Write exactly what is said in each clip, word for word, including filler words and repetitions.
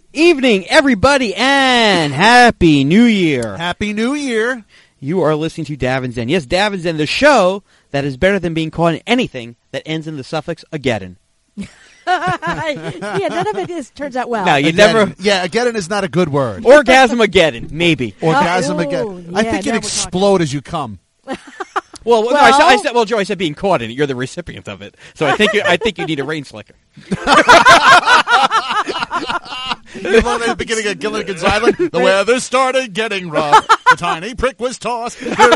Evening, everybody, and Happy New Year. Happy New Year. You are listening to Davin's Den. Yes, Davin's Den, the show that is better than being caught in anything that ends in the suffix "ageddon." Yeah, none of it is, turns out well. No, you Ageddon. never... Yeah, ageddon is not a good word. Orgasm-ageddon, maybe. Orgasm Oh, again. yeah, I think now it we're explode as you come. Well, well, no, I, Well- said, I said, well, Joe, I said being caught in it. You're the recipient of it, so I think you, I think you need a rain slicker. You know, at the beginning of Gilligan's Island, the weather started getting rough. The tiny prick was tossed.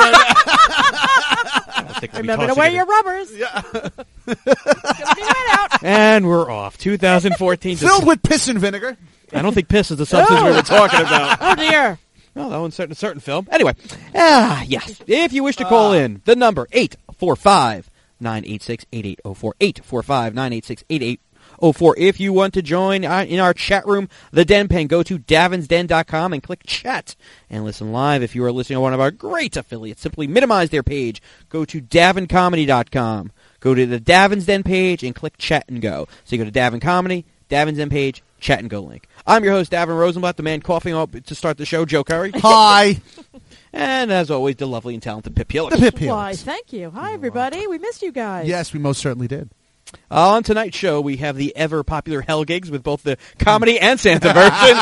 I think I'll be Remember to tossing wear it. your rubbers. Yeah. It's gonna be wet out. And we're off. twenty fourteen. Filled with piss and vinegar. I don't think piss is the substance we were talking about. Oh, dear. Well, that one's certain, a certain film. Anyway, ah, yes. If you wish to call in, the number eight four five, nine eight six, eight eight zero four, eight four five, nine eight six, eight eight zero four. If you want to join uh, in our chat room, the Den Pen, go to davins den dot com and click chat and listen live. If you are listening to one of our great affiliates, simply minimize their page. Go to davin comedy dot com. Go to the Davin's Den page and click chat and go. So you go to Davin Comedy, Davin's Den page, chat and go link. I'm your host, Davin Rosenblatt, the man coughing up to start the show, Joe Curry. Hi. And as always, the lovely and talented Pip Helix. The Pip Why, Helix. thank you. Hi, everybody. We missed you guys. Yes, we most certainly did. Uh, on tonight's show, we have the ever-popular Hell Gigs with both the comedy and Santa version.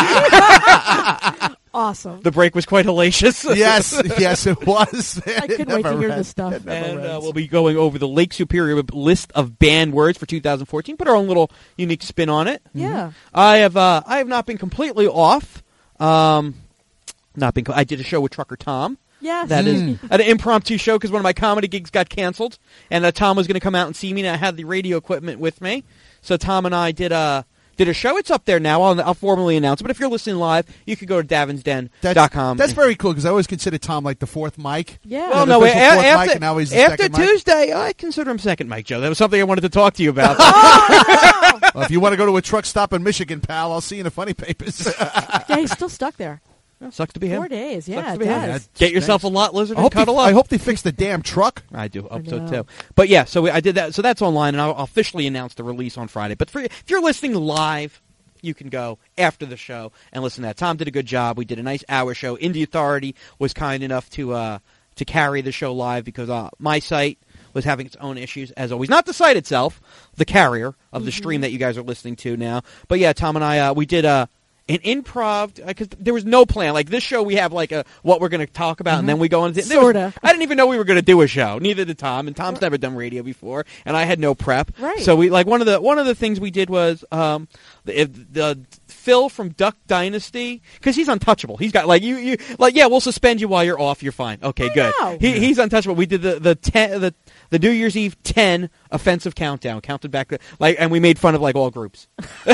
Awesome. The break was quite hellacious. Yes, yes, it was. I couldn't wait to hear this stuff. It never And uh, ends. we'll be going over the Lake Superior list of banned words for two thousand fourteen. Put our own little unique spin on it. Yeah. I have uh, I have not been completely off. Um, not been. I did a show with Trucker Tom. Yes. That is an impromptu show because one of my comedy gigs got canceled, and uh, Tom was going to come out and see me, and I had the radio equipment with me. So Tom and I did a did a show. It's up there now. I'll, I'll formally announce it. But if you're listening live, you can go to davins den dot com. That's very cool because I always considered Tom like the fourth mic. Yeah. Well, the no, official a- fourth mic, after, and now he's the after second mic. Tuesday, I consider him second mic, Joe. That was something I wanted to talk to you about. Well, if you want to go to a truck stop in Michigan, pal, I'll see you in the funny papers. Yeah, he's still stuck there. Sucks to be him. Four days. Sucks Yeah, to it be him. does. Get yourself a lot lizard I and hope, cuddle they, up. I hope they fix the damn truck. I do. I hope I so, know. too. But, yeah, so we, I did that. So that's online, and I'll officially announce the release on Friday. But for, if you're listening live, you can go after the show and listen to that. Tom did a good job. We did a nice hour show. Indie Authority was kind enough to uh, to carry the show live because uh, my site was having its own issues, as always. Not the site itself, the carrier of the Mm-hmm. stream that you guys are listening to now. But, yeah, Tom and I, uh, we did uh, an improv, because there was no plan. Like, this show, we have, like, a what we're going to talk about, and then we go into there was- Sorta. I didn't even know we were going to do a show. Neither did Tom, and Tom's never done radio before, and I had no prep. Right. So we like one of the one of the things we did was um, the, the Phil from Duck Dynasty, because he's untouchable. He's got like you you like yeah, we'll suspend you while you're off. You're fine. Okay, I good. know. He, he's untouchable. We did the the ten the the New Year's Eve ten offensive countdown, counted back to, like, and we made fun of like all groups.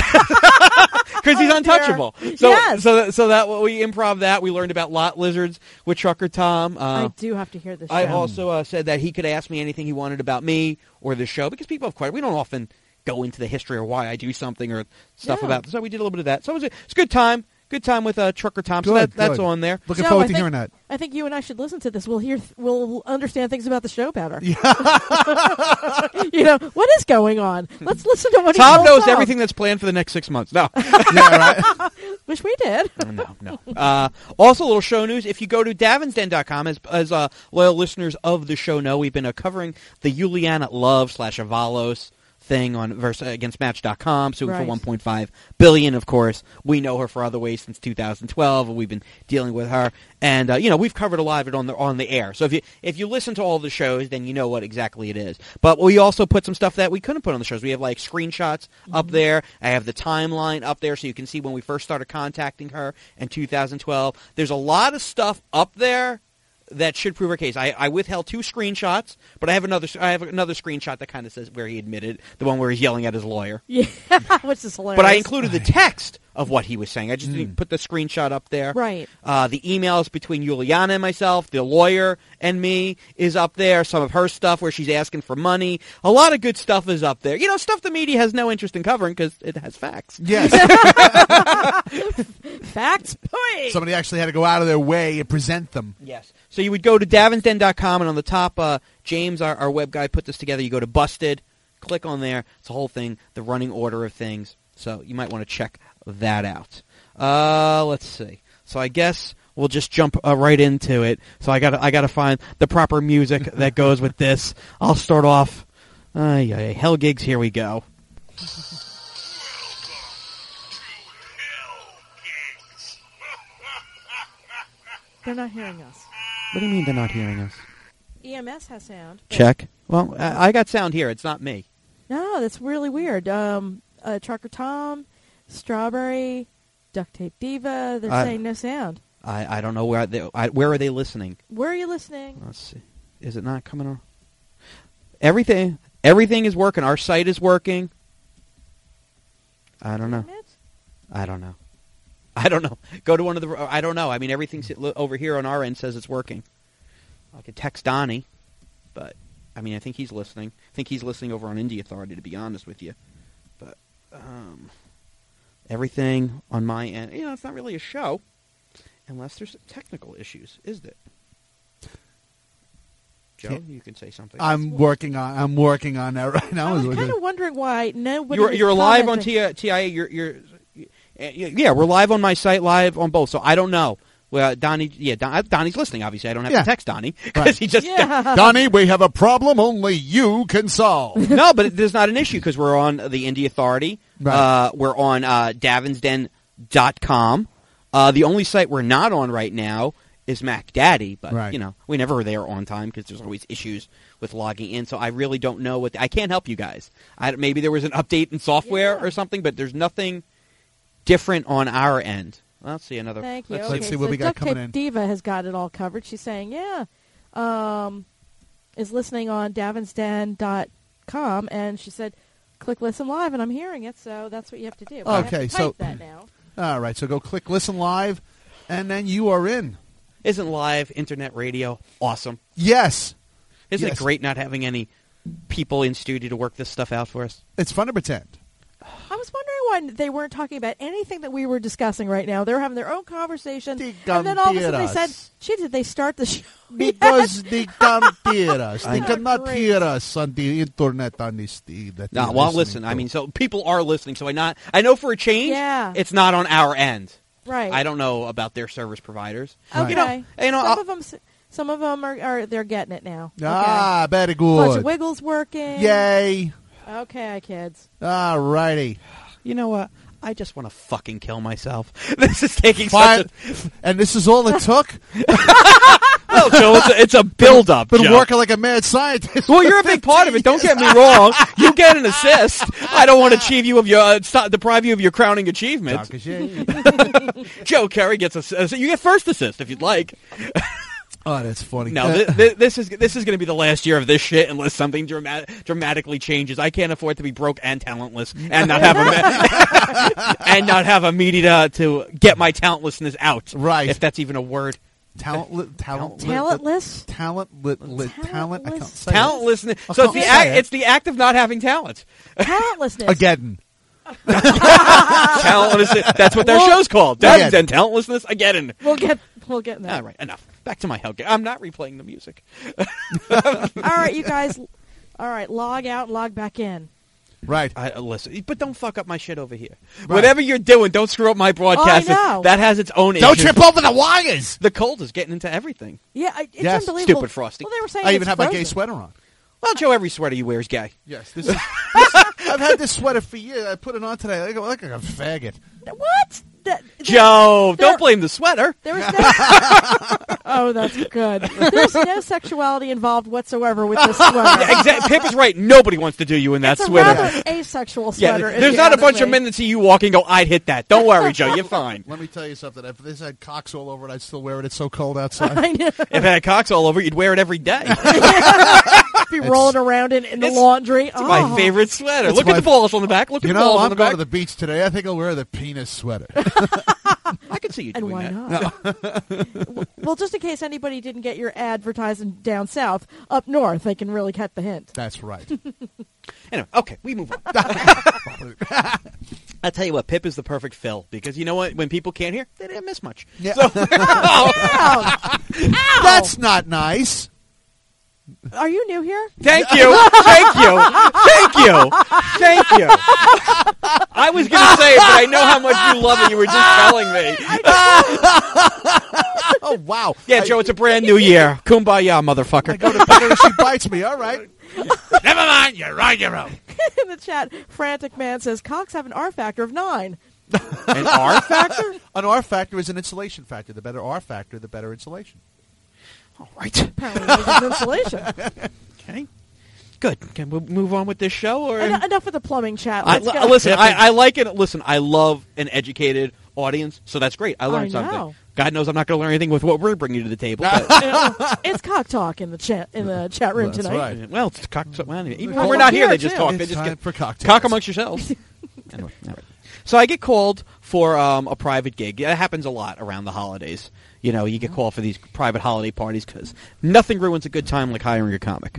Because he's Oh, untouchable. dear. So, Yes. so, that, so that we improv that. We learned about lot lizards with Trucker Tom. Uh, I do have to hear this show. I also uh, said that he could ask me anything he wanted about me or the show because people have questions. We don't often go into the history or why I do something or stuff Yeah. about. So we did a little bit of that. So it was a, it's a good time. Good time with uh, Trucker Tom. So Good, that, that's good. on there. Looking Joe, forward I to think- hearing that. I think you and I should listen to this. We'll hear, we'll understand things about the show better. you know, what is going on? Let's listen to what he Tom pulls knows off. everything that's planned for the next six months. No, Yeah, right? Wish we did. no, no. Uh, also, a little show news. If you go to davins den dot com, as, as uh, loyal listeners of the show know, we've been uh, covering the Juliana Love slash Avalos thing on versus against match dot com, suing for Right. one point five billion dollars, of course. We know her for other ways since two thousand twelve, and we've been dealing with her. And, uh, you know, we've covered a lot of it on the on the air. So if you if you listen to all the shows, then you know what exactly it is. But we also put some stuff that we couldn't put on the shows. We have, like, screenshots up there. I have the timeline up there so you can see when we first started contacting her in two thousand twelve. There's a lot of stuff up there that should prove our case. I, I withheld two screenshots, but I have another I have another screenshot that kind of says where he admitted, the one where he's yelling at his lawyer. Yeah, which is hilarious. But I included the text of what he was saying. I just didn't put the screenshot up there. Right. Uh, the emails between Juliana and myself, the lawyer and me is up there. Some of her stuff where she's asking for money. A lot of good stuff is up there. You know, stuff the media has no interest in covering because it has facts. Yes. Facts, boy. Somebody actually had to go out of their way and present them. Yes. So you would go to davins den dot com, and on the top, uh, James, our, our web guy, put this together. You go to Busted, click on there. It's a whole thing, the running order of things. So you might want to check that out. Uh, let's see. So I guess we'll just jump uh, right into it. So I got I got to find the proper music that goes with this. I'll start off. Uh, yeah, Hell Gigs. Here we go. They're not hearing us. What do you mean they're not hearing us? E M S has sound. but- Check. Well, I I got sound here. It's not me. No, that's really weird. Um, uh, Trucker Tom, Strawberry, Duct Tape Diva, they're I- saying no sound. I, I don't know where they I, where are they listening. Where are you listening? Let's see. Is it not coming on? Everything everything is working. Our site is working. I don't know. Damn it. I don't know. I don't know. Go to one of the. I don't know. I mean, everything's over here on our end says it's working. I could text Donnie, but I mean, I think he's listening. I think he's listening over on Indie Authority, to be honest with you. But um, everything on my end, you know, it's not really a show unless there's technical issues, is it? Joe, Can't- you can say something. I'm working on. I'm working on that right now. I was kind of wondering why nobody. You're was you're live on commenting. T I A. You're you're yeah. We're live on my site, live on both. So I don't know. Well, Donnie, yeah, Don, Donnie's listening. Obviously, I don't have Yeah. to text Donnie because Right. he just Yeah. Donnie, we have a problem only you can solve. no. But there's not an issue because we're on the Indie Authority. Right. Uh, we're on uh, davins den dot com. Uh, the only site we're not on right now is Mac Daddy, but Right. you know we never are there on time because there's always issues with logging in. So I really don't know what the, I can't help you guys. I, maybe there was an update in software Yeah. or something, but there's nothing different on our end. Let's see another. Thank you. Let's Okay, Let's see what so we got Duct coming Tape in. Diva has got it all covered. She's saying, yeah, um, is listening on davins den dot com, and she said, click listen live, and I'm hearing it, so that's what you have to do. But I have Okay, to so- type that now. All right, so go click listen live, and then you are in. Isn't live internet radio awesome? Yes, Isn't Yes. it great not having any people in studio to work this stuff out for us? it's fun to pretend. I was wondering why they weren't talking about anything that we were discussing right now. They were having their own conversation, They and then all of a sudden they can't said, hear us. "Gee, did they start the show?" Because they can't hear us. They I know. cannot Great. hear us on the internet on this thing that No, they're well, listening listen. I to. mean, so people are listening. So I not. I know for a change, Yeah. it's not on our end. Right. I don't know about their service providers. Right. You know, Okay. you know, some I'll- of them, some of them are, are they're getting it now. Ah, very okay. Bunch good. of Wiggles working. Yay. Okay, kids. All righty. you know what? I just want to fucking kill myself. This is taking Fine. such a. And this is all it took? No, Joe, it's a, it's a build up. Been working like a mad scientist. Well, you're a big part of it. Don't get me wrong. You get an assist. I don't want to achieve you of your uh, stop, deprive you of your crowning achievement. Joe Kerry gets a. So you get first assist if you'd like. Oh, that's funny. No, Uh, thi- thi- this is this is going to be the last year of this shit unless something dramatic, dramatically changes. I can't afford to be broke and talentless and not have a me- and not have a media to, to get my talentlessness out. Right. If that's even a word. talent, li- talent, li- Talentless? talent, li- li- talent. I can't Talentless? say it. Talentlessness. I So it's can't the say act. it. It's the act of not having talent. Talentlessness. Again. Talentlessness. That's what their Well, show's called. Again. That's and talentlessness again. We'll get we'll get in that. All right, enough. Back to my hell game. I'm not replaying the music. All right, you guys. All right, log out and log back in. Right. I, uh, listen, but don't fuck up my shit over here. Whatever you're doing, don't screw up my broadcast. Oh, I know. That has its own Don't issues. trip over the wires. The cold is getting into everything. Yeah, I- it's Yes. unbelievable. Stupid Frosty. Well, they were saying I even it's have my gay frozen. sweater on. Well, Joe, every sweater you wear is gay. Yes. This is, this, I've had this sweater for years. I put it on today. I go like a faggot. What? That, that- Joe, there- don't blame the sweater. There was no. Oh, that's good. There's no sexuality involved whatsoever with this sweater. Exactly. Pip is right. Nobody wants to do you in that It's a sweater. rather asexual Yeah, sweater. if there's you not a ask bunch of me. men that see you walking and go, I'd hit that. Don't worry, Joe. You're fine. Let me tell you something. If this had cocks all over it, I'd still wear it. It's so cold outside. I know. If it had cocks all over, you'd wear it every day. Be rolling around in, in the it's- laundry. It's my Oh. favorite sweater. It's Look my- at the balls on the back. Look at You the know, balls on I'm the going back. to the beach today. I think I'll wear the penis sweater. I could see you And doing why that. not? Well, just in case anybody didn't get your advertising down south, up north, they can really get the hint. That's right. Anyway, okay, we move on. I'll tell you what, Pip is the perfect fill because you know what? When people can't hear, they didn't miss much. Yeah. So, Ow! Ow! That's not nice. Are you new here? thank you, thank you, thank you. Thank you. I was going to say it, but I know how much you love it. You were just telling me. Oh, wow. Yeah, Joe, it's a brand new year. Kumbaya, motherfucker. I go to bed and she bites me. All right. Never mind. You're on your own. In the chat, Frantic Man says, cocks have an R factor of nine. An R factor? An R factor is an insulation factor. The better R factor, the better insulation. All right. Apparently there's insulation. Okay. Good. Can we move on with this show? Or En- enough of the plumbing chat. I, Let's l- go. listen, I, I like it. Listen, I love an educated audience, so that's great. I learned I know. something. God knows I'm not going to learn anything with what we're bringing to the table. But, It's cock talk in the chat in the chat room That's tonight. right. well, it's cock. Well, anyway, even Well, when we're not here, here, they just too. talk. They It's just time get for cocktails. cock amongst yourselves. Anyway, all right. So I get called for um, a private gig. It happens a lot around the holidays. You know, you get called for these private holiday parties because nothing ruins a good time like hiring a comic.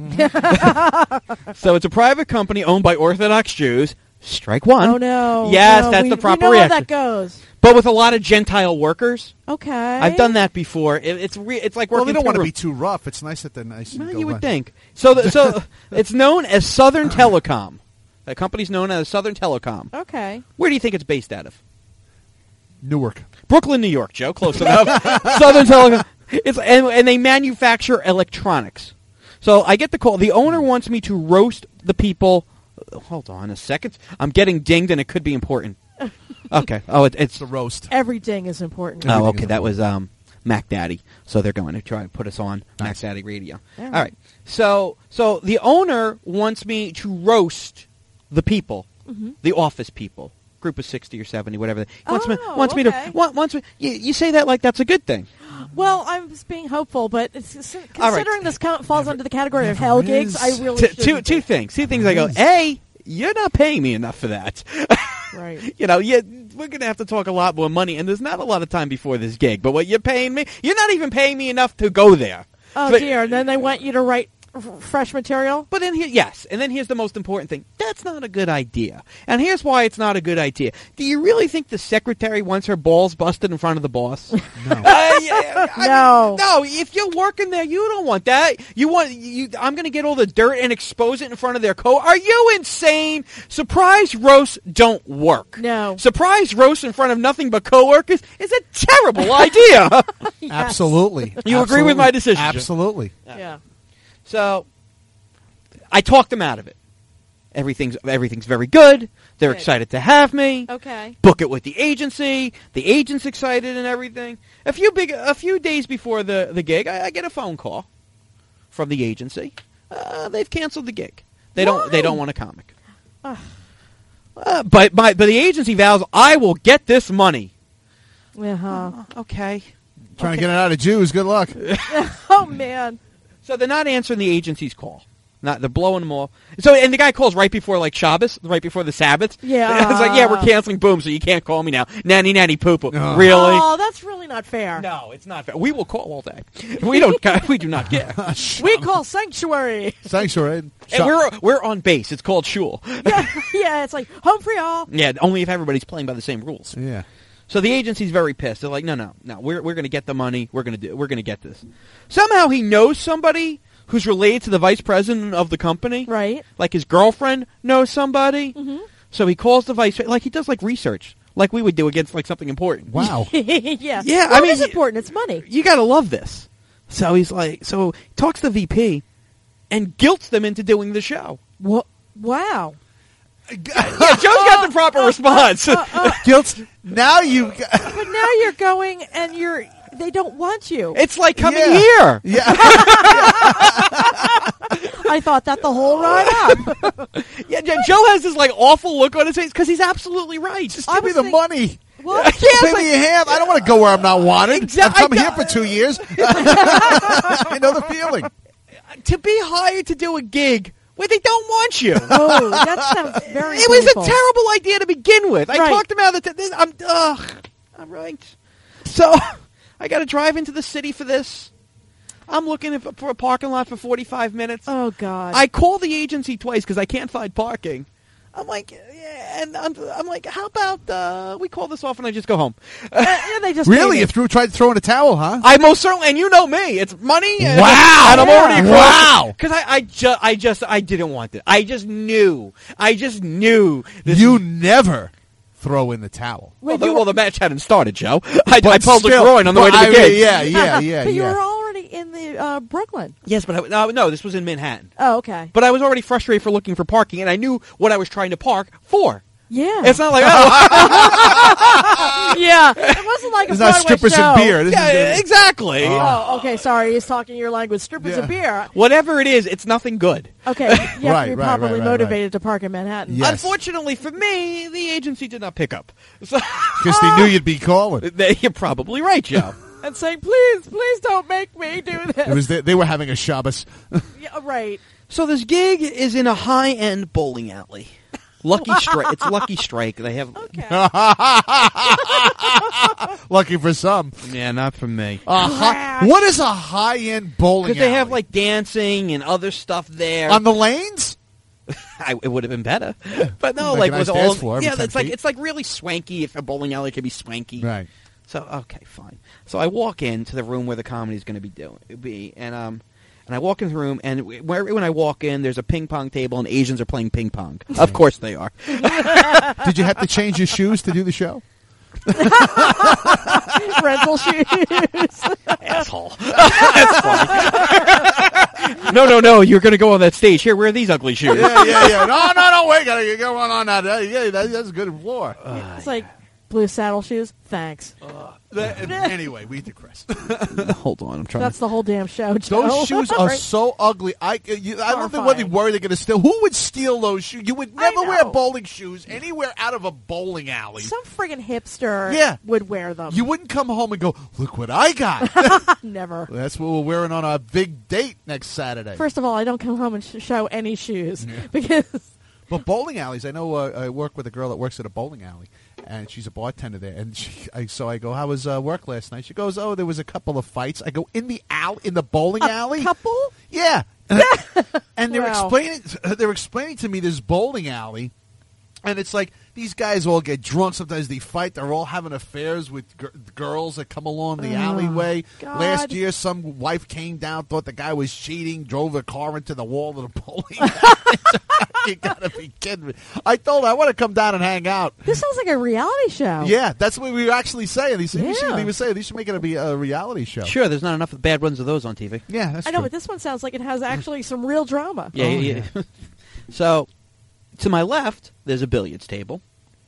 So it's a private company owned by Orthodox Jews. Strike one. Oh no! Yes, No, that's we, the proper we know reaction. how that goes. But with a lot of Gentile workers. Okay, I've done that before. It, it's re- it's like Well, working they don't want to through- be too rough. It's nice that they're nice. and Well, go you would right. think. So, the, so it's known as Southern Telecom. The company's known as Southern Telecom. Okay. Where do you think it's based out of? Newark. Brooklyn, New York, Joe. Close enough. Southern Telecom. It's and, and they manufacture electronics. So I get the call. The owner wants me to roast the people. Hold on a second. I'm getting dinged, and it could be important. Okay. Oh, it, it's It's the roast. Every ding is important. Oh, Everything okay. is That was um, Mac Daddy. So they're going to try and put us on Mac Nice. Daddy Radio. Yeah. All right. So so the owner wants me to roast the people, Mhm. the office people, group of sixty or seventy, whatever. He wants me Oh, wants me okay. to want, wants me. You, you say that like that's a good thing. Well, I'm just being hopeful, but it's, it's- All right. considering this count falls under the category of never hell is. gigs, I really T- shouldn't two be. two things. Two things. I go. A, you're not paying me enough for that. Right. You know, you, we're going to have to talk a lot more money, and there's not a lot of time before this gig. But what you're paying me, you're not even paying me enough to go there. Oh But- dear! And then they want you to write f- fresh material. But then here, yes, and then here's the most important thing. That's not a good idea. And here's why it's not a good idea. Do you really think the secretary wants her balls busted in front of the boss? No. Uh, yeah, I No. mean, no. If you're working there, you don't want that. You want. You, I'm going to get all the dirt and expose it in front of their co. Are you insane? Surprise roasts don't work. No. Surprise roasts in front of nothing but coworkers is a terrible idea. Yes. Absolutely. You agree with my decision, Jim? Absolutely. Yeah. So I talked them out of it. Everything's everything's very good. They're Good. excited to have me. Okay. Book it with the agency. The agent's excited and everything. A few big, a few days before the, the gig, I, I get a phone call from the agency. Uh, they've canceled the gig. They don't. They Why? don't want a comic. Ugh. Uh, but my, but the agency vows I will get this money. Uh-huh. Okay. Trying to get it out of Jews. Good luck. Oh man. So they're not answering the agency's call. Not they're blowing them off. So and the guy calls right before like Shabbos, right before the Sabbath. Yeah. It's like, yeah, we're canceling. Boom. So you can't call me now. Nanny, nanny, poo poo. Oh. Really? Oh, that's really not fair. No, it's not fair. We will call all day. We don't. We do not care. We call sanctuary. Sanctuary. And we're we're on base. It's called shul. yeah, yeah, it's like home for y'all. Yeah, only if everybody's playing by the same rules. Yeah. So the agency's very pissed. They're like, no, no, no. We're we're going to get the money. We're going to do. We're going to get this. Somehow he knows somebody who's related to the vice president of the company. Right. Like his girlfriend knows somebody. Mm-hmm. So he calls the vice. Like he does like research, like we would do against like something important. Wow. yeah. Yeah, Well, I mean, it's y- important. It's money. You got to love this. So he's like, so he talks to the V P, and guilts them into doing the show. What? Wow. Yeah, Joe's got the proper response. Guilt. Now you. But now you're going and you're. They don't want you. It's like coming Yeah. here. Yeah. I thought that the whole ride up. Yeah, Jo- Joe has this like awful look on his face because he's absolutely right. Just I give me was the think- money. What? Yeah, Pay it's like- me a hand. I don't want to go where I'm not wanted. Exact- I've come I here know- for two years. I know the feeling. To be hired to do a gig where they don't want you. Oh, that sounds very. It was painful. a terrible idea to begin with. I Right. talked him out of the. T- I'm. Ugh. I'm right. So I got to drive into the city for this. I'm looking if- for a parking lot for forty-five minutes. Oh God. I call the agency twice because I can't find parking. I'm like, yeah, and I'm, I'm like, how about uh, we call this off and I just go home? Uh, yeah, they just Really? made You it. threw tried to throw in a towel, huh? I most certainly, and you know me, it's money. And, Wow. and I'm Yeah. already across. Wow. Because I, I just, I just, I didn't want it. I just knew. I just knew. This You never throw in the towel. Well, Wait, the, you well, were- the match hadn't started, Joe. I, But I pulled the still- groin on the way to but the I mean, gig. yeah, yeah, yeah, but you yeah. were already in the uh, Brooklyn. Yes, but I, no, no, this was in Manhattan. Oh, okay. But I was already frustrated for looking for parking, and I knew what I was trying to park for. Yeah. It's not like, oh, yeah. It wasn't like a It's not Broadway strippers show. and beer. This yeah, is exactly. Oh, okay. Sorry, he's talking your language. Strippers Yeah. and beer. Whatever it is, it's nothing good. Okay, you have Right, to be right, properly right, right, motivated to park in Manhattan. Yeah. Yes. Unfortunately for me, the agency did not pick up. So Because they knew you'd be calling. they- you're probably right, Joe. And saying, please, please don't make me do this. It was they, they were having a Shabbos. Yeah, right. So this gig is in a high-end bowling alley. Lucky Strike. It's Lucky Strike. They have. Okay. Lucky for some. Yeah, not for me. A hi- what is a high-end bowling Because they have alley? like dancing and other stuff there. on the lanes? I, it would have been better, but no, Like like, a nice with dance all. floor every Yeah, ten it's like feet. it's like really swanky. If a bowling alley can be swanky, Right. So okay, fine. So I walk into the room where the comedy is going to be doing be, and um, and I walk in the room, and where, when I walk in, there's a ping pong table, and Asians are playing ping pong. Of course they are. Did you have to change your shoes to do the show? Rental shoes. Asshole. That's funny. no, no, no. You're going to go on that stage. Here, wear these ugly shoes. Yeah, yeah, yeah. No, no, no. Wait, gotta go on on that. Uh, yeah, that, that's a good floor. It's like blue saddle shoes. Thanks. That- anyway, we digress. Hold on, I'm trying. That's the whole damn show, Joe. Those shoes are Right. so ugly. I, you, I don't think Horrifying. whether you worry they're going to steal. Who would steal those shoes? You would I never wear know. bowling shoes anywhere out of a bowling alley. Some friggin' hipster Yeah. would wear them. You wouldn't come home and go, look what I got. Never. That's what we're wearing on our big date next Saturday. First of all, I don't come home and sh- show any shoes because But bowling alleys, I know uh, I work with a girl that works at a bowling alley, and she's a bartender there. And she, I, so I go, how was uh, work last night? She goes, oh, there was a couple of fights. I go, in the alley, in the bowling alley? couple. Yeah. And they're Wow. explaining they're explaining to me this bowling alley, and it's like these guys all get drunk. Sometimes they fight. They're all having affairs with g- girls that come along the Oh, alleyway. God. Last year, some wife came down, thought the guy was cheating, drove a car into the wall of the bowling alley. You gotta be kidding me. I told her I want to come down and hang out. This sounds like a reality show. Yeah, that's what we were actually saying. He said, we should- Yeah. he was saying, they should make it a, be a reality show. Sure, there's not enough bad runs of those on T V. Yeah, that's I know, true. but this one sounds like it has actually some real drama. Yeah, Oh, yeah. So, to my left, there's a billiards table.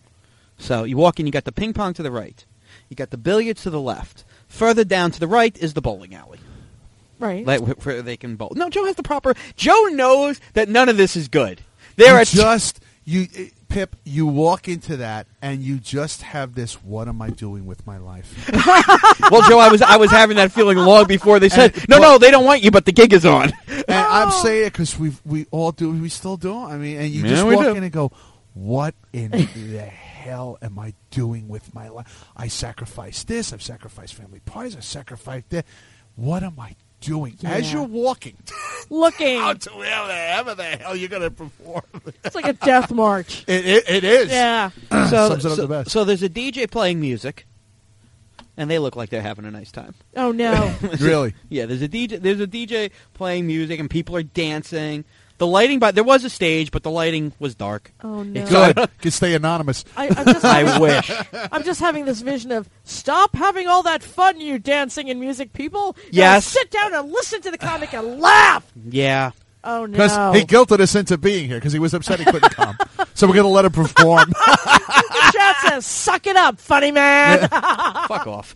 So you walk in, you got the ping pong to the right. You got the billiards to the left. Further down to the right is the bowling alley. Right. Like, wh- where they can bowl. No, Joe has the proper... Joe knows that none of this is good. There You are... just you eh, Pip, you walk into that and you just have this, what am I doing with my life? well, Joe, I was I was having that feeling long before they said, And- no, well- no, they don't want you, but the gig is on. And I'm saying it because we we all do, we still do. I mean, and you Yeah, just we walk do. in and go, what in the hell am I doing with my life? I sacrificed this, I've sacrificed family parties, I've sacrificed that. What am I doing? As Yeah. you're walking Looking. out to wherever the hell you're going to perform. It's like a death march. It, it, it is. Yeah. so, Sums it up so, the best. so there's a D J playing music, and they look like they're having a nice time. Oh, no. Really? Yeah, there's a D J. There's a D J playing music, and people are dancing. The lighting, by there was a stage, but the lighting was dark. Oh, no. Good. Can stay anonymous. I, I'm, just I having, wish. I'm just having this vision of, stop having all that fun, you dancing and music people. Now Yes. sit down and listen to the comic and laugh. Yeah. Oh, no. Because he guilted us into being here because he was upset he couldn't come. So we're going to let him perform. The chat says, suck it up, funny man. Fuck off.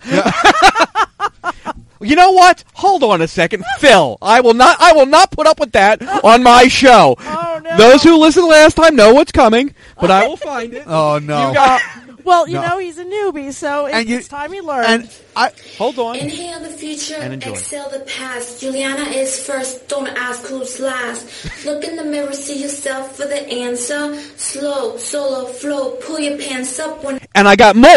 You know what? Hold on a second, Phil. I will not. I will not put up with that on my show. Oh, no. Those who listened last time know what's coming, but I will find it. Oh, no. You got- Well, you No. know, he's a newbie, so it's, And you- it's time he learns. And I, Hold on. Inhale the future, And enjoy. exhale the past. Juliana is first, don't ask who's last. Look in the mirror, see yourself for the answer. Slow, solo, flow, pull your pants up when... And I got more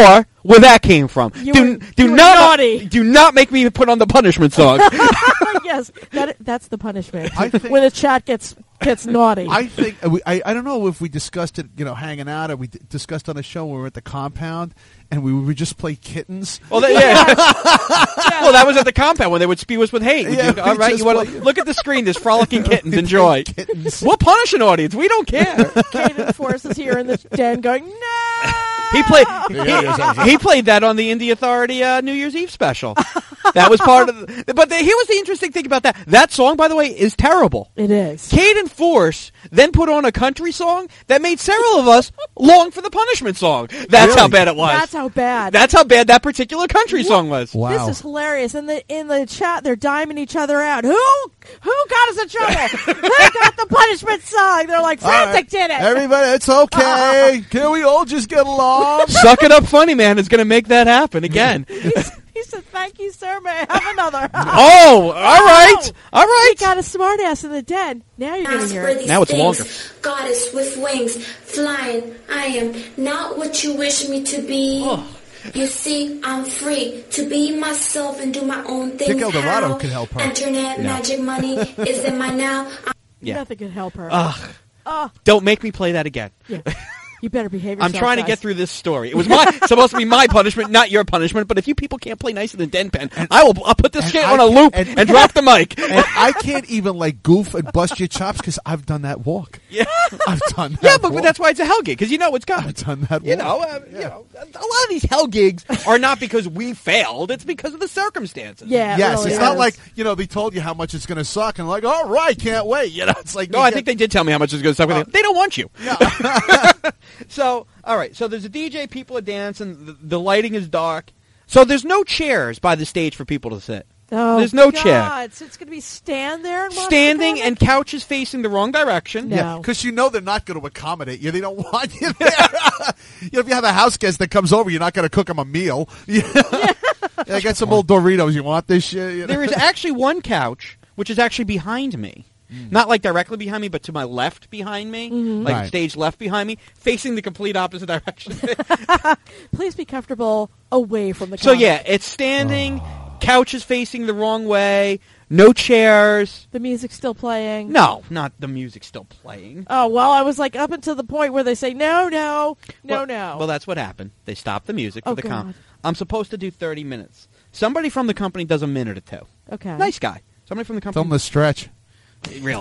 where that came from. You do were- do you were not naughty. do not make me put on the punishment song. Yes, that that's the punishment. I think- when the chat gets gets naughty. I think uh, we, I I don't know if we discussed it, you know, hanging out, or we d- discussed on a show when we were at the compound and we would just play kittens. Well, that, yeah. Well, that was at the compound when they would spew us with hate. Would Yeah, you, all we right, just you want play- to look at the screen? There's frolicking kittens. Enjoy. Kittens. We'll punish an audience. We don't care. Caden Force is here in the den going, no! He played. Yeah, He, he played that on the Indie Authority uh, New Year's Eve special. That was part of. The, but the, here was the interesting thing about that. That song, by the way, is terrible. It is. Caden Force then put on a country song that made several of us long for the punishment song. That's how Really? bad it was. That's how bad. That's how bad that particular country song was. Wow. This is hilarious. In the in the chat, they're diming each other out. Who who got us in trouble? Who got the punishment song? They're like, All right. Frantic did it. Everybody, it's okay. Can we all just get along? Suck It Up Funny Man is going to make that happen again. He said, "Thank you, sir. May I have another?" Oh, all right. All right. We got a smart ass in the den. Now you're going to Ask hear for it. these Now it's things. longer. Goddess with wings, flying. I am not what you wish me to be. Oh. You see, I'm free to be myself and do my own thing. Dick Eldorado How? could help her. Internet magic money is in my now. I'm Yeah. Nothing can help her. Ugh. oh, Don't make me play that again. yeah. You better behave I'm yourself. trying to guys. get through this story. It was my supposed to be my punishment, not your punishment. But if you people can't play nice in the den pen, I will. I'll put this and shit I on a can- loop and- and, drop the mic. And I can't even like goof and bust your chops because I've done that walk. Yeah, I've done that. yeah, but walk. that's why it's a hell gig because you know it's coming. I've done that. You walk. know, uh, you know, a lot of these hell gigs are not because we failed; it's because of the circumstances. Yeah. it Yes, really it's not is. like, you know, they told you how much it's going to suck, and like, all right, can't wait. You know, it's like No, you I get- think they did tell me how much it's going to suck. Oh. They don't want you. So, all right. So there's a D J. People are dancing. The, the lighting is dark. So there's no chairs by the stage for people to sit. Oh, There's no God. chair. So it's going to be stand there and watch the Standing performance? and couches facing the wrong direction. No. Yeah, because you know they're not going to accommodate you. They don't want you there. You know, if you have a house guest that comes over, you're not going to cook them a meal. Yeah. Yeah, I got some old Doritos. You want this shit? You know? There is actually one couch which is actually behind me. Not like directly behind me, but to my left behind me, like Right. stage left behind me, facing the complete opposite direction. Please be comfortable away from the So couch. yeah, it's standing, couches facing the wrong way, no chairs. The music's still playing. No, not the music still playing. Oh, well, I was like up until the point where they say, no, no, no, well, no. Well, that's what happened. They stopped the music for Oh, the God. com. I'm supposed to do thirty minutes. Somebody from the company does a minute or two. okay. Nice guy. Somebody from the Tell company. them to stretch. Really.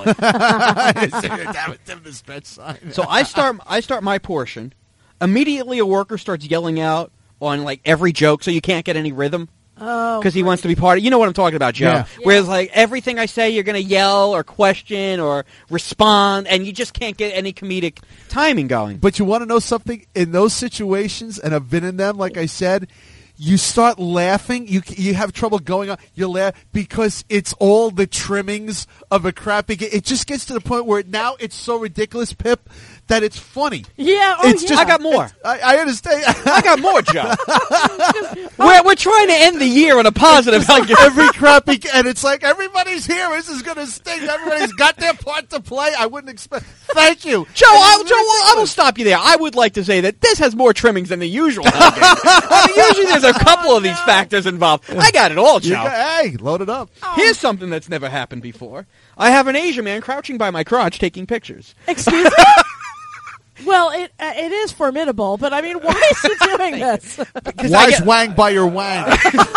Damn it, them the stretch sign. So I start I start my portion. Immediately a worker starts yelling out on like every joke so you can't get any rhythm Oh, because he wants to be part of. You know what I'm talking about, Joe. Yeah. Whereas like everything I say you're going to yell or question or respond and you just can't get any comedic timing going. But you want to know something? In those situations, and I've been in them, like I said, you start laughing. You you have trouble going on. You laugh because it's all the trimmings of a crappy game. It just gets to the point where now it's so ridiculous, Pip, that it's funny. Yeah, oh, It's yeah. just- I got more. I, I understand. I got more, Joe. we're, we're trying to end the year on a positive. Like every crappy, and it's like everybody's here. This is going to stink. Everybody's got their part to play. I wouldn't expect. Thank you, Joe, I, Joe, I will stop you there. I would like to say that this has more trimmings than the usual. Hell game. I mean, usually there's a couple of these factors involved. I got it all, You Joe. got- hey, load it up. Here's something that's never happened before. I have an Asian man crouching by my crotch taking pictures. Excuse me? Well, it uh, it is formidable, but I mean, why is he doing this? Because Why I is get- wang by your wang?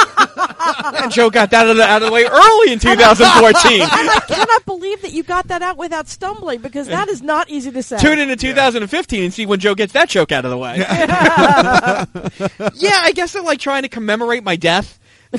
and Joe got that out of, the, out of the way early in two thousand fourteen. I cannot believe that you got that out without stumbling, because that is not easy to say. Tune into two thousand fifteen and see when Joe gets that joke out of the way. Yeah, I guess they're like trying to commemorate my death.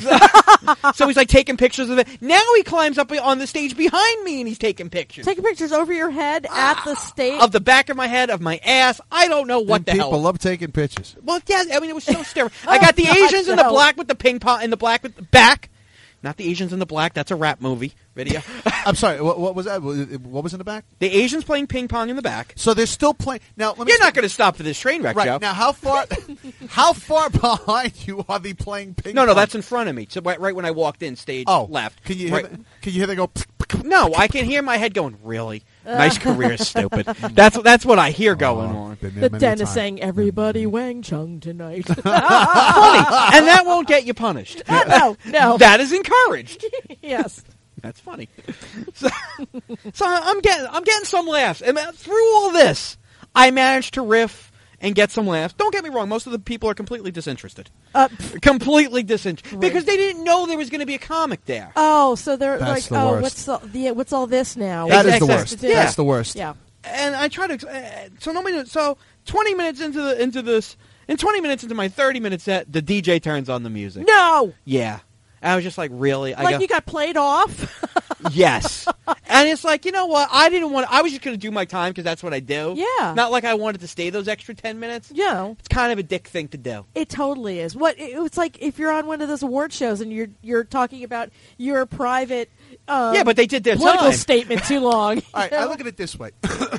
So he's like taking pictures of it. Now he climbs up on the stage behind me and he's taking pictures. Taking pictures over your head at the stage. Of the back of my head, of my ass. I don't know what And the people hell. love taking pictures. Well, yeah, I mean, it was so sterile. I got the God, Asians in the no. black with the ping pong, and the black with the back. Not the Asians in the black. That's a rap movie video. I'm sorry. What, what was that? What was in the back? The Asians playing ping pong in the back. So they're still playing now. Let me You're not going to stop for this train wreck, right Joe. now. How far? How far behind you are they playing ping? No, no, pong? that's in front of me. So right, right when I walked in, stage oh left. Can you right. hear? The, can you hear them go? No, I can hear my head going, really? Nice career, stupid. That's that's what I hear going Oh, on. been there The many dentist times. saying, "Everybody Wang Chung tonight." Funny. And that won't get you punished. no, no. That is encouraged. yes. That's funny. So, so I'm getting I'm getting some laughs. And through all this, I managed to riff and get some laughs. Don't get me wrong, most of the people are completely disinterested. Uh, Completely disinterested. Right. Because they didn't know there was going to be a comic there. oh, so they're That's like, the "Oh, worst. what's all, the, what's all this now?" That is the Exactly. worst. Yeah. That's the worst. Yeah. And I try to uh, so no minute so twenty minutes into the into this and twenty minutes into my thirty minute set, the D J turns on the music. No, Yeah. I was just like, really? I like go, you got played off. yes. And it's like, you know what? I didn't want I was just going to do my time because that's what I do. Yeah. Not like I wanted to stay those extra ten minutes. you know, It's kind of a dick thing to do. it totally is. What it, it's like if you're on one of those award shows and you're you're talking about your private. Um, Yeah, but they did their political time. statement too long. All right, you I know? look at it this way.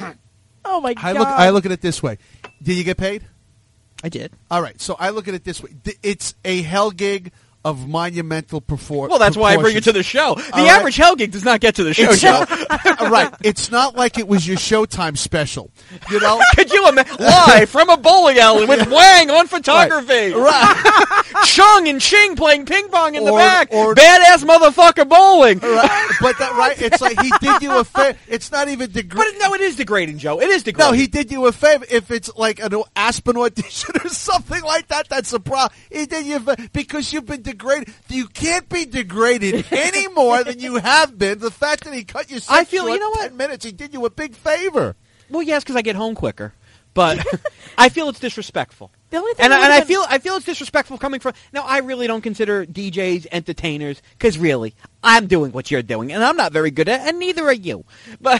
Oh my I god! look. I look at it this way. Did you get paid? I did. All right, so I look at it this way. Th- It's a hell gig of monumental performance. Well, that's why I bring you to the show. The All right. average hell gig does not get to the show, It's Joe. not- right. It's not like it was your Showtime special. You know? Could you imagine? Live from a bowling alley with Wang on photography. Right. Chung and Ching playing ping pong in the Or- back. or- Badass motherfucker bowling. Right. But that right, it's like he did you a favor. It's not even But degrading. no, it is degrading, Joe. It is degrading. No, he did you a favor. If it's like an Aspen audition or something like that, that's a problem. He did you a fa- because you've been degraded. You can't be degraded any more than you have been. The fact that he cut you I feel- short you know what? ten minutes, he did you a big favor. Well, yes, because I get home quicker. But I feel it's disrespectful. The only thing And, that I, and I would've been- feel I feel it's disrespectful coming from. Now, I really don't consider D Js entertainers because really, I'm doing what you're doing, and I'm not very good at, it, and neither are you. But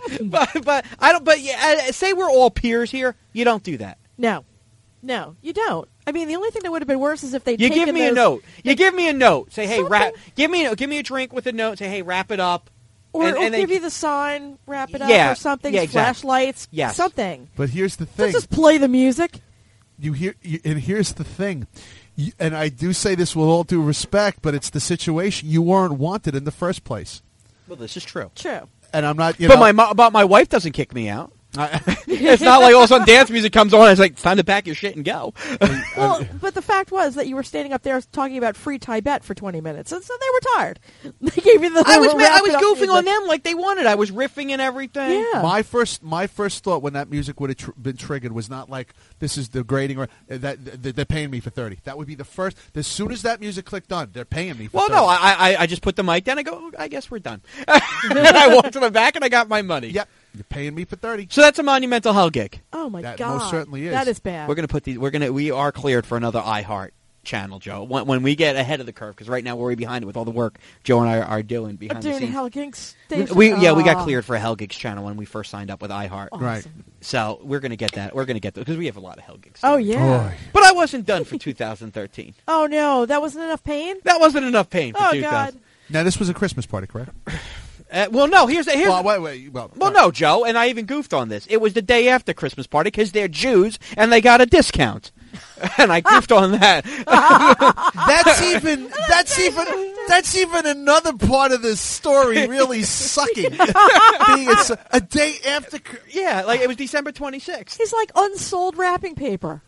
but but I don't. But yeah, uh, say we're all peers here. You don't do that. No, no, you don't. I mean, the only thing that would have been worse is if they You give me a note. You give me a note. Say, hey, Something- wrap. Give me a, give me a drink with a note. Say, hey, wrap it up. or, and- or and they- give you the sign, wrap it up, Yeah, or something. yeah, exactly. Flashlights, Yes. something. But here's the Don't thing. just play the music. You hear, you, and here's the thing. You, and I do say this with all due respect, but it's the situation. You weren't wanted in the first place. Well, this is true. True. And I'm not, you But know. my mo- but my wife doesn't kick me out. I, It's not like all of a sudden dance music comes on and it's like, it's time to pack your shit and go. Well, but the fact was that you were standing up there talking about free Tibet for twenty minutes, and so they were tired. They gave you the. I was ma- I wrap was it up goofing music. on them like they wanted. I was riffing and everything. Yeah. my first, my first thought when that music would have tr- been triggered was not like this is degrading or uh, that, that they're paying me for thirty. That would be the first. As soon as that music clicked on, they're paying me. For Well, thirty. no, I, I I just put the mic down. I go, oh, I guess we're done. And I walked to the back and I got my money. Yep, you're paying me for thirty. So that's a monumental hell gig. Oh my That god! most certainly is. That is bad. We're gonna put these. We're gonna. We are cleared for another iHeart channel, Joe. When, when we get ahead of the curve, because right now we're way behind it with all the work Joe and I are, are doing I'm behind the doing scenes. Hell Gigs station. We yeah we got Ah. cleared for a Hell Gigs channel when we first signed up with iHeart. Awesome. Right. So we're gonna get that. We're gonna get that because we have a lot of Hell Gigs. Oh stories. yeah. Boy. But I wasn't done for two thousand thirteen. Oh no, that wasn't enough pain. That wasn't enough pain for Oh two god. thousand. Now this was a Christmas party, correct? Uh, well, no. Here's here's. Well, wait, wait. Well, Well, no, Joe, and I even goofed on this. It was the day after Christmas party because they're Jews and they got a discount, and I goofed on that. That's even. That's even. That's even another part of the story. Really sucking. Being a, a day after. Cr- Yeah, like it was December twenty-sixth. He's like unsold wrapping paper.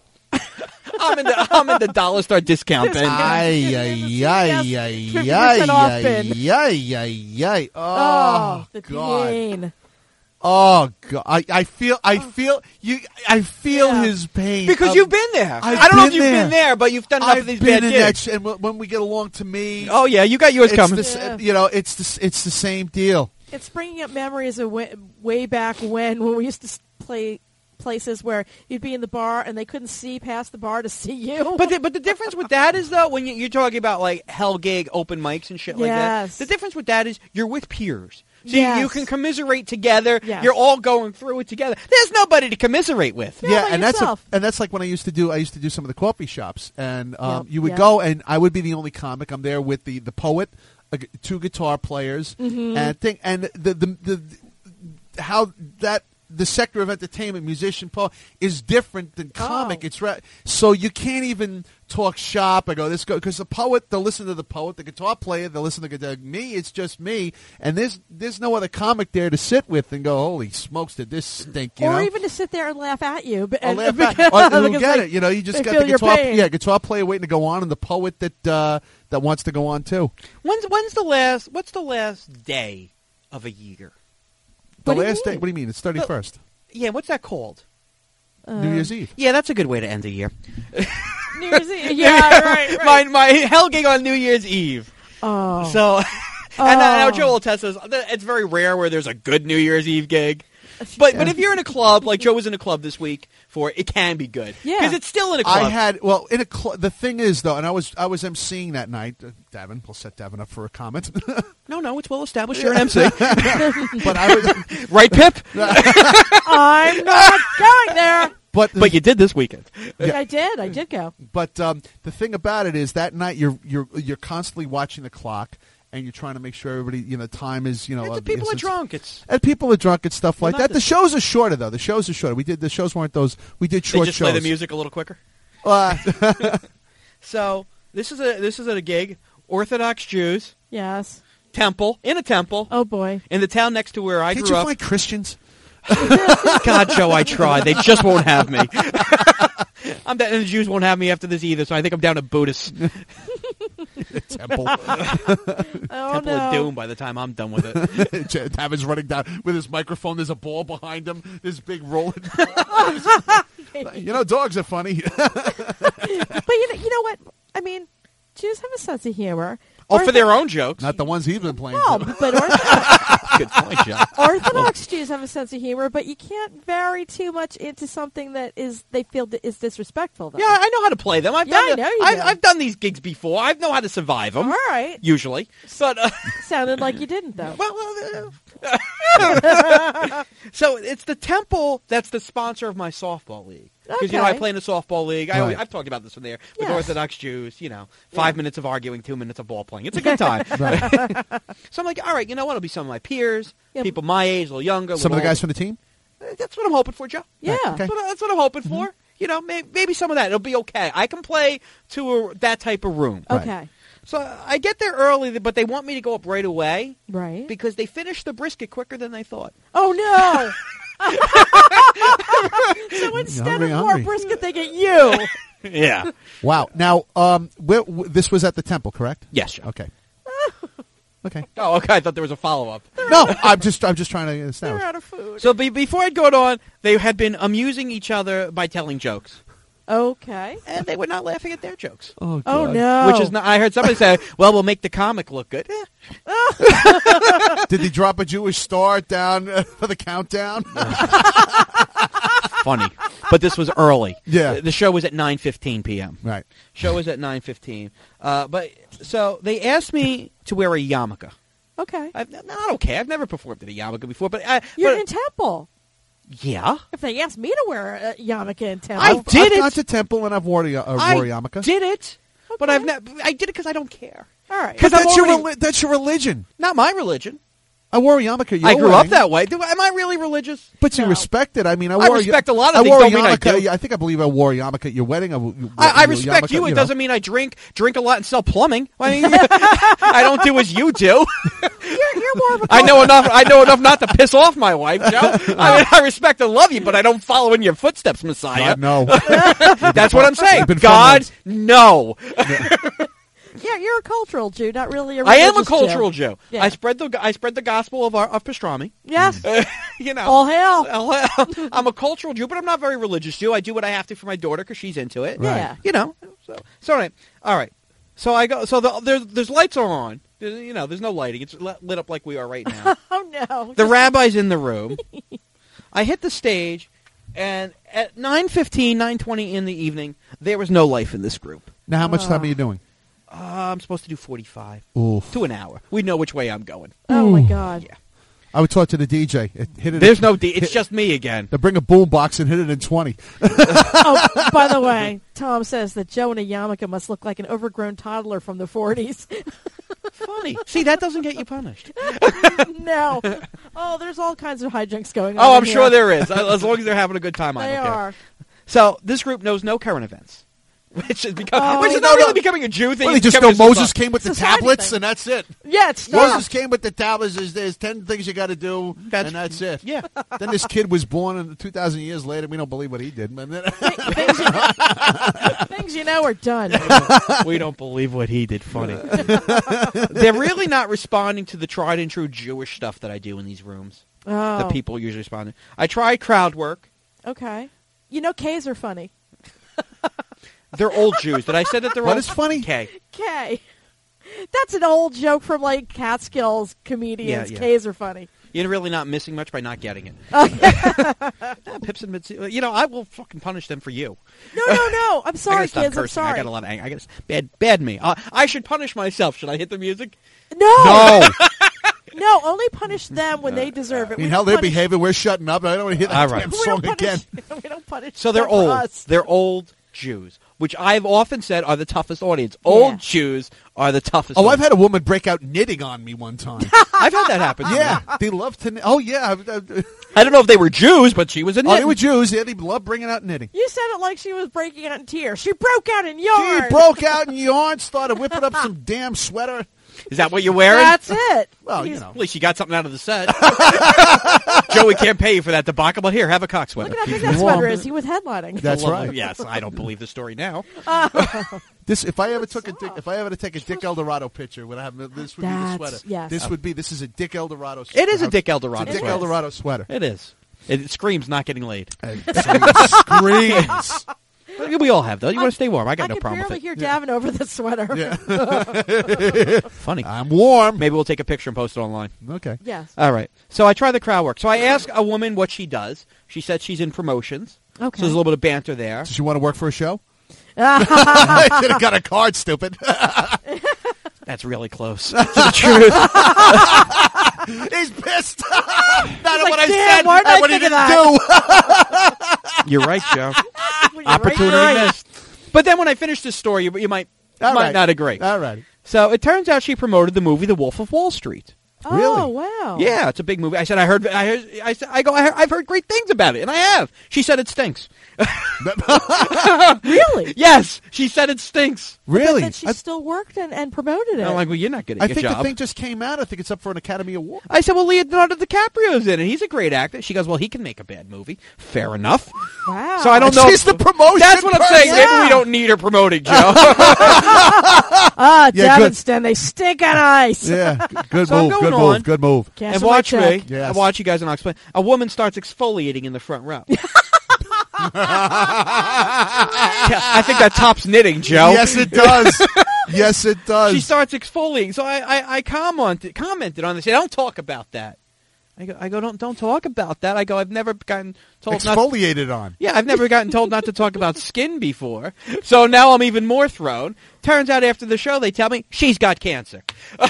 I'm in the I'm in the dollar store discount bin. Ay, ay, ay, ay, fifty ay, percent off ay, bin. ay, ay, ay. Oh, Oh, the God. pain. Oh, God. I, I feel, I feel, you, I feel Yeah. his pain. Because Um, you've been there. I've I don't know if been you've there. been there, but you've done enough I've of these been bad in gigs. that, sh- and when we get along to me, Oh yeah, you got yours it's coming. the, s- Yeah. you know, it's the, s- it's the same deal. It's bringing up memories of way, way back when, when we used to s- play places where you'd be in the bar and they couldn't see past the bar to see you. But the, but the difference with that is though when you, you're talking about like hell gig open mics and shit like Yes. that. The difference with that is you're with peers. So Yes. you, you can commiserate together. Yes. You're all going through it together. There's nobody to commiserate with. Yeah, Yeah, by and that's a, yourself. and that's like when I used to do. I used to do some of the coffee shops, and um, Yep, you would yep. go, and I would be the only comic. I'm there with the the poet, a gu- two guitar players, Mm-hmm. and thing, and the the, the the how that the sector of entertainment, musician, poet, is different than comic. Oh. It's re- so you can't even talk shop. I go this go because the poet, they'll listen to the poet, the guitar player, they'll listen to the guitar. Me, it's just me, and there's there's no other comic there to sit with and go, holy smokes, did this stink? You or know? even to sit there and laugh at you. But, Or and, laugh because, at, or they'll because, get like, it. You know, you just they got feel the your guitar, pain. yeah, guitar player waiting to go on, and the poet that uh, that wants to go on too. When's when's the last? What's the last day of a year? The What do you last day. mean? What do you mean? It's thirty first, Yeah, what's that called? uh, New Year's Eve. Yeah, that's a good way to end the year. New Year's Eve. Yeah, right, right. my my hell gig on New Year's Eve. Oh. So, and uh, now Oh. Joe will test us. It's very rare where there's a good New Year's Eve gig. But but if you're in a club, like Joe was in a club this week for, it can be good. Yeah. Because it's still in a club. I had well in a cl- the thing is though, and I was I was emceeing that night. Uh, Davin, we'll set Davin up for a comment. no, no, it's well established. You're an M C. but I was Right, Pip? I'm not going there. but But you did this weekend. I did. I did go. but um, the thing about it is that night you're you're you're constantly watching the clock and you're trying to make sure everybody you know time is you know the uh, people are it's- drunk. It's And people are drunk and stuff Well, like not that. this- The shows are shorter though. The shows are shorter. We did the shows weren't those. We did They short just shows. play the music a little quicker. Uh, So this is a this is at a gig. Orthodox Jews, Yes. temple, in a temple, Oh boy. in the town next to where I can't grew you up. find Christians? God, Joe, I tried. They just won't have me. I'm da- and the Jews won't have me after this either, so I think I'm down to Buddhists. Temple. Oh Temple no. of Doom by the time I'm done with it. Davin's running down with his microphone. There's a ball behind him. This big rolling. You know, dogs are funny. But you know, you know what? I mean, Jews have a sense of humor. Oh, for Ortho- their own jokes. Not the ones he's been playing. No, to. but Orthodox, Good point, Joe. Orthodox Jews have a sense of humor, but you can't vary too much into something that is they feel that is disrespectful. Though. Yeah, I know how to play them. I've Yeah, done I the- know you I've, do. I've done these gigs before. I know how to survive them. All right. Usually. But, uh, Sounded like you didn't though. well, uh, so it's the temple that's the sponsor of my softball league. Because, you know, I Okay. play in a softball league. I Right. always, I've talked about this from there. With Yes. Orthodox Jews, you know, five minutes of arguing, two minutes of ball playing. It's a good time. Right. So I'm like, all right, you know what? It'll be some of my peers, Yeah. people my age, a little younger. a Some of the little guys from the team. older. That's what I'm hoping for, Joe. Yeah. Okay. That's what, that's what I'm hoping for. You know, may, maybe some of that. It'll be okay. I can play to a, that type of room. Right. Okay. So I get there early, but they want me to go up right away Right. because they finished the brisket quicker than they thought. Oh no. So instead hungry, of more hungry. brisket, they get you. Yeah. Wow. Now, um, where, w- this was at the temple, correct? Yes, Joe. Okay. Okay. Oh, okay. I thought there was a follow-up. No, I'm just I'm just trying to They're establish. out of food. So be, before I'd gone on, they had been amusing each other by telling jokes. Okay. And they were not laughing at their jokes. Oh, Oh God. no. Which is not, I heard somebody say, well, we'll make the comic look good. Eh. Did they drop a Jewish star down uh, for the countdown? Funny. But this was early. Yeah. The, the show was at nine fifteen p.m. Right. Show was at nine fifteen. Uh, but so they asked me to wear a yarmulke. Okay. I've, no, I don't care. I've never performed in a yarmulke before. But, I, You're but in Temple. yeah. If they asked me to wear a yarmulke in Temple, I I've, did I've it. gone to temple and I've worn a, a I wore a yarmulke. did it. But Okay. I've ne- I did it because I don't care. all right. Because But I'm that's your already- reli- that's your religion. Not my religion. I wore a yarmulke. at your I grew up wedding, that way. Do, am I really religious? But you No. respect it. I mean, I, I wore respect a, a lot of I things, wore a don't mean I yarmulke. do. I think I believe I wore a yarmulke at your wedding. I, w- I, I wore a respect yarmulke, you. It know. doesn't mean I drink drink a lot and sell plumbing. I mean, I don't do as you do. You're, you're more of a I know enough. I know enough not to piss off my wife, Joe. I mean, I respect and love you, but I don't follow in your footsteps, Messiah. God, no. That's what I'm saying. You've been God, friends. no. Yeah, you're a cultural Jew, not really a I am a religious cultural Jew. Jew. Yeah. I spread the I spread the gospel of our, of pastrami. Yes. You know. All hail. I'm a cultural Jew, but I'm not very religious Jew. I do what I have to for my daughter because she's into it. Right. Yeah. You know. So, so all right, all right. So I go. So the, there's there's lights are on. There's, you know, there's no lighting. It's lit lit up like we are right now. Oh no. The rabbi's in the room. I hit the stage, and at nine fifteen, nine twenty in the evening, there was no life in this group. Now, how much time are you doing? Uh, I'm supposed to do forty-five Oof. to an hour. We know which way I'm going. Oh my God. Yeah. I would talk to the D J. It, hit it. There's no D. It's just me again. They bring a boom box and hit it in twenty. Oh, by the way, Tom says that Joe in a yarmulke must look like an overgrown toddler from the forties. Funny. See, that doesn't get you punished. No. Oh, there's all kinds of hijinks going on. Oh, I'm in sure here. there is. As long as they're having a good time, I They don't care. are. So this group knows no current events, which is become, Oh. which is No, not no. really becoming a Jew thing. Well, they it's just becoming know a Moses society. came with the Society tablets, thing. and that's it. Yeah, it's not. Moses came with the tablets. There's, there's ten things you got to do, That's- and that's it. Yeah. Then this kid was born, and two thousand years later, we don't believe what he did. And then, things, you know, things you know are done. We don't believe what he did. Funny. They're really not responding to the tried and true Jewish stuff that I do in these rooms. Oh, That people usually respond to. I try crowd work. okay. You know, K's are funny. They're old Jews. Did I say that they're What old? is funny? K. K. That's an old joke from like Catskills comedians. Yeah, yeah. K's are funny. You're really not missing much by not getting it. Ah, Pips and Mitzi, you know, I will fucking punish them for you. No, no, no. I'm I sorry, gotta stop kids. cursing. I'm sorry. I got a lot of anger. I got bad, bad me. Uh, I should punish myself. Should I hit the music? No, no. no. Only punish them when they deserve it. I mean, We how don't they're punish- behaving, we're shutting up. I don't want to hear that All right. damn We song don't again. punish. We don't punish. So they're them for old. us. They're old Jews, which I've often said are the toughest audience. Old Yeah. Jews are the toughest. Oh, I've audience. had a woman break out knitting on me one time. I've had that happen. Yeah, they love to. knit. Oh yeah, I- I- I don't know if they were Jews, but she was a oh, knit. they were Jews. Yeah, they love bringing out knitting. You said it like she was breaking out in tears. She broke out in yarn. She broke out in yarn, started whipping up some damn sweater. Is that what you're wearing? That's it. Well, you He's- know. At least you got something out of the set. Joey can't pay you for that debacle, but here, have a cock sweater. Look at how big Keep that warm. sweater is. He was headlining. That's Well, right. Yes, I don't believe the story now. This, if I ever took a Dick, if I ever to take a Dick Eldorado picture, would I have this would be the That's- sweater. yes. This would be. This is a Dick Eldorado. It is a Dick It's a Eldorado Dick It is. sweater. Eldorado sweater. It is. It, it screams not getting laid. It screams. We all have, though. You want to stay warm. I got I no can problem barely with it. hear Davin over the sweater. Yeah, Funny. I'm warm. Maybe we'll take a picture and post it online. Okay. Yes. All right. So I try the crowd work. So I ask a woman what she does. She said she's in promotions. Okay. So there's a little bit of banter there. Does she want to work for a show? I should have got a card, stupid. That's really close to the truth. He's pissed. Not at like, what I "Damn, said. why did Not I what he think didn't of do. You're right, Joe. You're Opportunity right, right. missed. But then when I finish this story, you, you might All might right. not agree. All right. So it turns out she promoted the movie The Wolf of Wall Street. Oh, Really? wow. Yeah, it's a big movie. I said I heard. I heard. I said I go. I heard, I've heard great things about it, and I have. She said it stinks. Really? Yes, she said it stinks. Really? But she I, still worked and, and promoted it. I'm like, well, you're not good at I your think job. the thing just came out. I think it's up for an Academy Award. I said, well, Leonardo DiCaprio's in it. He's a great actor. She goes, well, he can make a bad movie. Fair enough. wow. So I don't know. She's the promotion. That's what I'm saying. person. Maybe Yeah. we don't need her promoting, Joe. Ah, Yeah, good. Davinston, they stink on ice. Yeah. Good So I'm move. going Good on. move. Good move. Cancel and my watch check. me. Yes. I watch you guys, and I'll explain. A woman starts exfoliating in the front row. I think that tops knitting, Joe. Yes, it does. Yes, it does. She starts exfoliating. So I, I, I commented, commented on this. I don't talk about that. I go, I go, don't, don't talk about that. I go, I've never gotten told not. Exfoliated on. Yeah, I've never gotten told not to talk about skin before. So now I'm even more thrown. Turns out after the show, they tell me she's got cancer.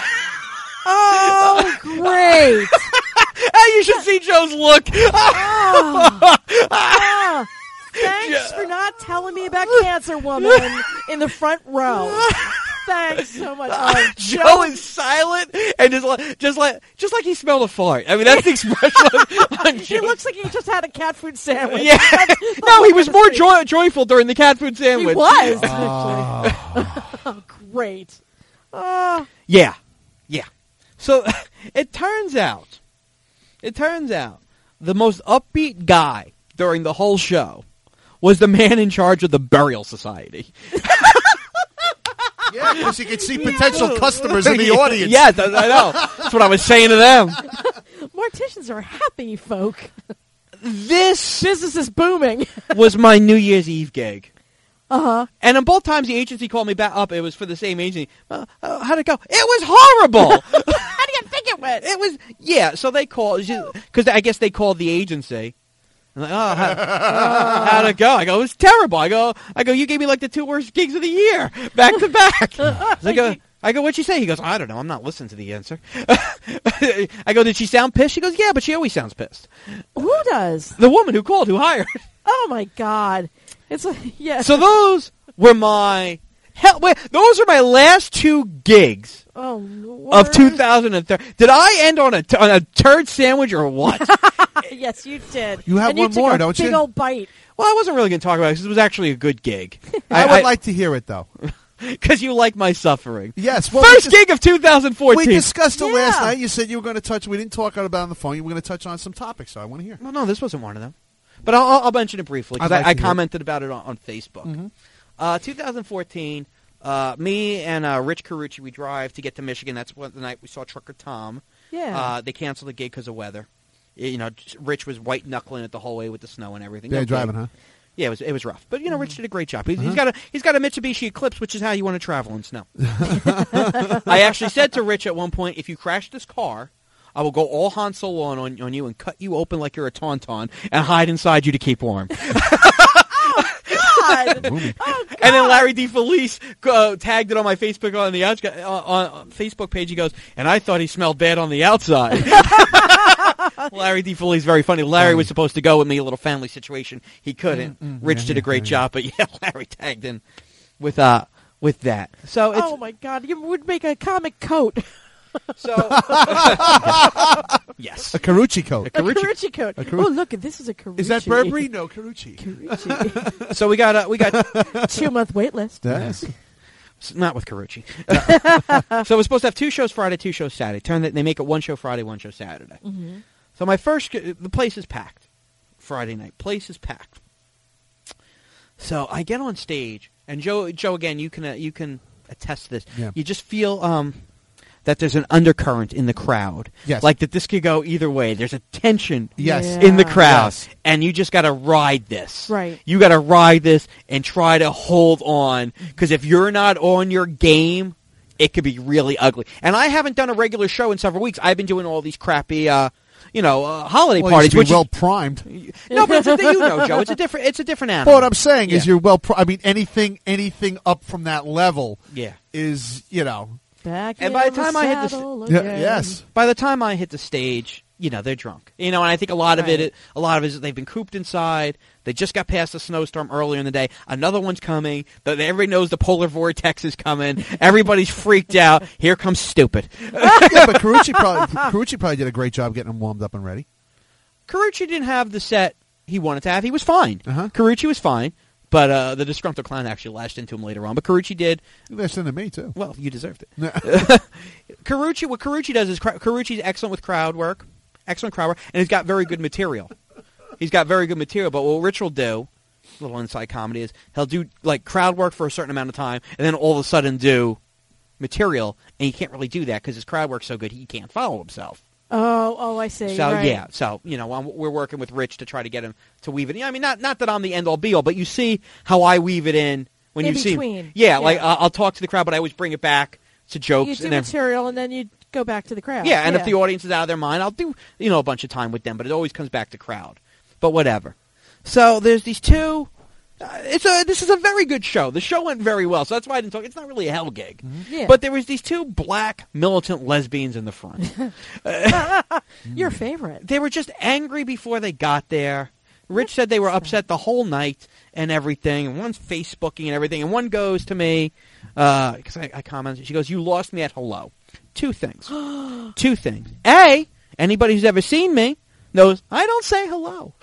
Oh, great. Hey, you should see Joe's look. Oh. Oh. Thanks for not telling me about Cancer Woman in the front row. Thanks so much. Oh, Joe is silent and just like, just like, just like he smelled a fart. I mean, that's the expression on, on He Joe. looks like he just had a cat food sandwich. Yeah. No, he was more joy- joyful during the cat food He sandwich. was. Oh. actually. Oh, great. Oh, Yeah. Yeah. So it turns out, it turns out the most upbeat guy during the whole show was the man in charge of the burial society. Yeah, because you could see potential customers in the audience. Yes, I I know. That's what I was saying to them. morticians are happy folk. This Business is booming. was my New Year's Eve gig. Uh-huh. And on both times the agency called me back up, it was for the same agency. Uh, uh, how'd it go? It was horrible. How do you think it went? It was, yeah, so they called, because I guess they called the agency. I'm like, oh, how, how'd it go? I go, it was terrible. I go, I go, you gave me like the two worst gigs of the year, back to back. I go, I go, what'd she say? He goes, I don't know. I'm not listening to the answer. I go, did she sound pissed? She goes, yeah, but she always sounds pissed. Who does? The woman who called, who hired. Oh, my God. It's a, yes. So those were my Hell, wait, those are my last two gigs Oh, Lord. of two thousand thirteen. Did I end on a t- on a turd sandwich or what? Yes, you did. You have and one you took more, a don't big you? old bite. Well, I wasn't really going to talk about it because it was actually a good gig. I, would like to hear it, though. Because you like my suffering. Yes. Well, First we just- gig of two thousand fourteen. We discussed it last Yeah. night. You said you were going to touch. We didn't talk about it on the phone. You were going to touch on some topics, so I want to hear. Well, no, this wasn't one of them. But I'll, I'll, I'll mention it briefly because I'd like I, I to hear it. commented about it on, on Facebook. Mhm. Uh, two thousand fourteen, uh, me and uh, Rich Carucci, we drive to get to Michigan. That's what the night we saw Trucker Tom. Yeah. Uh, they canceled the gig because of weather. You know, just- Rich was white knuckling it the whole way with the snow and everything. Bad No driving, gig. huh? Yeah, it was it was rough. But you know, Rich did a great job. He's, Uh-huh. he's got a he's got a Mitsubishi Eclipse, which is how you want to travel in snow. I actually said to Rich at one point, if you crash this car, I will go all Han Solo on, on on you and cut you open like you're a tauntaun and hide inside you to keep warm. God. Movie. Oh, God. And then Larry DeFelice uh, tagged it on my Facebook on the outs- uh, on, on Facebook page. He goes, and I thought he smelled bad on the outside. Larry DeFelice is very funny. Larry was supposed to go with me, a little family situation. He couldn't. Mm, mm, Rich yeah, did a yeah, great yeah, job, but yeah, Larry tagged in with uh with that. So it's Oh, my God. You would make a comic coat. so yes. A Carucci coat. A Carucci. Carucci coat. A Carucci- Oh, look, this is a Carucci. Is that Burberry? No, Carucci. Carucci. So we got uh, we got Two-month wait list. Yes. not with Carucci. So we're supposed to have two shows Friday, two shows Saturday. Turn that they make it one show Friday, one show Saturday. Mm-hmm. So my first, the place is packed. Friday night, place is packed. So I get on stage, and Joe, Joe, again, you can uh, you can attest to this. Yeah. You just feel um, that there's an undercurrent in the crowd. Yes. Like that this could go either way. There's a tension Yes. Yeah. in the crowd, Yes. and you just got to ride this. Right. You got to ride this and try to hold on, because if you're not on your game, it could be really ugly. And I haven't done a regular show in several weeks. I've been doing all these crappy, uh, you know, uh, holiday Well, parties. you Which well is, primed. no, but it's a, you know, Joe, it's a different, it's a different animal. But what I'm saying is, Yeah. you're well. Pri- I mean, anything, anything up from that level Yeah. is, you know, Back And in by the time I hit the saddle yeah, again. yes. By the time I hit the stage, you know, they're drunk. You know, and I think a lot of Right. it, a lot of it is they've been cooped inside. They just got past a snowstorm earlier in the day. Another one's coming. The, everybody knows the polar vortex is coming. Everybody's freaked out. Here comes stupid. Yeah, but Carucci probably, Carucci probably did a great job getting them warmed up and ready. Carucci didn't have the set he wanted to have. He was fine. Uh-huh. Carucci was fine. But uh, the disgruntled clown actually lashed into him later on. But Carucci did. You listened to me too. Well, you deserved it. Yeah. Carucci, what Carucci does is Cra- Carucci's excellent with crowd work, excellent crowd work, and he's got very good material. He's got very good material. But what Rich will do, little inside comedy, is he'll do like crowd work for a certain amount of time, and then all of a sudden do material, and he can't really do that because his crowd work's so good he can't follow himself. Oh, oh, I see. So right. yeah, so you know I'm, we're working with Rich to try to get him to weave it. Yeah, I mean, not not that I'm the end all be all, but you see how I weave it in when In you see. between. Yeah, like Yeah. I'll, I'll talk to the crowd, but I always bring it back to jokes You do and then, material, and then you go back to the crowd. yeah, and if the audience is out of their mind, I'll do you know a bunch of time with them, but it always comes back to crowd. But whatever. So there's these two. Uh, it's a this is a very good show. The show went very well, so that's why I didn't talk. It's not really a hell gig, Yeah. but there was these two black militant lesbians in the front. Your favorite. They were just angry before they got there. Rich said they were upset the whole night and everything. And one's Facebooking and everything. And one goes to me, because I, I commented, she goes, "You lost me at hello." Two things. Two things. A, anybody who's ever seen me knows I don't say hello.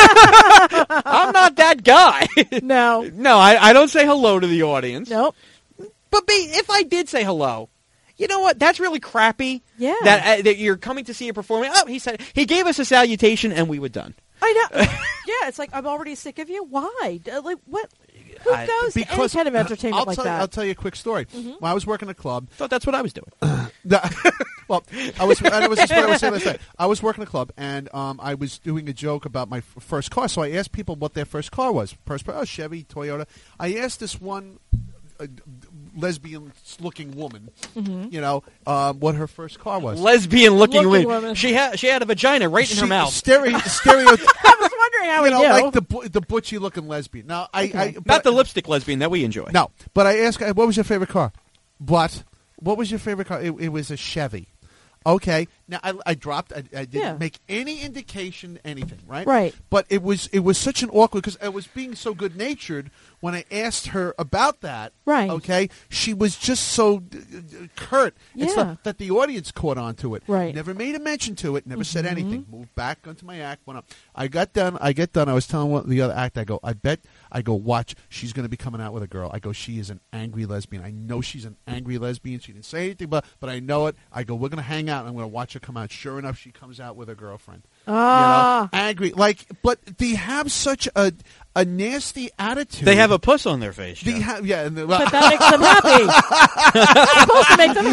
I'm not that guy. No. No, I, I don't say hello to the audience. Nope. But B, if I did say hello, you know what? That's really crappy. Yeah. That uh, that you're coming to see a performance. Oh, he said he gave us a salutation and we were done. I know. Yeah, it's like I'm already sick of you. Why? Uh, Like what? Who I- goes to any kind of entertainment I'll like tell, that? I'll tell you a quick story. When I was working at a club, Thought that's what I was doing. No, well, I was. And it was just what I was saying last night. I was working a club, and um, I was doing a joke about my f- first car. So I asked people what their first car was. First, oh, Chevy, Toyota. I asked this one uh, lesbian-looking woman, Mm-hmm. you know, um, what her first car was. Lesbian-looking Looking woman. woman. She had she had a vagina right in She- her mouth. Stereo, stereo, I was wondering how you we know, knew. like the bu- the butchy-looking lesbian. Now, I, Okay. I Not but- the lipstick lesbian that we enjoy. No, but I asked her, what was your favorite car? What? What was your favorite car? It, it was a Chevy. Okay. Now I, I dropped. I, I didn't Yeah. make any indication, anything. Right. Right. But it was it was such an awkward because I was being so good natured when I asked her about that. Right. Okay. She was just so uh, uh, curt and Yeah. stuff that the audience caught on to it. Right. Never made a mention to it. Never said Mhm. anything. Moved back onto my act. Went up. I got done. I get done. I was telling one, the other act. I go. I bet. I go. Watch. She's going to be coming out with a girl. I go. She is an angry lesbian. I know she's an angry lesbian. She didn't say anything, but but I know it. I go. We're going to hang out. And I'm going to watch her come out. Sure enough, she comes out with her girlfriend. Ah. You know, angry. Like, but they have such a a nasty attitude. They have a puss on their face. They Joe. have, yeah, and the, But that makes them happy. It's supposed to make them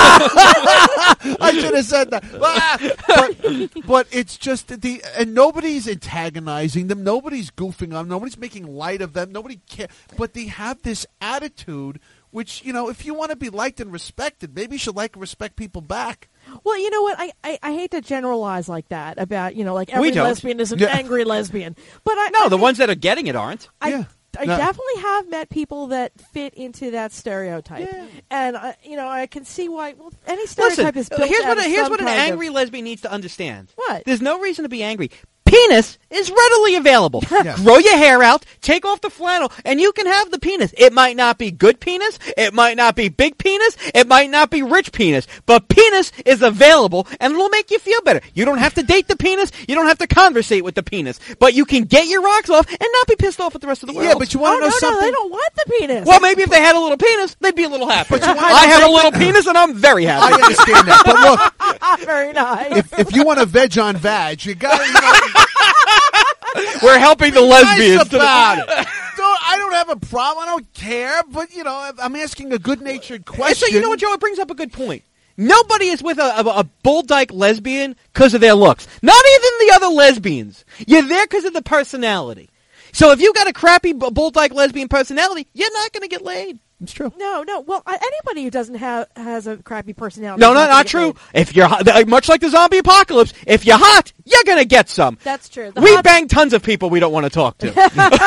happy. I should have said that. Ah! but, but it's just the and nobody's antagonizing them. Nobody's goofing on them. Nobody's making light of them. Nobody cares. But they have this attitude, which, you know, if you want to be liked and respected, maybe you should like and respect people back. Well, you know what? I, I, I hate to generalize like that about, you know, like every We don't. lesbian is an Yeah. angry lesbian. But I, No, I the mean, ones that are getting it aren't. I, Yeah. I No. definitely have met people that fit into that stereotype. Yeah. And, I, you know, I can see why, well, any Listen, stereotype is built here's out what, of a, here's some what an kind of- angry lesbian needs to understand. What? There's no reason to be angry. Penis is readily available. Yeah. Grow your hair out, take off the flannel, and you can have the penis. It might not be good penis, it might not be big penis, it might not be rich penis, but penis is available, and it'll make you feel better. You don't have to date the penis, you don't have to conversate with the penis, but you can get your rocks off and not be pissed off at the rest of the world. Yeah, but you want Oh, to know no, something? no, they don't want the penis. Well, maybe if they had a little penis, they'd be a little happier. But you want- I have a little penis, and I'm very happy. I understand that. But look, Very nice. if, if you want to veg on vag, you got to, you know, We're helping the lesbians. nice to the- about it. Don't, I don't have a problem. I don't care. But, you know, I'm asking a good-natured And question. so, you know what, Joe? It brings up a good point. Nobody is with a, a, a bull dyke lesbian because of their looks. Not even the other lesbians. You're there because of the personality. So if you got a crappy bu- bull dyke lesbian personality, you're not going to get laid. It's true. No, no. Well, I- anybody who doesn't have has a crappy personality. No, is no, gonna not get true. laid. If you're hot, th- much like the zombie apocalypse, if you're hot, you're going to get some. That's true. The We hot, bang tons of people we don't want to talk to.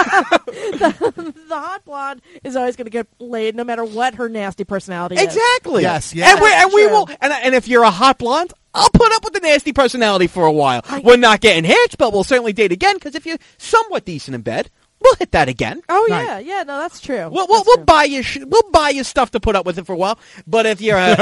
the hot blonde is always going to get laid, no matter what her nasty personality is. Exactly. Yes, yes. And we and That's we true. will. And, and if you're a hot blonde, I'll put up with the nasty personality for a while. I- We're not getting hitched, but we'll certainly date again. Because if you're somewhat decent in bed, we'll hit that again. Oh Right. yeah, yeah. No, that's true. We'll, we'll, That's we'll true. buy you. Sh- we'll buy you stuff to put up with it for a while. But if you're, a,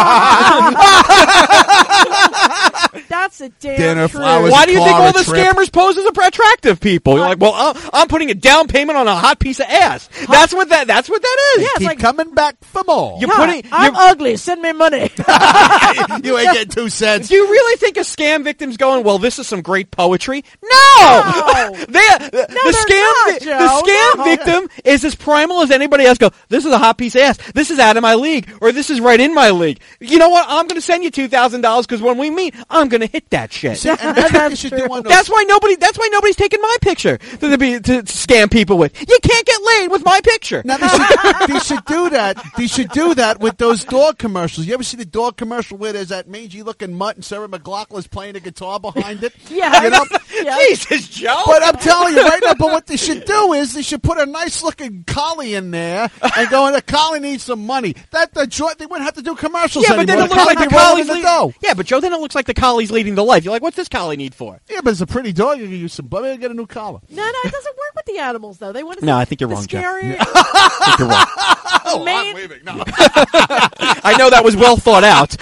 That's a damn Dinner, true. flowers, why do you think all the Clara trip. scammers pose as attractive people? You're like, well, uh, I'm putting a down payment on a hot piece of ass. That's what that. That's what that is. Yeah, it's Keep like- coming back for more. You- Hi, putting- I'm you're- ugly. Send me money. You ain't getting two cents. Do you really think a scam victim's going, well, this is some great poetry? No! No. they, the, the they're scam, not, the Joe. scam No. victim is as primal as anybody else. Go, this is a hot piece of ass. This is out of my league. Or this is right in my league. You know what? I'm going to send you two thousand dollars because when we meet, I'm going to hit that shit. See, and that's what you That's should true. do on those. That's why nobody. That's why nobody's taking my picture to, to be to scam people with. You can't get laid with my picture. Now they should, they should do that. They should do that with those dog commercials. You ever see the dog commercial where there's that mangy-looking mutt and Sarah McLachlan's playing a guitar behind it? Yeah. You know? Yeah. Jesus, Joe. But I'm telling you right now. But what they should do is they should put a nice-looking collie in there and go, and the collie needs some money. That the joint they wouldn't have to do commercials yeah, but then anymore. it looks like the collie be rolling collie's in the leading. dough. Yeah, but Joe, then it looks like the collie's leading the life. You're like, what's this collie need for? Yeah, but it's a pretty dog. You can use some. Maybe get a new collar. No, no, it doesn't work with the animals though. They want to. No, I think you're the wrong, Jeff. scary, I think you're wrong. Oh, main- leaving. No. I know that was well thought out.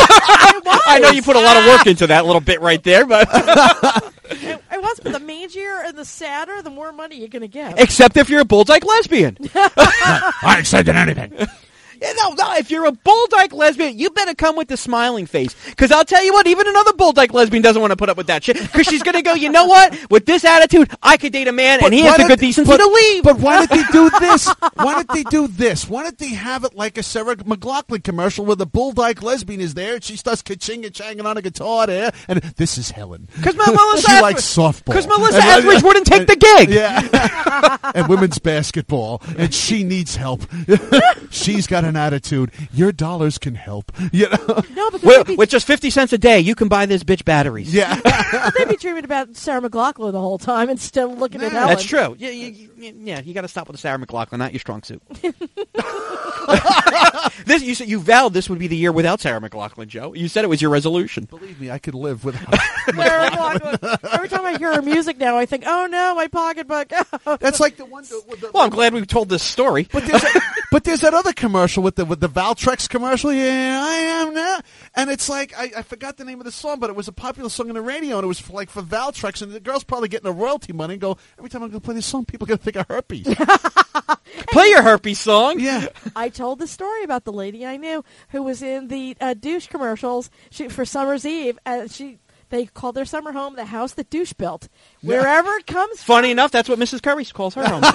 I know you put a lot of work into that little bit right there, but It, it was, but the mangier and the sadder, the more money you're going to get. except if you're a bull dyke lesbian. I ain't saying anything. Yeah, no, no, if you're a bull dyke lesbian, you better come with the smiling face. Because I'll tell you what, even another bull dyke lesbian doesn't want to put up with that shit. Because she's going to go, you know what? With this attitude, I could date a man, and he has the why good did- decency but, to leave. But why did they do this? Why did they do this? Why did they have it like a Sarah McLachlan commercial where the bull dyke lesbian is there and she starts ka-ching and changing on a guitar there, and this is Helen. Because Melissa she Etheridge- likes softball. Because Melissa And- Etheridge wouldn't take the gig. Yeah. And women's basketball, and she needs help. She's got an attitude. Your dollars can help. You know? No, but Well, they'd be, with just fifty cents a day, you can buy this bitch batteries. Yeah. they'd be dreaming about Sarah McLachlan the whole time instead of looking at Yeah. Helen. That's true. Yeah, you, you, yeah, you got to stop with the Sarah McLachlan, not your strong suit. This you said you vowed this would be the year without Sarah McLachlan, Joe. You said it was your resolution. Believe me, I could live without. Sarah McLachlan. Every time I hear her music now, I think, "Oh no, my pocketbook." That's like the one. The, the, Well, I'm glad we told this story. But there's, a, but there's that other commercial with the with the Valtrex commercial. Yeah, I am now, and it's like I, I forgot the name of the song, but it was a popular song on the radio, and it was for, like for Valtrex, and the girl's probably getting the royalty money. And go every time I'm going to play this song, people are going to think of herpes. Play your herpes song. Yeah, I told the story about the lady I knew who was in the uh, douche commercials she, for Summer's Eve, and she they called their summer home the house that douche built. Wherever it comes Funny from. enough, that's what Missus Curry calls her home.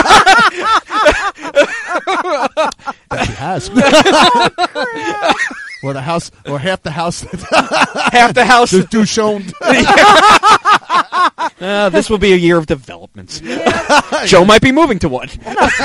that she has. Oh, Or the house, or half the house. Half the house. Just douche owned. Uh, this will be a year of developments. yeah. Joe might be moving to one.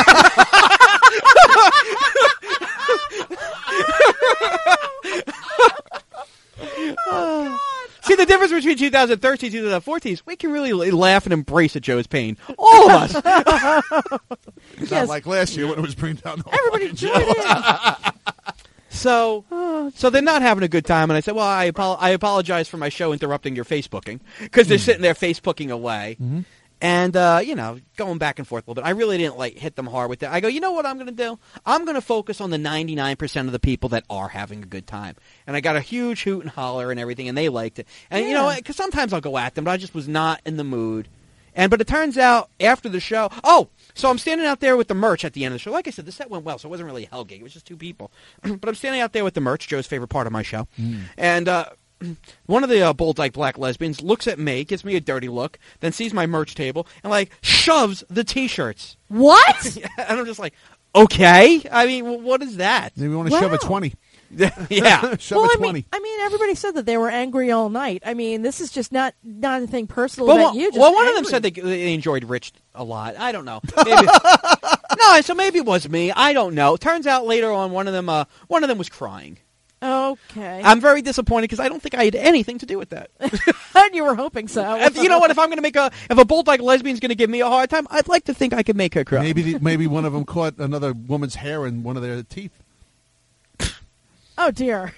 See, the difference between two thousand thirteen and two thousand fourteen is we can really laugh and embrace at Joe's pain. All of us. It's Yes. not like last year when it was bringing down the whole Everybody fucking join show. in. So, Oh, so they're not having a good time, and I said, "Well, I, apo- I apologize for my show interrupting your Facebooking because they're sitting there Facebooking away, Mm-hmm. and uh, you know, going back and forth a little bit. I really didn't like hit them hard with that. I go, you know what I'm going to do? I'm going to focus on the ninety-nine percent of the people that are having a good time, and I got a huge hoot and holler and everything, and they liked it. And you know, Yeah. because sometimes I'll go at them, but I just was not in the mood. And but it turns out after the show, oh, so I'm standing out there with the merch at the end of the show. Like I said, the set went well, so it wasn't really a hell gig. It was just two people. But I'm standing out there with the merch, Joe's favorite part of my show. And uh, one of the uh, Bold Dyke Black lesbians looks at me, gives me a dirty look, then sees my merch table, and like shoves the T-shirts. what? And I'm just like, okay. I mean, w- what is that? Maybe we want to shove a Wow. twenty. Yeah. Shove well, a I twenty. mean, I mean, everybody said that they were angry all night. I mean, this is just not not anything personal Well, about one, you. Just well, one of them angry. said they, they enjoyed Rich a lot. I don't know. Maybe, no, so maybe it was me. I don't know. Turns out later on, one of them, uh, one of them was crying. Okay. I'm very disappointed because I don't think I had anything to do with that. And you were hoping so. If- you know what? If I'm going to make a, if a Bold Dyke lesbian's going to give me a hard time, I'd like to think I could make her cry. Maybe the, maybe one of them caught another woman's hair in one of their teeth. Oh dear.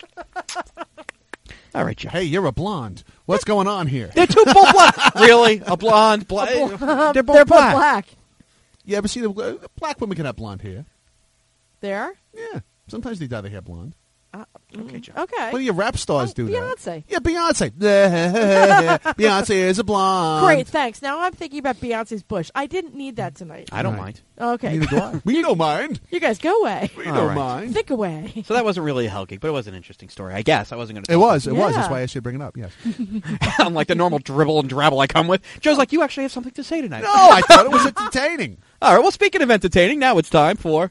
All right, Joe. Hey, you're a blonde. What's going on here? They're two both black. Really? A blonde? Bla- They're they're both They're black. both black. Yeah, but see, the, uh, black women can have blonde hair. There. Yeah, sometimes they dye their hair blonde. Uh, Okay, Joe. okay. What do your rap stars Oh, do Beyonce. that? Yeah, Beyonce. Beyonce is a blonde. Great, thanks. Now I'm thinking about Beyonce's bush. I didn't need that tonight. I don't Right. mind. Okay. Neither do I. We don't mind. You guys go away. We All don't right. mind. Think away. So that wasn't really a hell gig, but it was an interesting story. I guess I wasn't going to. It was. It was. Yeah. That's why I should bring it up. Yes. I'm like the normal dribble and drabble I come with. Joe's like, you actually have something to say tonight. No, I thought it was entertaining. All right. Well, speaking of entertaining, now it's time for.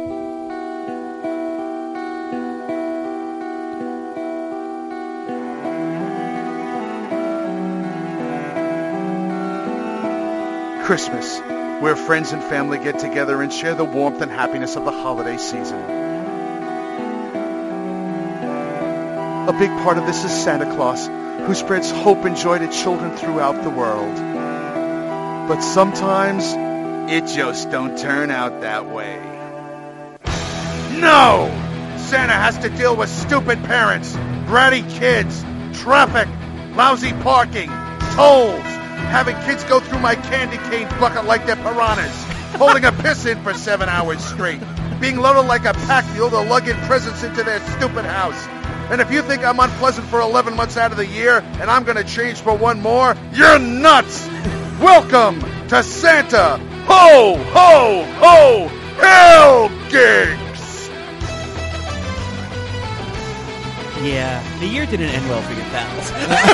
Christmas, where friends and family get together and share the warmth and happiness of the holiday season. A big part of this is Santa Claus, who spreads hope and joy to children throughout the world. But sometimes, it just don't turn out that way. No! Santa has to deal with stupid parents, bratty kids, traffic, lousy parking, tolls, having kids go through my candy cane bucket like they're piranhas, holding a piss in for seven hours straight, being loaded like a pack mule to lug in presents into their stupid house. And if you think I'm unpleasant for eleven months out of the year and I'm going to change for one more, you're nuts! Welcome to Santa! Ho, ho, ho! Hell gigs! Yeah, the year didn't end well for your pals.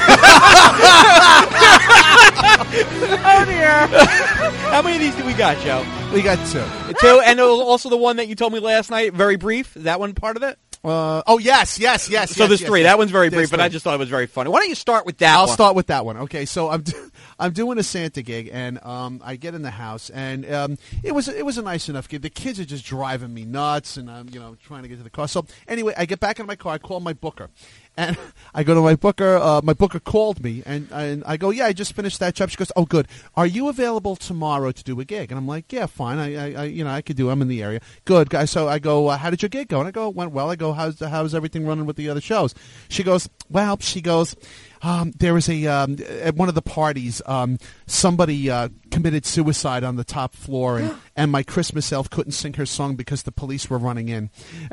Oh dear. How many of these do we got, Joe? We got two. Two, and also the one that you told me last night, very brief. Is that one part of it? Uh, oh, yes, yes, yes. So yes, there's yes, three. yes. That one's very There's brief, but I three. just thought it was very funny. Why don't you start with that I'll one? start with that one. Okay, so I'm do- I'm doing a Santa gig, and um, I get in the house, and um, it was it was a nice enough gig. The kids are just driving me nuts, and I'm you know trying to get to the car. So anyway, I get back in my car. I call my booker, And I go to my booker. Uh, my booker called me, and, and I go, yeah, I just finished that job. She goes, oh, good. Are you available tomorrow to do a gig? And I'm like, yeah, fine. I, I, I you know, I could do. I'm in the area. Good, guys. So I go, uh, how did your gig go? And I go, went well. I go, how's how's everything running with the other shows? She goes, well, she goes. Um, there was a um, at one of the parties. Um, somebody uh, committed suicide on the top floor, and, and my Christmas elf couldn't sing her song because the police were running in.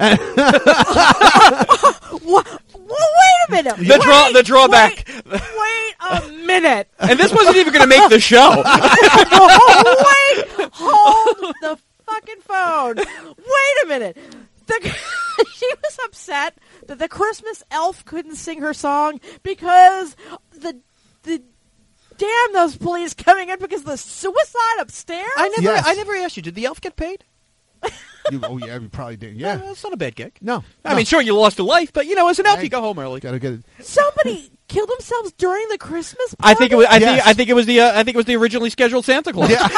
What? Wait a minute. The draw, Wait, the drawback. Wait, wait a minute. And this wasn't even going to make the show. Oh, wait, hold the fucking phone. Wait a minute. The, she was upset that the Christmas elf couldn't sing her song because the the damn those police coming in because of the suicide upstairs. I never, Yes. I never asked you. Did the elf get paid? You, oh yeah, you probably did. Yeah, Uh, that's not a bad gig. no. I no. mean, sure, you lost a life, but you know, as an elf, Hey, you go home early. gotta get it. Somebody killed themselves during the Christmas I party? think it was. I Yes. think. I think it was the. Uh, I think it was the originally scheduled Santa Claus. Yeah.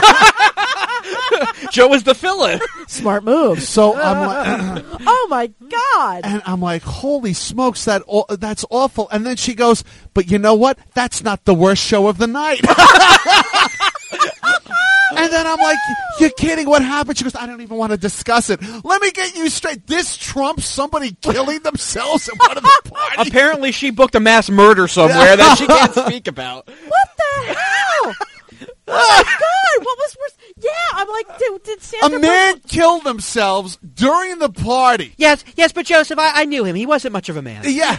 Joe was the fill-in. Smart move. So I'm like, Oh, my God. and I'm like, holy smokes, that aw- that's awful. And then she goes, but you know what? That's not the worst show of the night. And then I'm like, you're kidding. What happened? She goes, I don't even want to discuss it. Let me get you straight. This trumps somebody killing themselves at one of the parties. Apparently, she booked a mass murder somewhere that she can't speak about. What the hell? Oh, my God. What was worse? Yeah, I'm like, did, did Santa... A man killed themselves during the party. Yes, yes, but Joseph, I, I knew him. He wasn't much of a man. Yeah.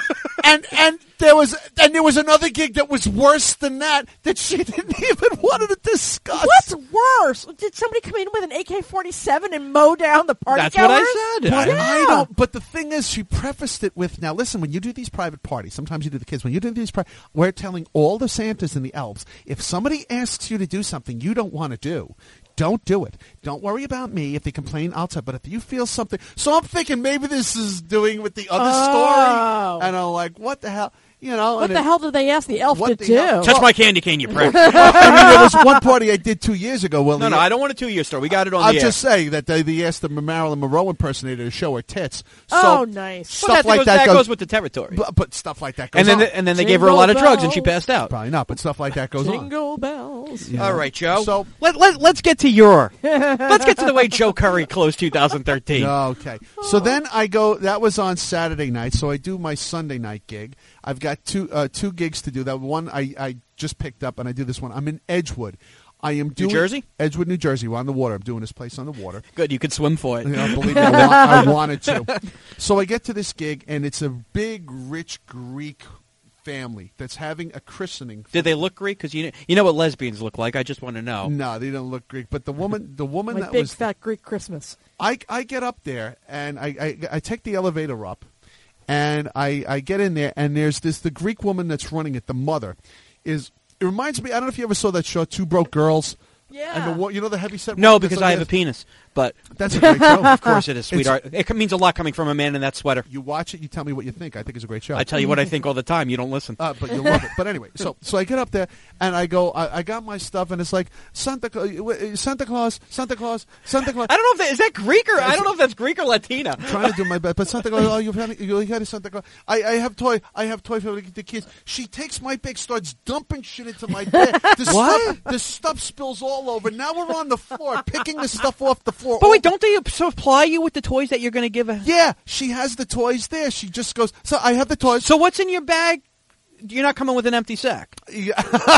and and there was and there was another gig that was worse than that that she didn't even want to discuss. What's worse? Did somebody come in with an A K forty-seven and mow down the party That's what I goers? said. But Yeah. I don't. But the thing is, she prefaced it with, "Now listen, when you do these private parties, sometimes you do the kids. When you do these, pri- we're telling all the Santas and the elves, if somebody asks you to do something you don't want to do, don't do it. Don't worry about me. If they complain, I'll tell. But if you feel something, so I'm thinking maybe this is doing with the other Oh. story, and I'm like, what the hell, you know? What and the it- hell did they ask the elf What to the do? hell? Touch my candy cane, you prick. I mean, there was one party I did two years ago. Well, No, no, I don't want a two-year story. We got it on I'm the just air. saying that they, they asked the Marilyn Monroe impersonator to show her tits. So Oh, nice. Stuff Well, that like goes, that, that goes, goes with the territory. but, but stuff like that goes And then, on. the, and then they gave her a lot of drugs, and she passed out. Probably not, but stuff like that goes on. Jingle bells. You know? All right, Joe. So- let, let, let's get to your. Let's get to the way Joe Curry closed two thousand thirteen. Okay. So then I go. That was on Saturday night. So I do my Sunday night gig. I've got two uh, two gigs to do. That one I, I just picked up, and I do this one. I'm in Edgewood. I am doing Jersey? Edgewood, New Jersey. We're on the water. I'm doing this place on the water. Good, you could swim for it. You know, believe me, I, wa- I wanted to. So I get to this gig, and it's a big, rich Greek family that's having a christening. Did they look Greek? Because you know, you know what lesbians look like. I just want to know. No, they don't look Greek. But the woman, the woman My that big was, fat Greek Christmas. I, I get up there and I, I, I take the elevator up, and I, I get in there, and there's this the Greek woman that's running it. The mother is. It reminds me. I don't know if you ever saw that show, Two Broke Girls. Yeah. And the wo- you know the heavy set. No, woman that's because on I have there? a penis. But That's a great show. of course it is, sweetheart. It means a lot coming from a man in that sweater. You watch it. You tell me what you think. I think it's a great show. I tell you what I think all the time. You don't listen. Uh, but you'll love it. But anyway, so so I get up there and I go. I, I got my stuff, and it's like Santa Claus, Santa Claus, Santa Claus, Santa Claus. I don't know if that, is that Greek or I don't know if that's Greek or Latina. Trying to do my best, but Santa Claus. Oh, you've had you had a Santa Claus. I, I have toy. I have toy for the kids. She takes my bag, starts dumping shit into my bag. The What? Stuff, the stuff spills all over. Now we're on the floor, picking the stuff off the floor. But All- wait, don't they supply you with the toys that you're going to give a... Yeah, she has the toys there. She just goes. So I have the toys. So what's in your bag? You're not coming with an empty sack. Yeah.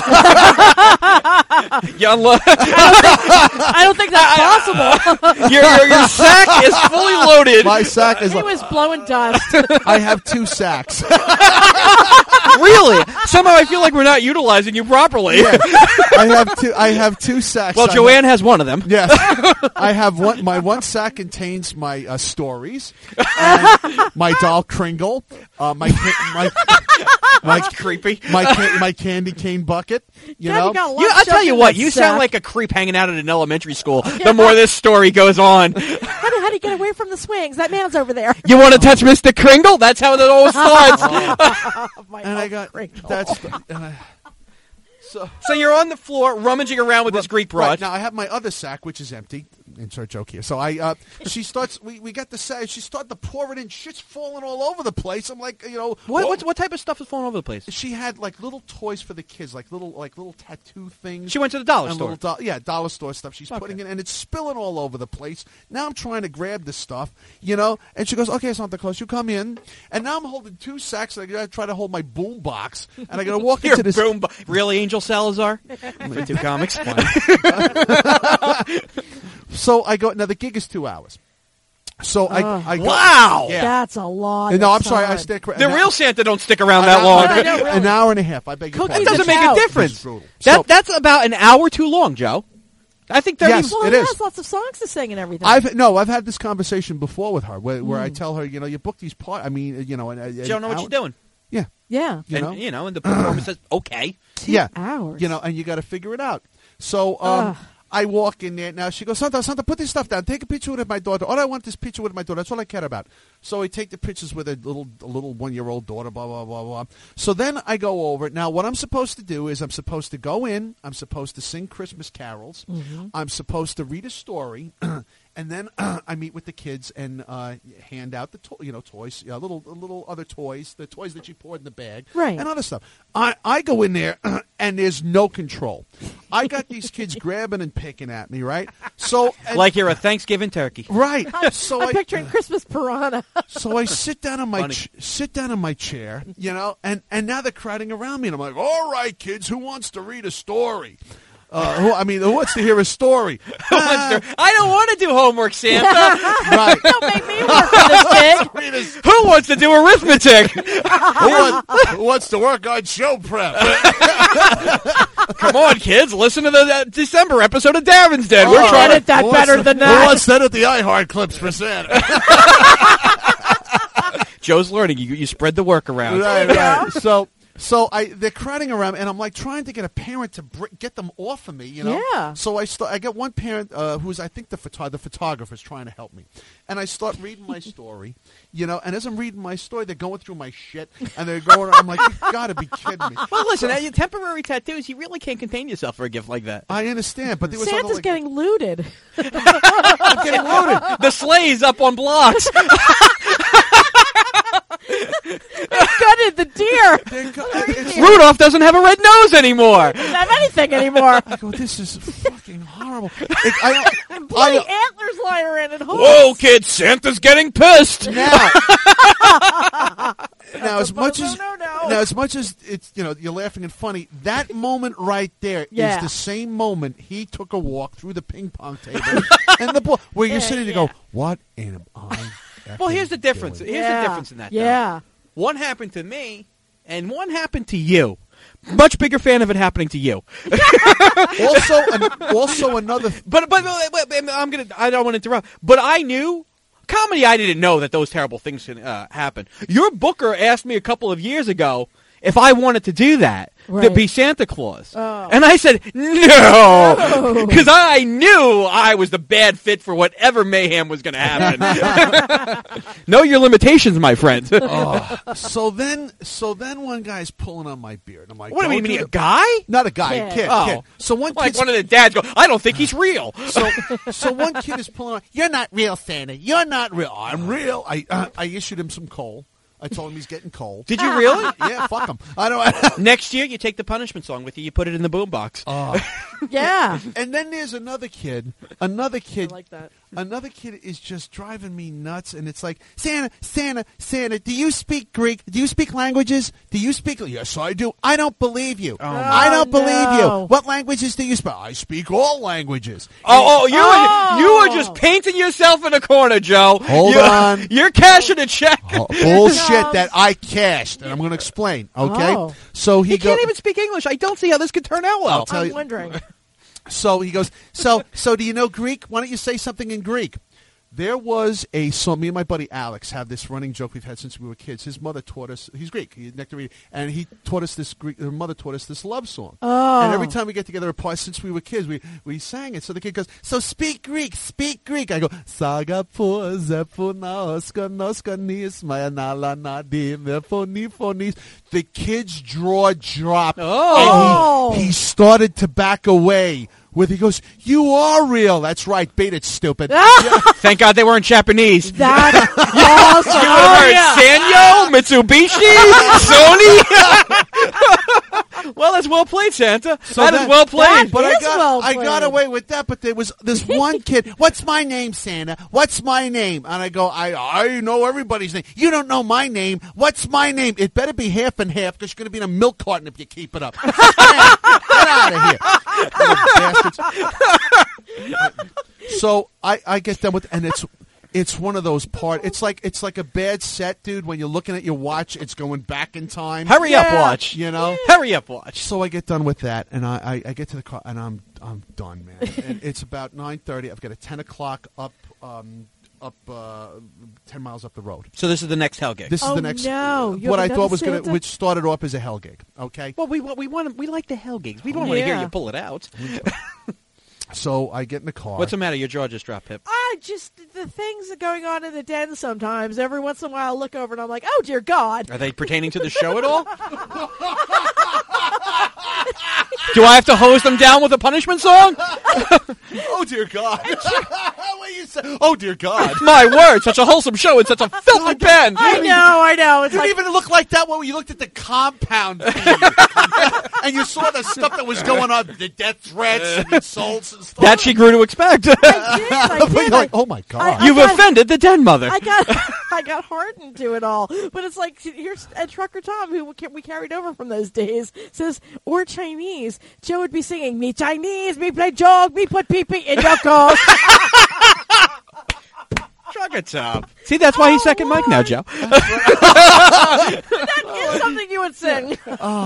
You unlo- I don't think that's possible. your, your, your sack is fully loaded. My sack is. He Like, was blowing dust. I have two sacks. Really? Somehow I feel like we're not utilizing you properly. Yeah. I have two. I have two sacks. Well, I Joanne has one of them. Have, yes, I have one. My one sack contains my uh, stories, and my doll Kringle, uh, my ca- my my That's creepy. my ca- my candy cane bucket. You Daddy know, got You, lots I'll tell shoved you in what, that you sack. sound like a creep hanging out at an elementary school the more this story goes on. How do, how do you get away from the swings? That man's over there. You want to touch Mister Kringle? That's how it always starts. My and I elf got Kringle. that's and I, so. So you're on the floor rummaging around with this Greek broad. Right, now I have my other sack, which is empty. insert joke here. So I, uh, she starts. We, we got the set. She started to pour it in. Shit's falling all over the place. I'm like, you know, What, oh, what what type of stuff is falling over the place? She had like little toys for the kids, like little like little tattoo things. She went to the dollar and store. little do- yeah, dollar store stuff. She's Okay. putting it, and it's spilling all over the place. Now I'm trying to grab this stuff, you know, and she goes, "Okay, Santa Claus, you come in." And now I'm holding two sacks, and I gotta try to hold my boom box, and I gotta walk Your into this. boom bo- really, Angel Salazar? For two comics. So I go. Now the gig is two hours. So I, Oh. I go, Wow. Yeah. That's a lot. no, of I'm sorry. I time. stick. The real Santa don't stick around that long. I know, really. An hour and a half. I beg your Cookies pardon. That doesn't the make a couch. This difference. is brutal. That So- that's about an hour too long, Joe. I think thirty. Yes. Well, It he is. has lots of songs to sing and everything. I've no, I've had this conversation before with her, where, Hmm. where I tell her, you know, you book these part. I mean, you know, and You don't know what you're doing. Yeah, yeah. you and, know, you know, and the performance says, okay. Two yeah, hours. you know, and you got to figure it out. So um, Ugh. I walk in there. Now she goes, Santa, Santa, put this stuff down. Take a picture with my daughter. All I want this picture with my daughter. That's all I care about. So I take the pictures with a little, a little one-year-old daughter. Blah blah blah blah. So then I go over. Now what I'm supposed to do is I'm supposed to go in. I'm supposed to sing Christmas carols. Mm-hmm. I'm supposed to read a story. And then uh, I meet with the kids and uh, hand out the to- you know toys, yeah, little little other toys, the toys that you poured in the bag, Right. and other stuff. I, I go in there and there's no control. I got these kids grabbing and picking at me, right? So and- Like you're a Thanksgiving turkey. right. So I'm I picturing Christmas piranha. so I sit down on my Funny. ch- sit down in my chair, you know, and and now they're crowding around me, and I'm like, all right, kids, who wants to read a story? Uh, who, I mean, who wants to hear a story? Ah, I don't want to do homework, Santa. right. Don't make me work for this kid. Read a- Who wants to do arithmetic? who, wants, who wants to work on show prep? Come on, kids, listen to the uh, December episode of Darren's Dead. We're Oh, trying Edit to. that Who wants better to- than Who that. wants that at the iHeart clips for Santa? Joe's learning. You, you spread the work around. right, right. So, so I they're crowding around, and I'm like trying to get a parent to br- get them off of me, you know. Yeah. So I start. I get one parent uh, who's I think the photo- the photographer is trying to help me, and I start reading my story, you know. And as I'm reading my story, they're going through my shit, and they're going. I'm like, you gotta be kidding me. Well, listen, uh, your temporary tattoos, you really can't contain yourself for a gift like that. I understand, but there was other, Santa's like, getting looted. I'm getting loaded. The sleigh's up on blocks. Gutted the deer. They're go- it's- Rudolph doesn't have a red nose anymore. Doesn't have anything anymore. I go, this is fucking horrible. It, I, And bloody I, antlers lie around at home. Whoa, kids, Santa's getting pissed. now, now as much no, as no, no. now as much as it's you know you're laughing and funny, that moment right there is Yeah. the same moment he took a walk through the ping pong table and the ball where you're Yeah, sitting to yeah. go, what am I? Well, here's the effing difference. doing?" Here's yeah. the difference in that. though. Yeah. One happened to me, and one happened to you. Much bigger fan of it happening to you. Also, an, also another. But, but, but, but, but I'm gonna. I don't want to interrupt. But I knew comedy. I didn't know that those terrible things can uh, happen. Your booker asked me a couple of years ago if I wanted to do that, to Right. be Santa Claus, Oh. and I said no, because I knew I was the bad fit for whatever mayhem was going to happen. Know your limitations, my friend. Oh, so then, so then one guy's pulling on my beard. I'm like, What do you "Don't mean, do a the-" guy? Not a guy, a Kid. kid. Oh. kid. So one Like kid's one of the dads go, I don't think he's real. So, so one kid is pulling on. You're not real, Santa. You're not real. I'm real. I uh, I issued him some coal. I told him he's getting coal. Did you really? Yeah, fuck him. I don't. Next year, you take the punishment song with you. You put it in the boombox. Oh. Yeah. And then there's another kid. Another I kid. like that. Another kid is just driving me nuts, and it's like, Santa, Santa, Santa, do you speak Greek? Do you speak languages? Do you speak? Yes, I do. I don't believe you. I don't Oh, believe no. you. What languages do you speak? I speak all languages. Oh, oh, you Oh. Were, you were just painting yourself in a corner, Joe. Hold you're, on. You're cashing a check. Oh, bullshit comes- that I cashed, and I'm going to explain. Okay, Oh. so he He go- can't even speak English. I don't see how this could turn out well. tell I'm you- wondering. So he goes, so so do you know Greek? Why don't you say something in Greek? There was a song. Me and my buddy Alex have this running joke we've had since we were kids. His mother taught us. He's Greek. He's Nectarine, and he taught us this Greek. Her mother taught us this love song. Oh. And every time we get together, apart since we were kids, we we sang it. So the kid goes, "So speak Greek, speak Greek." I go, "Saga po zepuna oska noska nis maya nala nadim phoni phonis." The kid's jaw dropped. Oh. And he, he started to back away Where he goes, you are real. That's right. Beat it, stupid. Thank God they weren't Japanese. That's awesome. You Oh, heard yeah. Sanyo, Mitsubishi, Sony. Well, that's well played, Santa. So that is that- well played. that- But I is got well I got played. away with that. But there was this one kid. What's my name, Santa? What's my name? And I go, I I know everybody's name. You don't know my name. What's my name? It better be half and half because you're going to be in a milk carton if you keep it up. Get out of here, you bastards. So I I get done with, and it's. It's one of those part. It's like it's like a bad set, dude. When you're looking at your watch, it's going back in time. Hurry up, Yeah. watch. You know. Hurry up, watch. So I get done with that, and I, I, I get to the car, and I'm I'm done, man. And it's about nine thirty. I've got a ten o'clock up um up uh, ten miles up the road. So this is the next hell gig. This is Oh, the next. no. You what I haven't thought done was gonna, Santa? which started off as a hell gig. Okay. well, we we want we like the hell gigs. We don't want to hear Yeah. you pull it out. So I get in the car. What's the matter? Your jaw just dropped, Pip. I just the things that are going on in the den sometimes. Every once in a while, I look over and I'm like, oh dear God. Are they pertaining to the show at all? Do I have to hose them down with a punishment song? Oh dear God! What you say? Oh dear God! My word, such a wholesome show and such a filthy pen. I know, I know. It's You like didn't even look like that when you looked at the compound thing. And you saw the stuff that was going on, the death threats and insults and stuff. That she grew to expect. I did, I But did. you're like, oh my God. I- You've got- offended the den mother. I got I got hardened to it all, but it's like here's Ed Trucker Tom, who we carried over from those days, says or Chinese. Joe would be singing me Chinese, me play jog, me put pee pee in your car. Trucker Tom. See, that's why he's second mic now, Joe. That is something you would sing.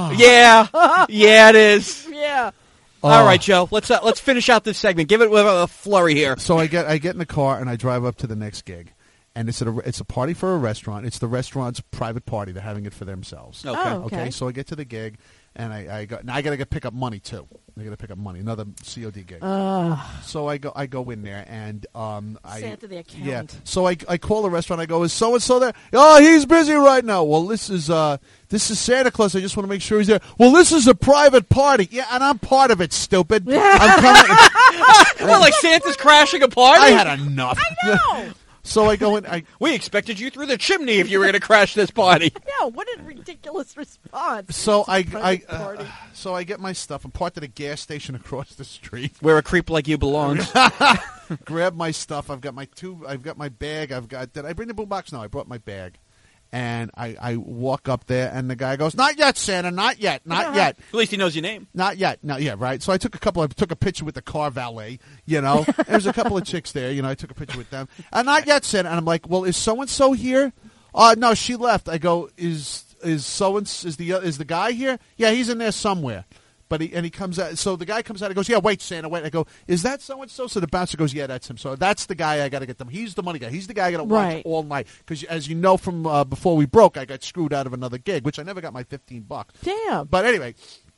Yeah, yeah, it is. Yeah. All right, Joe. Let's uh, let's finish out this segment. Give it with a flurry here. So I get I get in the car and I drive up to the next gig, and it's at a, it's a party for a restaurant. It's the restaurant's private party. They're having it for themselves. Okay. Oh, okay. So I get to the gig, and I, I go. Now I got to get pick up money too. I got to pick up money. Another C O D gig. so I go I go in there and um I Santa the accountant. yeah. So I I call the restaurant. I go, is so and so there? Oh, he's busy right now. Well, this is uh this is Santa Claus. I just want to make sure he's there. Well, this is a private party. Yeah, and I'm part of it. Stupid. I'm coming. Well, like Santa's crashing a party. I had enough. No. So I go in. I We expected you through the chimney if you were going to crash this party. No, what a ridiculous response. so It's a I I private uh, party. so I get my stuff. I'm parked at a gas station across the street. Where a creep like you belongs. Grab my stuff. I've got my two. I've got my bag. I've got. Did I bring the boombox? No, I brought my bag. And I, I walk up there, and the guy goes, "Not yet, Santa. Not yet. Not yet. At least he knows your name. Not yet. No, yeah, right." So I took a couple. I took a picture with the car valet. You know, there's a couple of chicks there. You know, I took a picture with them. And not yet, Santa. And I'm like, "Well, is so and so here?" Uh no, she left. I go, "Is is so and is the is the guy here?" "Yeah, he's in there somewhere." But he and he comes out. So the guy comes out and goes, "Yeah, wait, Santa, wait." I go, "Is that so and so?" So the bouncer goes, "Yeah, that's him." So that's the guy I got to get them. He's the money guy. He's the guy I got to watch Right. all night. Because as you know from uh, before we broke, I got screwed out of another gig, which I never got my fifteen bucks. Damn. But anyway,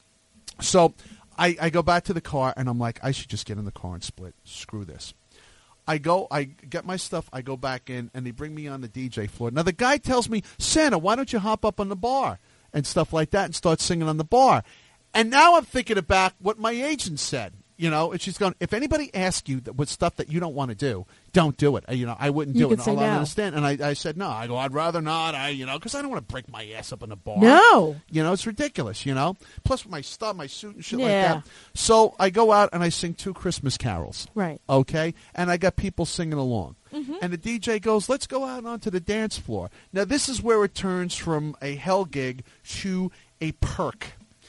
so I, I go back to the car and I'm like, I should just get in the car and split. Screw this. I go, I get my stuff, I go back in, and they bring me on the D J floor. Now the guy tells me, "Santa, why don't you hop up on the bar and stuff like that and start singing on the bar?" And now I'm thinking about what my agent said, you know, and she's going, if anybody asks you that, with stuff that you don't want to do, don't do it. You know, I wouldn't You do could it. say I'll no. understand. And I, I said, no. I go, I'd rather not. I, you know, because I don't want to break my ass up in the bar. No. You know, it's ridiculous, you know. Plus with my stuff, my suit and shit Yeah. like that. So I go out and I sing two Christmas carols. Right. Okay? And I got people singing along. Mm-hmm. And the D J goes, "Let's go out onto the dance floor." Now, this is where it turns from a hell gig to a perk.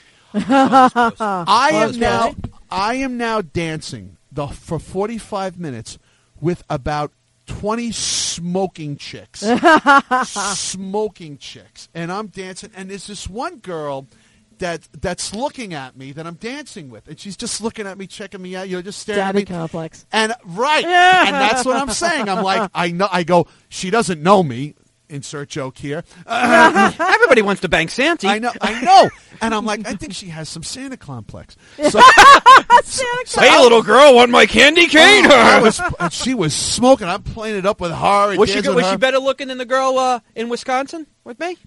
I am Okay. now I am now dancing the, for forty-five minutes with about twenty smoking chicks. Smoking chicks. And I'm dancing, and there's this one girl that that's looking at me that I'm dancing with, and she's just looking at me, checking me out, you know, just staring Daddy at me. complex. And right, and that's what I'm saying. I'm like, I know. I go, she doesn't know me. Insert joke here. Everybody wants to bang Santa. I know, I know. And I'm like, I think she has some Santa complex. So, Santa Hey, little girl, want my candy cane? I was, and she was smoking. I'm playing it up with her. And was she dancing good? with Was she her. better looking than the girl uh, in Wisconsin with me?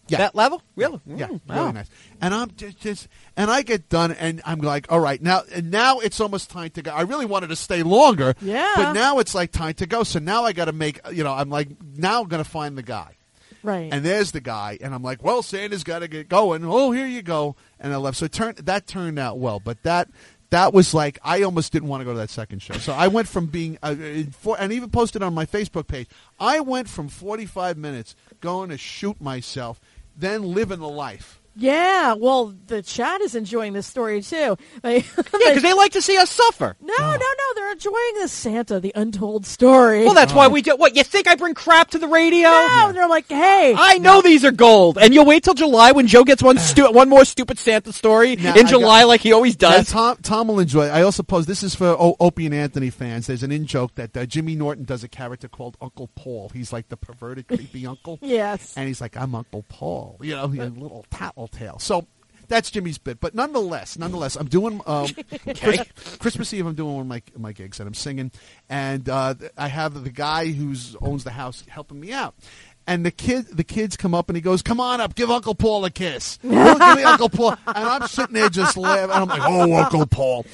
Yeah. That level? Really? Yeah, Mm, really wow. nice. And I'm just, just, and I get done, and I'm like, all right, now, and now it's almost time to go. I really wanted to stay longer, Yeah. but now it's like time to go. So now I got to make, you know, I'm like, now I'm going to find the guy. Right. And there's the guy, and I'm like, well, Santa's got to get going. Oh, here you go. And I left. So it turned, that turned out well, but that that was like, I almost didn't want to go to that second show. So I went from being, uh, in for, and even posted on my Facebook page, I went from forty-five minutes going to shoot myself, then living the life. Yeah, well, the chat is enjoying this story, too. They, Yeah, because they like to see us suffer. no, no, no, they're enjoying the Santa, the untold story. Well, that's why we do. What, you think I bring crap to the radio? no, they're like, hey. I know these are gold, and you'll wait till July when Joe gets one stu- one more stupid Santa story Now, in I July, got- like he always Now, does. Tom, Tom will enjoy it. I also post, this is for o- Opie and Anthony fans. There's an in-joke that uh, Jimmy Norton does a character called Uncle Paul. He's like the perverted, creepy uncle. Yes. And he's like, I'm Uncle Paul. You know, a little tattletale. So that's Jimmy's bit. But nonetheless, nonetheless, I'm doing um, Chris, Christmas Eve. I'm doing one of my my gigs, and I'm singing. And uh, I have the guy who owns the house helping me out. And the kid, the kids come up, and he goes, "Come on up, give Uncle Paul a kiss." Oh, give me Uncle Paul. And I'm sitting there just laughing. And I'm like, "Oh, Uncle Paul."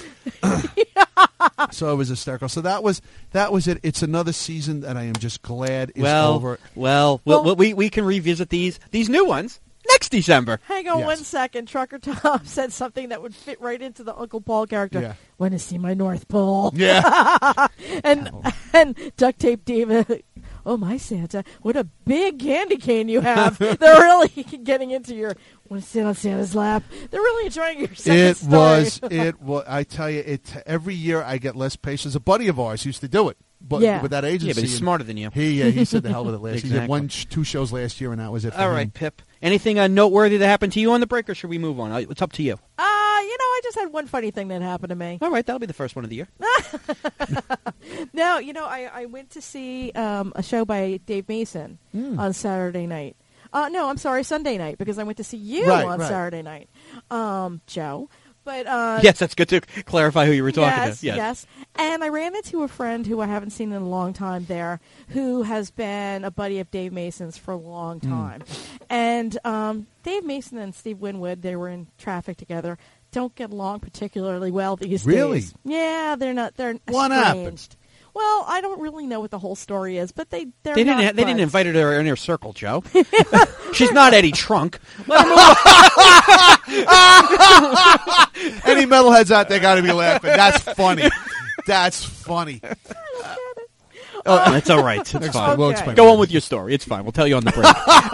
So it was hysterical. So that was that was it. It's another season that I am just glad is well, over. well, Well- well, we we can revisit these these new ones next December. Hang on Yes. one second. Trucker Tom said something that would fit right into the Uncle Paul character. Yeah. Want to see my North Pole? Yeah. And and Duct Tape Diva. Oh, my Santa, what a big candy cane you have. They're really getting into your, want to sit on Santa's lap. They're really enjoying your second It story. was. It was. I tell you, it. Every year I get less patience. A buddy of ours used to do it, but Yeah. with that agency. Yeah, but he's and smarter than you. He uh, he said the hell with it last. He did Exactly. one, sh- two shows last year, and that was it. For All him. right, Pip. Anything uh, noteworthy that happened to you on the break, or should we move on? Uh, It's up to you. Uh, you know, I just had one funny thing that happened to me. All right, that'll be the first one of the year. No, you know, I, I went to see um, a show by Dave Mason Hmm. on Saturday night. Uh, no, I'm sorry, Sunday night, because I went to see you Right, on right. Saturday night, um, Joe. But uh, Yes, that's good to clarify who you were talking yes, to. Yes. yes. And I ran into a friend who I haven't seen in a long time there, who has been a buddy of Dave Mason's for a long Hmm. time. And um, Dave Mason and Steve Winwood, they were in traffic together. Don't get along particularly well these Really? days. Yeah, they're not. They're What estranged. happened? Well, I don't really know what the whole story is, but they they're They didn't. not ha- they didn't buds. invite her to their inner circle, Joe. She's not Eddie Trunk. Let her move Any metalheads out there got to be laughing. That's funny. That's funny. on. That's all right. It's Next fine. time we'll Okay. explain. Go on with your story. It's fine. We'll tell you on the break.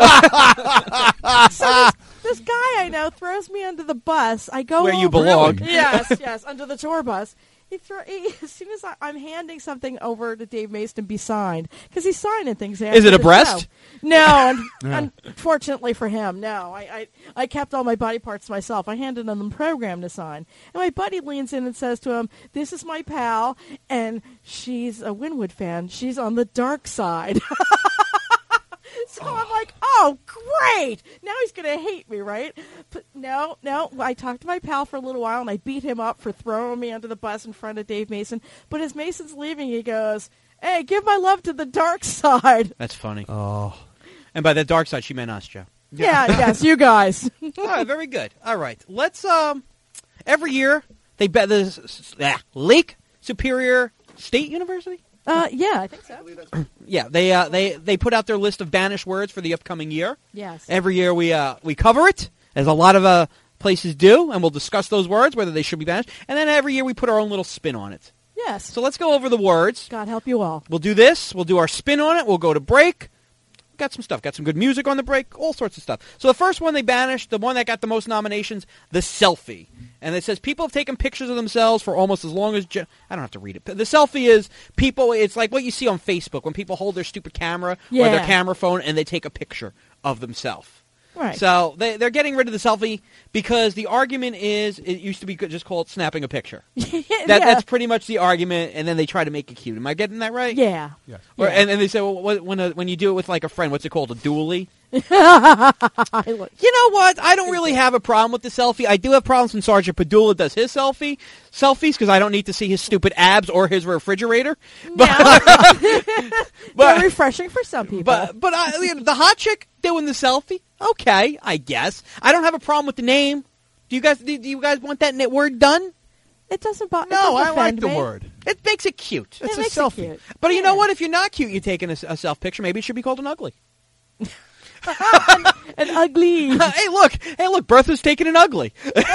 This guy I know throws me under the bus. I go Where you over- belong. Yes, yes, under the tour bus. He throw, he, as soon as I, I'm handing something over to Dave Mason to be signed, because he's signing things. After Is it a the breast? show. No, un- Yeah. unfortunately for him, no. I, I I kept all my body parts to myself. I handed him the program to sign, and my buddy leans in and says to him, "This is my pal, and she's a Winwood fan. She's on the dark side." So I'm like, oh, great. Now he's going to hate me, right? But no, no. I talked to my pal for a little while, and I beat him up for throwing me under the bus in front of Dave Mason. But as Mason's leaving, he goes, hey, give my love to the dark side. That's funny. Oh. And by the dark side, she meant us, Joe. Yeah, yes, you guys. All right, very good. All right, let's. Um, every year they bet the uh, Lake Superior State University. Uh, yeah, I think so. Yeah, they uh, they they put out their list of banished words for the upcoming year. Yes. Every year we uh, we cover it, as a lot of uh, places do, and we'll discuss those words, whether they should be banished. And then every year we put our own little spin on it. Yes. So let's go over the words. God help you all. We'll do this. We'll do our spin on it. We'll go to break. Got some stuff. Got some good music on the break. All sorts of stuff. So the first one they banished, the one that got the most nominations, the selfie. And it says people have taken pictures of themselves for almost as long as... Je- I don't have to read it. The selfie is people... It's like what you see on Facebook when people hold their stupid camera or Yeah. their camera phone and they take a picture of themselves. Right. So they, they're getting rid of the selfie because the argument is it used to be just called snapping a picture. That, yeah. That's pretty much the argument, and then they try to make it cute. Am I getting that right? Yeah. Yes. Or, Yeah. and, and they say, well, what, when a, when you do it with like a friend, what's it called? A dually? I look- You know what? I don't really have a problem with the selfie. I do have problems when Sergeant Padula does his selfie selfies because I don't need to see his stupid abs or his refrigerator. But, They're but, refreshing for some people. but, but I, you know, the hot chick doing the selfie, okay, I guess. I don't have a problem with the name. Do you guys? Do you guys want that net word done? it doesn't bother. No, I like the word. It makes it cute. It's It a makes it selfie. cute. But you Yeah. know what? If you're not cute, you're taking a, a self picture. Maybe it should be called an ugly. An ugly. Hey, look! Hey, look! Bertha's taking an ugly.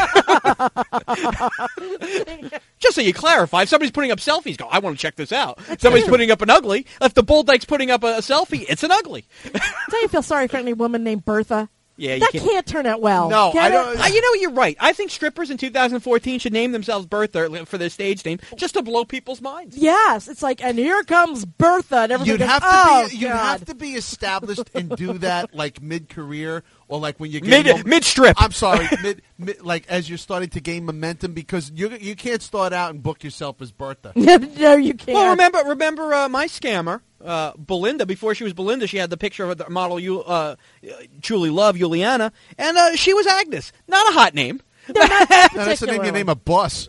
Just so you clarify, if somebody's putting up selfies, go, I want to check this out. Somebody's putting up an ugly. If the Bull Dyke's putting up a, a selfie, it's an ugly. Don't you feel sorry for any woman named Bertha? Yeah, you that can't. can't turn out well. No, Get I it? don't- Uh, you know, you're right. I think strippers in two thousand fourteen should name themselves Bertha for their stage name, just to blow people's minds. Yes, it's like, and here comes Bertha, and everybody You'd goes, have to oh, be you'd God. have to be established and do that like mid career or like when you're Mid getting mid strip. I'm sorry, mid, mid like as you're starting to gain momentum because you you can't start out and book yourself as Bertha. No, you can't. Well, remember, remember uh, my scammer, uh, Belinda. Before she was Belinda, she had the picture of the model you uh, truly love, Juliana, and uh, she was Agnes. Not a hot name. No, not Now, that's the name you particularly. name a bus.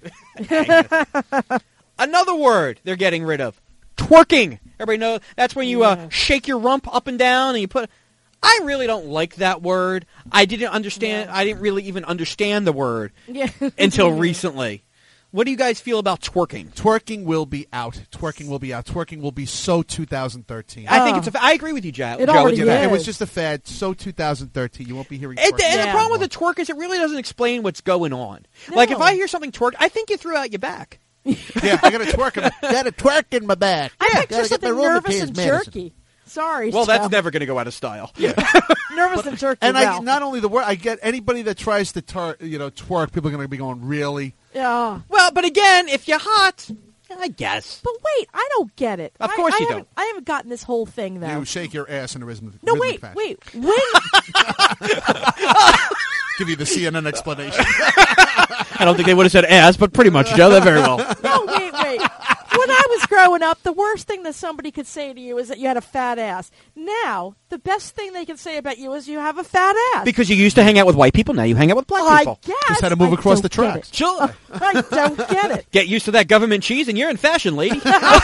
Another word they're getting rid of: twerking. Everybody knows that's when you uh, Yeah. shake your rump up and down and you put. I really don't like that word. I didn't understand. Yeah. I didn't really even understand the word Yeah. until recently. What do you guys feel about twerking? Twerking will be out. Twerking will be out. Twerking will be so two thousand thirteen. I think Oh. it's. A, fa- I agree with you, Joe. It Joe. already with that. is. It was just a fad. So two thousand thirteen. You won't be hearing. And, twerking and the Yeah. problem with the twerk is it really doesn't explain what's going on. Like if No. I hear something twerk, I think you threw out your back. Yeah, I got a twerk. In my, got a twerk in my back. I Yeah, picture gotta get my something nervous rheumatoid and medicine. jerky. Sorry. Well, that's Joe. never going to go out of style. nervous and jerky. And I well. not only the word, I get anybody that tries to tar, you know twerk. People are going to be going, really? Yeah. Well, but again, if you're hot, I guess. But wait, I don't get it. Of I- course I you haven't- don't. I haven't gotten this whole thing though. You shake your ass in a rhythm. no, rhythmic wait, fashion. wait. When Give you the C N N explanation. I don't think they would have said ass, but pretty much, Joe. That very well. no, wait, wait. When I was growing up, the worst thing that somebody could say to you is that you had a fat ass. Now, the best thing they can say about you is you have a fat ass. Because you used to hang out with white people, now you hang out with black I people. guess. Just had to move I across don't the get tracks. it. Sure. I don't get it. Get used to that government cheese, and you're in fashion, lady.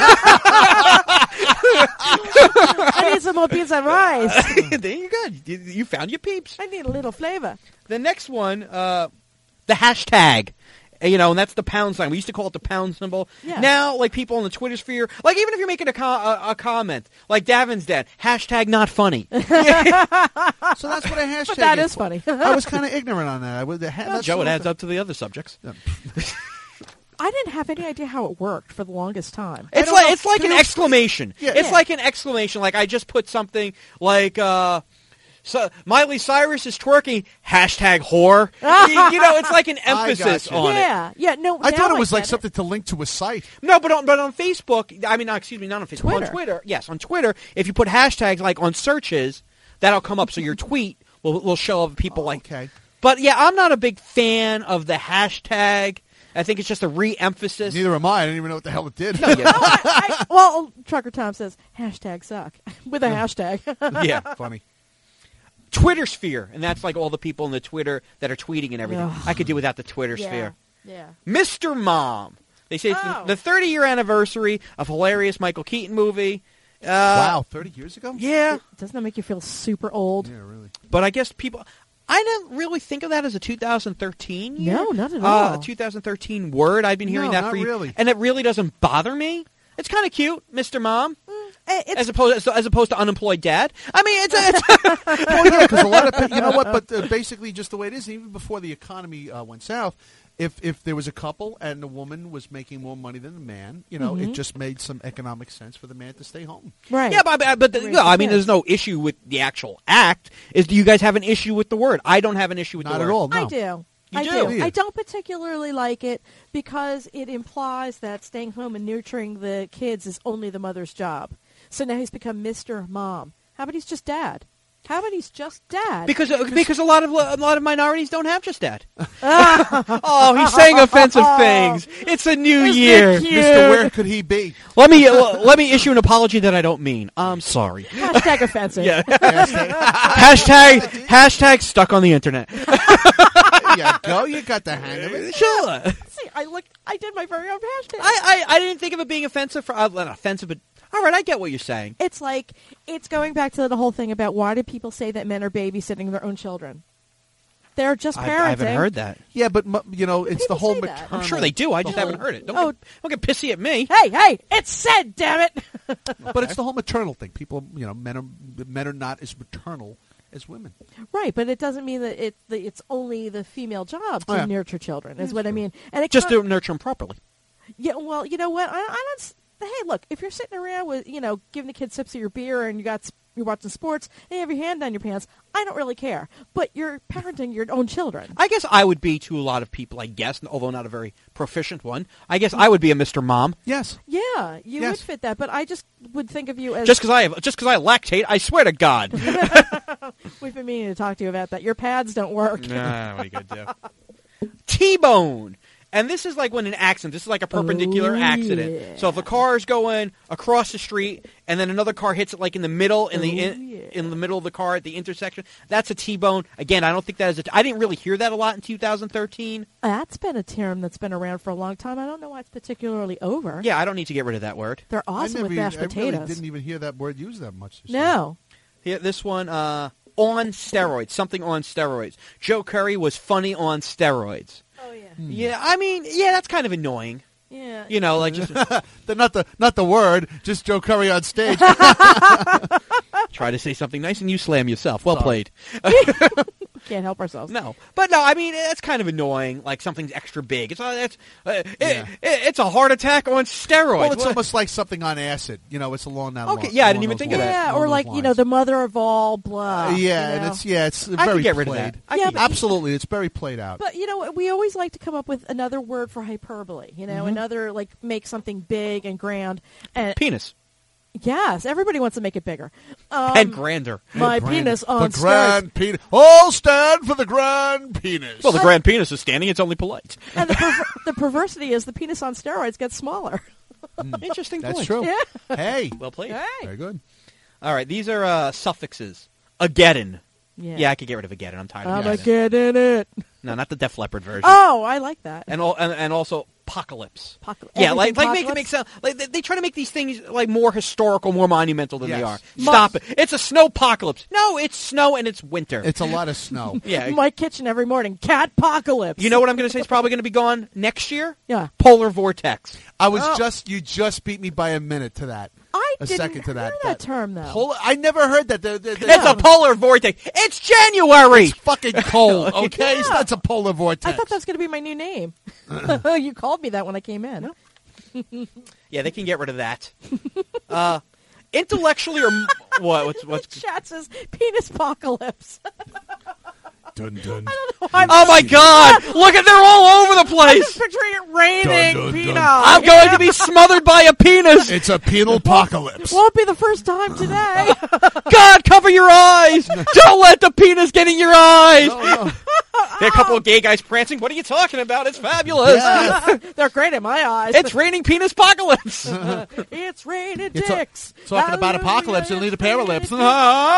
I need some more beans and rice. There you go. You, you found your peeps. I need a little flavor. The next one, uh, the hashtag. Uh, You know, and that's the pound sign. We used to call it the pound symbol. Yeah. Now, like people on the Twitter sphere, like even if you're making a, co- a, a comment, like Davin's dad, hashtag not funny. So that's what a hashtag But that is is for. funny. I was kind of ignorant on that. I would, the ha- Well, that's Joe, what it I- adds up to the other subjects. I didn't have any idea how it worked for the longest time. It's don't like know. it's like Can an you- exclamation. Yeah. It's Yeah. like an exclamation. Like I just put something like uh, so Miley Cyrus is twerking. Hashtag whore. you, you know, it's like an I emphasis gotcha. on it. yeah, yeah. No, I now thought it was like get something to link to a site. No, but on but on Facebook, I mean, no, excuse me, not on Facebook. Twitter. On Twitter, yes, on Twitter. If you put hashtags like on searches, that'll come up. So your tweet will will show up people like. Okay. But yeah, I'm not a big fan of the hashtag. I think it's just a re-emphasis. Neither am I. I didn't even know what the hell it did. No, yeah. I, well, Trucker Tom says hashtag suck with a hashtag. yeah. Funny. Twitter sphere, and that's like all the people in the Twitter that are tweeting and everything. Ugh. I could do without the Twitter yeah, sphere. yeah. Mister Mom. They say it's Oh. the thirty-year anniversary of hilarious Michael Keaton movie. Uh, Wow, thirty years ago? Yeah, Doesn't that make you feel super old? Yeah, really. but I guess people... I didn't really think of that as a two thousand thirteen year. No, not at Uh, all. a two thousand thirteen word. I've been hearing No, that not for years. really. And it really doesn't bother me. It's kind of cute, Mister Mom, Eh, It's, as opposed as opposed to unemployed dad. I mean, it's, it's Well, yeah, because a lot of people, you know what, but uh, basically just the way it is, even before the economy uh, went south, if if there was a couple and the woman was making more money than the man, you know, it just made some economic sense for the man to stay home. right. yeah, but but, but the, Raise no, the I mean, kids. there's no issue with the actual act. Is do you guys have an issue with the word? I don't have an issue with Not the at word. all, no. I do. You I do? do. Yeah. I don't particularly like it because it implies that staying home and nurturing the kids is only the mother's job. So now he's become Mister Mom. How about he's just dad? How about he's just dad? Because uh, because a lot of a lot of minorities don't have just that. Oh, he's saying offensive things. It's a new Isn't it year. cute? Mister Where could he be? Let me uh, let me issue an apology that I don't mean. I'm sorry. Hashtag offensive. Yeah. hashtag hashtag stuck on the internet. Yeah, go. You got the hang of it. Sure. See, I look. I did my very own hashtag. I, I I didn't think of it being offensive for uh, not offensive, but all right, I get what you're saying. It's like, it's going back to the whole thing about why do people say that men are babysitting their own children? They're just I, parenting. I haven't heard that. Yeah, but mu- you know, it's People the whole say that. maternal. I'm sure they do. I just the whole- haven't heard it. Don't, Oh. get, don't get pissy at me. Hey, hey, it's said, damn it. But it's the whole maternal thing. People, you know, men are men are not as maternal as women. Right, but it doesn't mean that it, that it's only the female job to Oh, yeah. nurture children, is what I mean. And it Just co- to nurture them properly. Yeah, well, you know what? I, I don't. s- Hey, look, if you're sitting around with, you know, giving the kids sips of your beer and you got s- you're watching sports and you have your hand down your pants, I don't really care. But you're parenting your own children. I guess I would be to a lot of people, I guess, although not a very proficient one. I guess I would be a Mister Mom. Yes. Yeah, you Yes. would fit that, but I just would think of you as Just because I have, just because I lactate, I swear to God. we've been meaning to talk to you about that. Your pads don't work. Nah, what are you gonna do? T-bone. And this is like when an accident, this is like a perpendicular Oh, accident. yeah. So if a car is going across the street and then another car hits it like in the middle, in the Oh, in, yeah. in the middle of the car at the intersection, that's a T-bone. Again, I don't think that is a t- I didn't really hear that a lot in two thousand thirteen. That's been a term that's been around for a long time. I don't know why it's particularly over. Yeah, I don't need to get rid of that word. They're awesome I with never, mashed I really potatoes. didn't even hear that word used that much. This year. No. Here, this one, uh, on steroids, something on steroids. Joe Curry was funny on steroids. Oh, yeah. Yeah, I mean, yeah, that's kind of annoying. Yeah. You know, like just The, not the not the word, just Joe Curry on stage. try to say something nice and you slam yourself. Well Sorry. played. Can't help ourselves. No, but no, I mean that's kind of annoying. Like something's extra big. It's uh, it's uh, it, Yeah. it, it's a heart attack on steroids. Well, it's What- almost like something on acid. You know, it's along that. Okay, line- yeah, I along didn't even those think of lines, that. Yeah, along or those like, you know, lines. the mother of all blah. Uh, yeah, you and know? it's yeah, it's I very could get rid played. of that. I Yeah, could- but- Absolutely, it's very played out. But, you know, we always like to come up with another word for hyperbole, you know, Mm-hmm. another, like, make something big and grand. And penis yes, everybody wants to make it bigger. Um, and grander. my Grand- penis on the grand steroids. penis. All stand for the grand penis. Well, the grand penis is standing. It's only polite. And the, perver- the perversity is the penis on steroids gets smaller. Interesting That's point. true. Yeah. Hey, Well played. Hey. very good. All right, these are uh, suffixes. Ageddon. Yeah. Yeah, I could get rid of Ageddon. I'm tired of I'm it. a kid in it. No, not the Def Leppard version. Oh, I like that. And, all, and and also apocalypse. Apocalypse. Yeah, like Everything like make it apocalypse? make sound like they, they try to make these things like more historical, more monumental than they are. Yes. Stop it! It's a snow apocalypse. No, it's snow and it's winter. It's a lot of snow. yeah. My kitchen every morning. Cat apocalypse. You know what I'm going to say is probably going to be gone next year? Yeah. Polar vortex. I was Oh. just you just beat me by a minute to that. I a didn't second to that. hear that term, though. Pol- I never heard that. The, the, the, It's a polar vortex. It's January. It's fucking cold. Okay, it's Yeah. not it's a polar vortex. I thought that was going to be my new name. You called me that when I came in. Yeah, they can get rid of that. uh, intellectually or m- what? What's what's? Chat says penis apocalypse. Dun, dun. I'm, Oh my God! Look at they're all over the I'm place. just picturing it raining Dun, dun, dun. peanut. I'm going to be smothered by a penis. It's a penal apocalypse. Won't be the first time today. God, cover your eyes! Don't let the penis get in your eyes. No, no. There are a couple of gay guys prancing. What are you talking about? It's fabulous. Yeah. They're great in my eyes. It's raining penis apocalypse. It's raining You're ta- dicks. talking about Hallelujah, apocalypse, you'll need a it's pair of raining lips. dicks.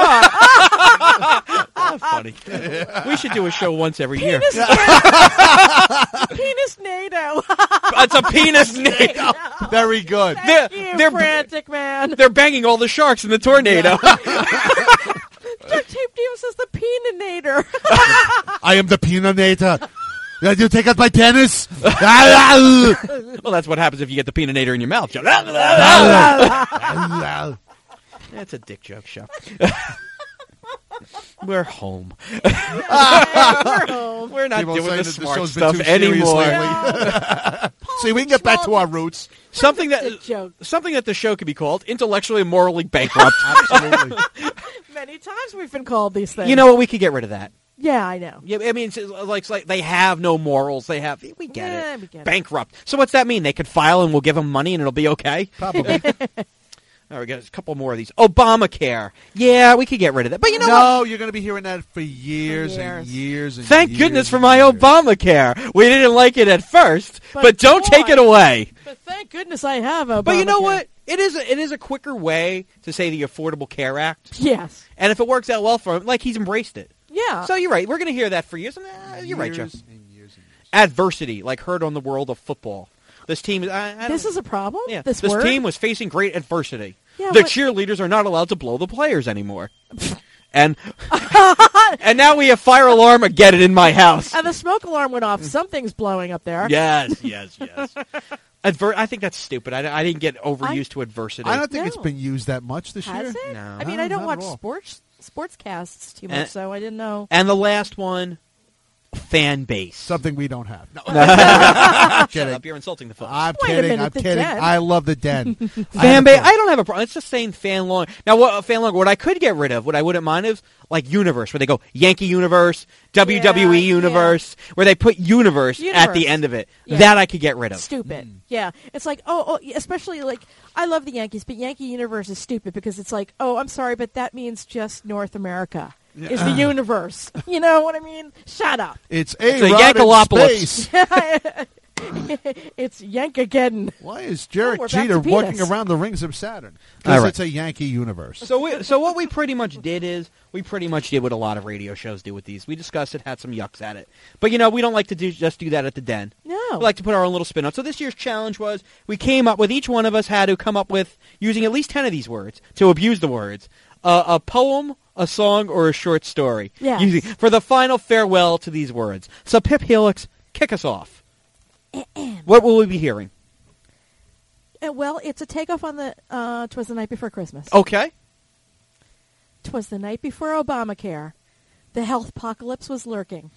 That's funny. We should do a show once every year. Penis, penis NATO. It's a penis NATO. Very good. They're, Thank you, they're, frantic man. they're banging all the sharks in the tornado. Duct Tape Diva says the peninator. I am the peninator. Did you take out my tennis? That's Well, that's what happens if you get the peninator in your mouth. That's a dick joke show. We're home. We're home. We're not People doing saying the that the smart show's been stuff too serious anymore. lately. See, we can get back to our roots. Something Dick that joke. something that the show could be called intellectually and morally bankrupt. Absolutely. Many times we've been called these things. You know what? We could get rid of that. Yeah, I know. Yeah, I mean, it's like, it's like they have no morals. They have. We get Yeah, it. we get it. Bankrupt. So what's that mean? They could file and we'll give them money and it'll be okay. Probably. All right, we got a couple more of these. Obamacare. Yeah, we could get rid of that. But you know no, what? you're going to be hearing that for years, For and years. years and Thank years goodness for and my years. Obamacare. We didn't like it at first, but, But don't boy. take it away. But thank goodness I have Obamacare. But you know what? It is a, it is a quicker way to say the Affordable Care Act. Yes. And if it works out well for him, like he's embraced it. Yeah. So you're right. We're going to hear that for years. And, uh, you're right, Joe. Years and years and years. Adversity, like heard on the world of football. This team is. I, I this don't- is a problem? yeah. This, This word? team was facing great adversity. Yeah, the what- cheerleaders are not allowed to blow the players anymore. and and now we have fire alarm again in my house. And the smoke alarm went off. Something's blowing up there. Yes, yes, yes. Adver- I think that's stupid. I, I didn't get overused I- to adversity. I don't think No. it's been used that much this Has year. it? No. I mean, No, I don't not watch at all. sports sportscasts too much, And- so I didn't know. And the last one, fan base. Something we don't have. No, Shut kidding. up, you're insulting the folks. I'm Wait a kidding. minute, I'm the kidding. Den. I love the Den. Fan base. I don't have a problem. It's just saying fan long. Now, what uh, fan long? What I could get rid of, what I wouldn't mind is like universe, where they go Yankee Universe, W W E Yeah, Universe, where they put universe, at Universe. the end of it. Yeah. That I could get rid of. Stupid. Yeah. It's like, oh, oh, especially like, I love the Yankees, but Yankee Universe is stupid because it's like, oh, I'm sorry, but that means just North America is the universe. You know what I mean? Shut up. It's It's a a rod in Yankalopolis. space. It's Yankageddon. Why is Derek Oh, we're back Jeter to walking penis. around the rings of Saturn? All Because right. it's a Yankee universe. So, we, so what we pretty much did is we pretty much did what a lot of radio shows do with these. We discussed it, had some yucks at it, but you know we don't like to do just do that at the Den. No. We like to put our own little spin on. So this year's challenge was we came up with each one of us had to come up with using at least ten of these words to abuse the words, uh, a poem, a song, or a short story. Yes. Using, for the final farewell to these words. So Pip Helix, kick us off. What will we be hearing? Uh, well, it's a takeoff on the uh, "Twas the Night Before Christmas." Okay. "Twas the night before Obamacare. The health apocalypse was lurking.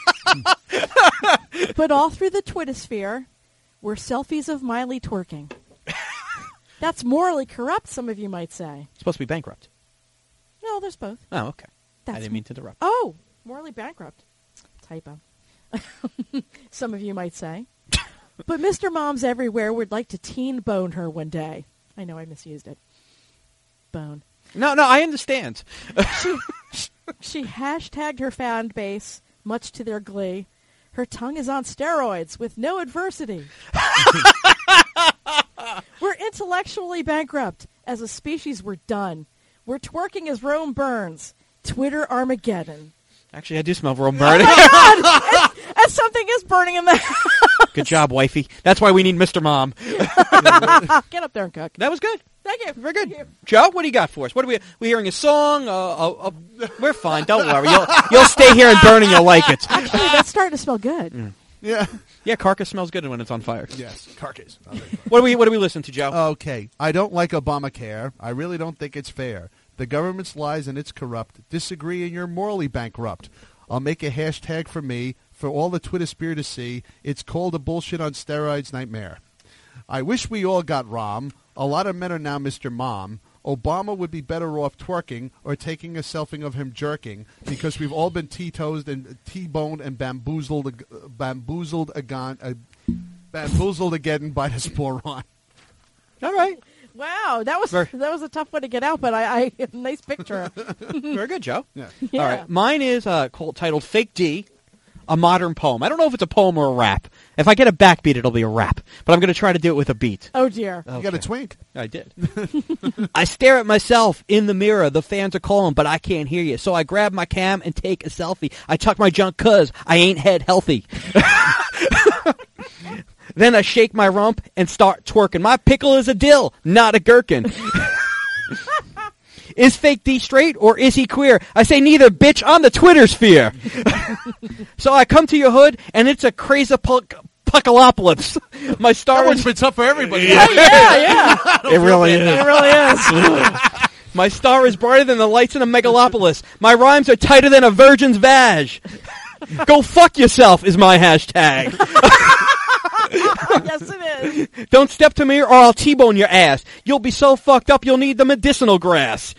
But all through the Twittersphere were selfies of Miley twerking. That's morally corrupt, some of you might say. It's supposed to be bankrupt. No, there's both. Oh, okay. That's I didn't mean to interrupt. Oh, morally bankrupt. Typo. Some of you might say. But Mister Moms everywhere would like to teen bone her one day. I know I misused it. Bone. No, no, I understand. She, she hashtagged her fan base, much to their glee. Her tongue is on steroids with no adversity. We're intellectually bankrupt. As a species, we're done. We're twerking as Rome burns. Twitter Armageddon. Actually, I do smell Rome burning. And something is burning in the house. Good job, wifey. That's why we need Mister Mom. Get up there and cook. That was good. Thank you. Very good. Thank you. Joe, what do you got for us? What are we? We hearing a song? Uh, uh, uh, we're fine. Don't worry. You'll you'll stay here and burn and you'll like it. Actually, that's starting to smell good. Yeah. Yeah, carcass smells good when it's on fire. Yes. Carcass. What do we What do we listen to, Joe? Okay. I don't like Obamacare. I really don't think it's fair. The government's lies and it's corrupt. Disagree and you're morally bankrupt. I'll make a hashtag for me for all the Twitter spear to see. It's called a bullshit on steroids nightmare. I wish we all got Rom. A lot of men are now Mister Mom. Obama would be better off twerking or taking a selfie of him jerking because we've all been T-toesed and T-boned and bamboozled, uh, bamboozled again, uh, bamboozled again by this moron. All right. Wow, that was Very- that was a tough one to get out, but I, I nice picture. Very good, Joe. Yeah. Yeah. All right. Mine is uh, called, titled Fake D, a modern poem. I don't know if it's a poem or a rap. If I get a backbeat, it'll be a rap. But I'm going to try to do it with a beat. Oh dear. You got a twink. I did. I stare at myself in the mirror. The fans are calling, but I can't hear you. So I grab my cam and take a selfie. I tuck my junk cuz I ain't head healthy. Then I shake my rump and start twerking. My pickle is a dill, not a gherkin. Is Fake D straight or is he queer? I say neither, bitch, on the Twitter sphere. So I come to your hood and it's a crazy puck. Puckalopolis. My star That one's is been tough for everybody. Yeah, yeah, yeah. it really is. It really is. My star is brighter than the lights in a megalopolis. My rhymes are tighter than a virgin's vag. Go fuck yourself is my hashtag. Yes, it is. Don't step to me or I'll T-bone your ass. You'll be so fucked up you'll need the medicinal grass.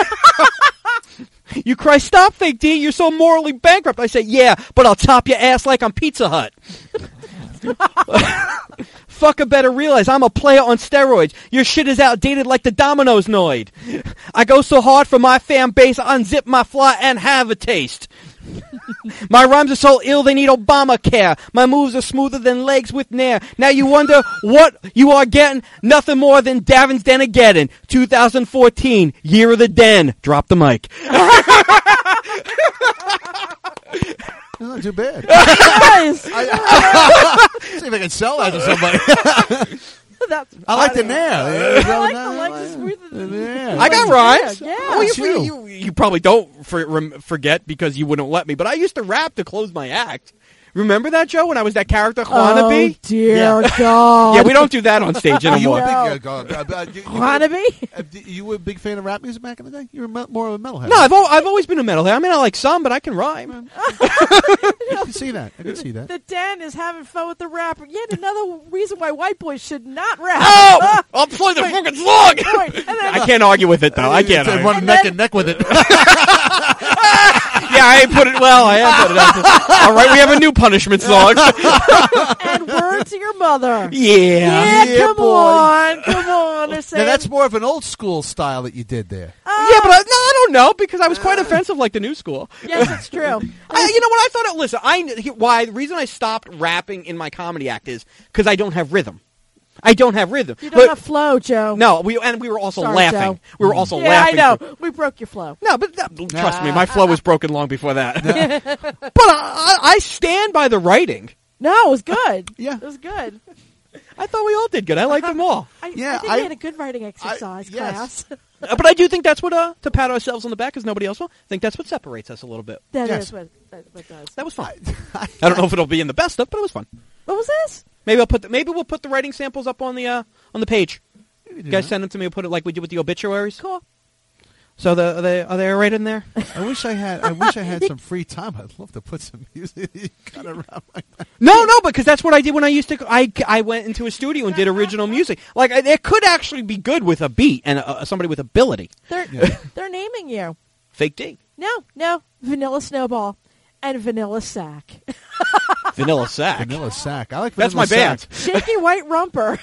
You cry, stop, Fake D, you're so morally bankrupt. I say, yeah, but I'll top your ass like I'm Pizza Hut. Fucker better realize I'm a player on steroids. Your shit is outdated like the Domino's Noid. I go so hard for my fan base, I unzip my fly and have a taste. My rhymes are so ill they need Obamacare. My moves are smoother than legs with nair. Now you wonder what you are getting? Nothing more than Davin's Denageddon. twenty fourteen, year of the den. Drop the mic. Not too bad. Nice. See if I can sell that to somebody. That's I like the funny. nair. I like the legs smoother than Yeah. I got rhymes. Yeah. Oh, you, That's you. you, you probably don't for, rem, forget because you wouldn't let me, but I used to rap to close my act. Remember that, Joe, when I was that character, Juanabe? Oh, dear Yeah. God. Yeah, we don't do that on stage You were anymore. a big, No. uh, go- uh, uh, you, you, Juanabe? uh, you were a big fan of rap music back in the day? You were me- more of a metalhead. No, I've, al- I've always been a metalhead. I mean, I like some, but I can rhyme. I can see that. I can see that. The den is having fun with the rapper. Yet another reason why white boys should not rap. Oh! I'll play the fucking song! Wait, and then, I can't argue with it, though. I can't They argue. run And neck then- and neck with it. Yeah, I ain't put it well. I have put it out. All right, we have a new punishment song. and word to your mother. Yeah. Yeah, Yeah, come boy. on, come on. They're Now saying, that's more of an old school style that you did there. Yeah, but I, no, I don't know because I was quite offensive like the new school. yes, it's true. I, you know what? I thought it. Listen, I why the reason I stopped rapping in my comedy act is because I don't have rhythm. I don't have rhythm. You don't But- have flow, Joe. No, we and we were also Sorry, laughing. Joe. We were also Yeah, laughing. I know. We broke your flow. No, but that, trust me, my flow was broken long before that. But I, I stand by the writing. No, it was good. Yeah. It was good. I thought we all did good. I liked them all. I, Yeah, I think I- we had a good writing exercise yes. class. Uh, but I do think that's what, uh, to pat ourselves on the back, because nobody else will, I think that's what separates us a little bit. That is Yes. what that, what does. That was fun. I, I don't know if it'll be in the best stuff, but it was fun. What was this? Maybe I'll put the, maybe we'll put the writing samples up on the uh, on the page. You You do guys that. send them to me. We'll put it like we did with the obituaries. Cool. So the, are they are they right in there? I wish I had. I wish I had some free time. I'd love to put some music kind of around like that. No, no, because that's what I did when I used to. I, I went into a studio and did original music. Like I, it could actually be good with a beat and uh, somebody with ability. They're Yeah. they're naming you. Fake D, No, no. Vanilla Snowball and Vanilla Sack. Vanilla Sack. Vanilla Sack. I like. That's Vanilla my band. Sack. Shaky White Rumper.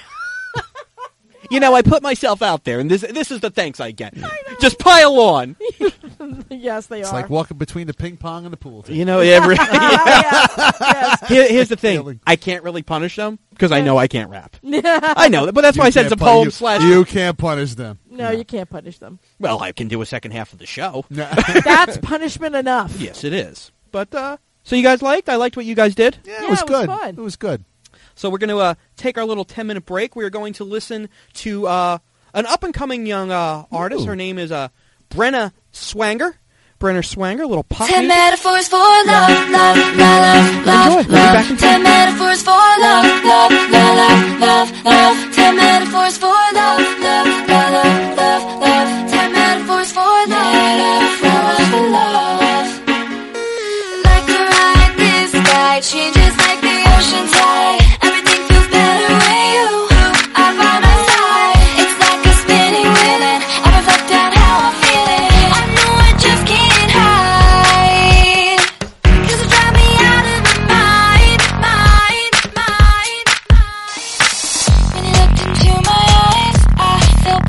You know, I put myself out there, and this this is the thanks I get. Just pile on. Yes, they It's are. like walking between the ping pong and the pool table. You know, every, Ah, yes, yes. Here, here's the thing: Feeling. I can't really punish them because I know I can't rap. No, I know, but that's why I said it's a can't pun- poem you, slash. You can't punish them. you can't punish them. Well, I can do a second half of the show. No. That's punishment enough. Yes, it is. But uh, so you guys liked? I liked what you guys did. Yeah, Yeah, it was it was good. fun. It was good. So we're going to uh, take our little ten minute break. We are going to listen to uh, an up and coming young uh, artist. Ooh. Her name is uh, Brenna Swanger. Brenna Swanger, a little pop Ten music. metaphors for love, love, love, love, love, Enjoy. We'll be back in love. Ten metaphors for love, love, love, love, love, love. Ten metaphors for love, love, love, love, love, love. Ten metaphors for love, metaphors for love. Like a ride, this ride changes like the ocean tide. Everything feels better when you are by my side. It's like a spinning wheel and I reflect on how I'm feeling. I know I just can't hide. 'Cause you drive me out of my mind, mind, mind, mind. When you looked into my eyes, I felt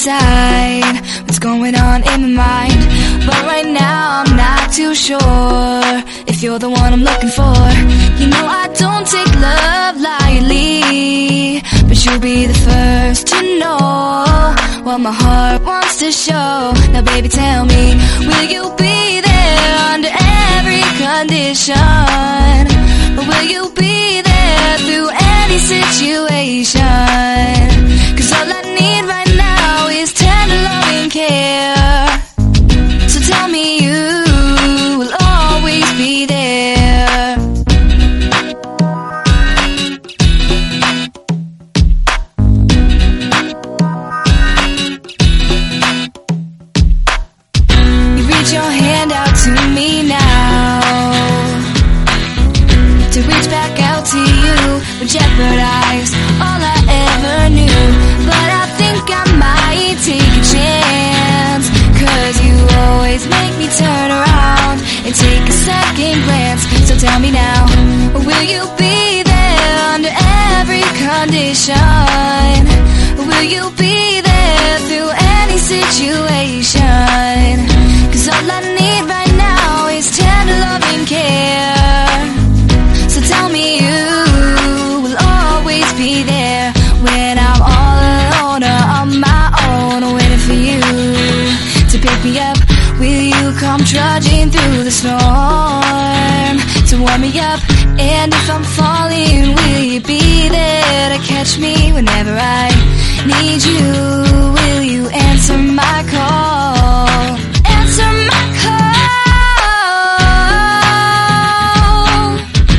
inside what's going on in my mind. But right now I'm not too sure if you're the one I'm looking for. You know I don't take love lightly, but you'll be the first to know what my heart wants to show. Now baby, tell me, will you be there under every condition? Or will you be there through any situation? Cause all I need right now is tender loving care. So tell me you will always be there. You reach your hand out to me now, to reach back out to you would jeopardize all I ever knew. But I think I might take a chance, cause you always make me turn around and take a second glance. So tell me now, will you be there under every condition? Will you be there through any situation? Cause all I need right now is tender loving care. So tell me you will always be there when I'm all alone or on my own, waiting for you to pick me up. Will you come trudging through the storm to warm me up? And if I'm falling, will you be there to catch me whenever I need you? Will you answer my call? Answer my call.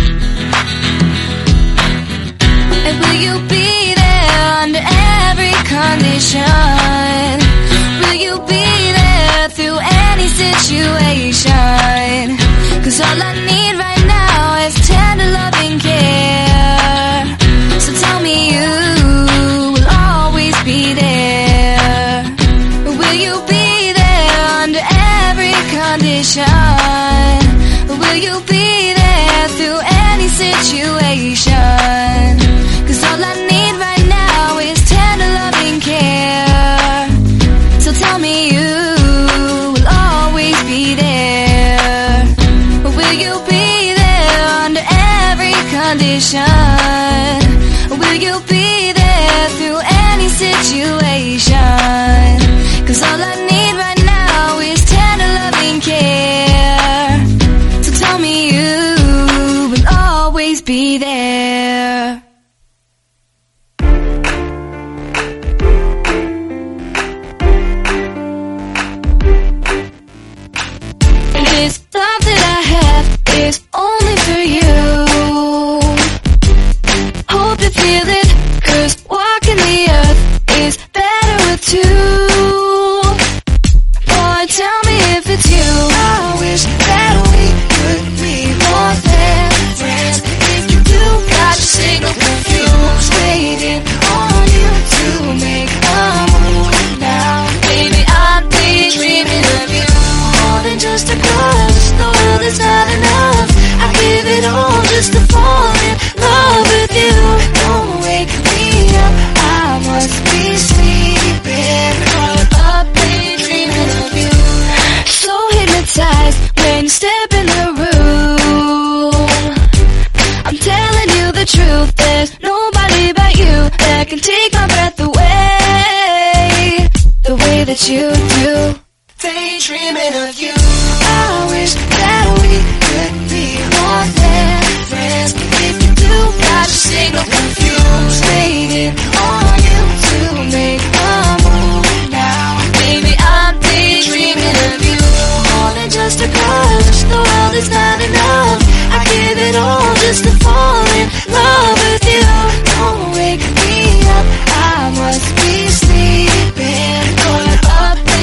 And will you be there under every condition? Will you be there through any situation? Cause all I need right now is tender loving care. So tell me you will always be there. Will you be there under every condition? Will you be there through any situation? Cause all I need right now is tender loving care. So tell me you will always be there. Will you be there under every condition? Will you be there through any situation? Cause all I need right now is tender loving care. So tell me you will always be there. This love that I have is only for you. Hope you feel it, cause walking the earth is better with two. Boy, tell me if it's you. I wish that we could be more than friends. If you do, got your signal confused, waiting on you to make a move now. Baby, I'd be dreaming of you more than just a crush. The world is not enough. I give it all just to fall in love with you. Don't wake me up, I must be sleeping. Caught up daydreaming of you. So hypnotized when you step in the room. I'm telling you the truth, there's nobody but you that can take my breath away the way that you do. Daydreaming of you. I wish that we could be more than friends. If you do, got your signal confused, waiting on you to make a move now. Baby, I'm daydreaming of you more than just a crush. The world is not enough. I give it all just to fall in love with you. Don't wake me up, I must be sleeping. Caught up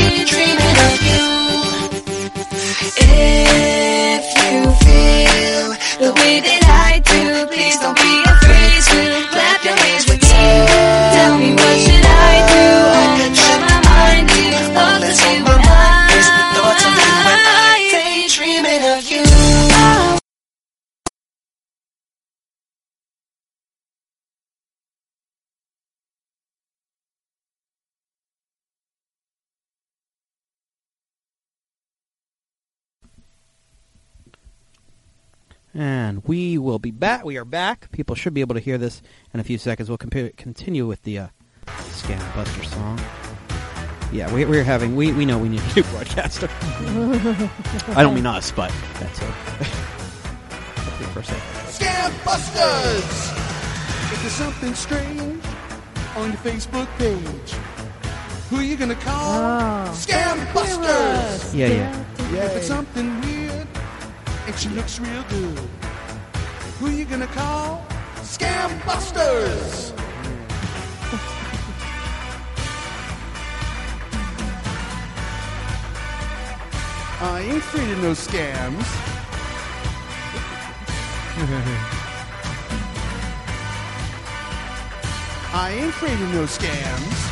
And we will be back. We are back. People should be able to hear this in a few seconds. We'll comp- continue with the uh, Scam Buster song. Yeah, we, we're having... We, we know we need a new broadcaster. I don't mean us, but that's it. For a second. Scam Busters! If there's something strange on your Facebook page, who are you gonna call? Oh. Scam Busters! Yeah, yeah. If it's something weird and she looks real good, who are you gonna call? Scam Busters! I ain't afraid of no scams. I ain't afraid of no scams.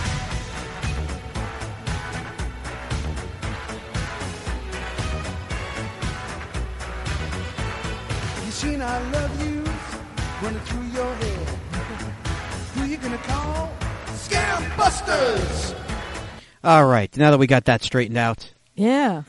You seen I love you running through your head. Who you gonna call? Scam Busters! All right, now that we got that straightened out. Yeah.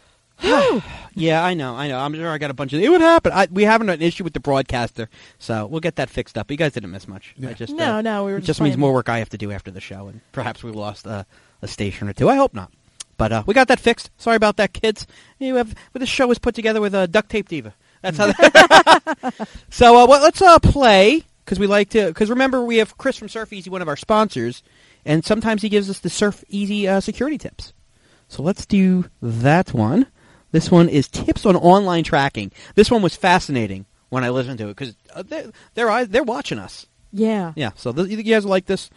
Yeah, I know, I know. I'm sure I got a bunch of... It would happen. I, we haven't an issue with the broadcaster, so we'll get that fixed up. You guys didn't miss much. Yeah. I just, No, uh, no, we were It just just means playing- more work I have to do after the show, and perhaps we lost uh, a station or two. I hope not. But uh, we got that fixed. Sorry about that, kids. You have... Well, this show was put together with a uh, Duct Tape Diva. That's how... That so uh, well, let's uh, play, because we like to... Because remember, we have Chris from Surf Easy, one of our sponsors, and sometimes he gives us the Surf Easy uh, security tips. So let's do that one. This one is tips on online tracking. This one was fascinating when I listened to it because uh, they're, they're they're watching us. Yeah. Yeah. So th- you think you guys like this?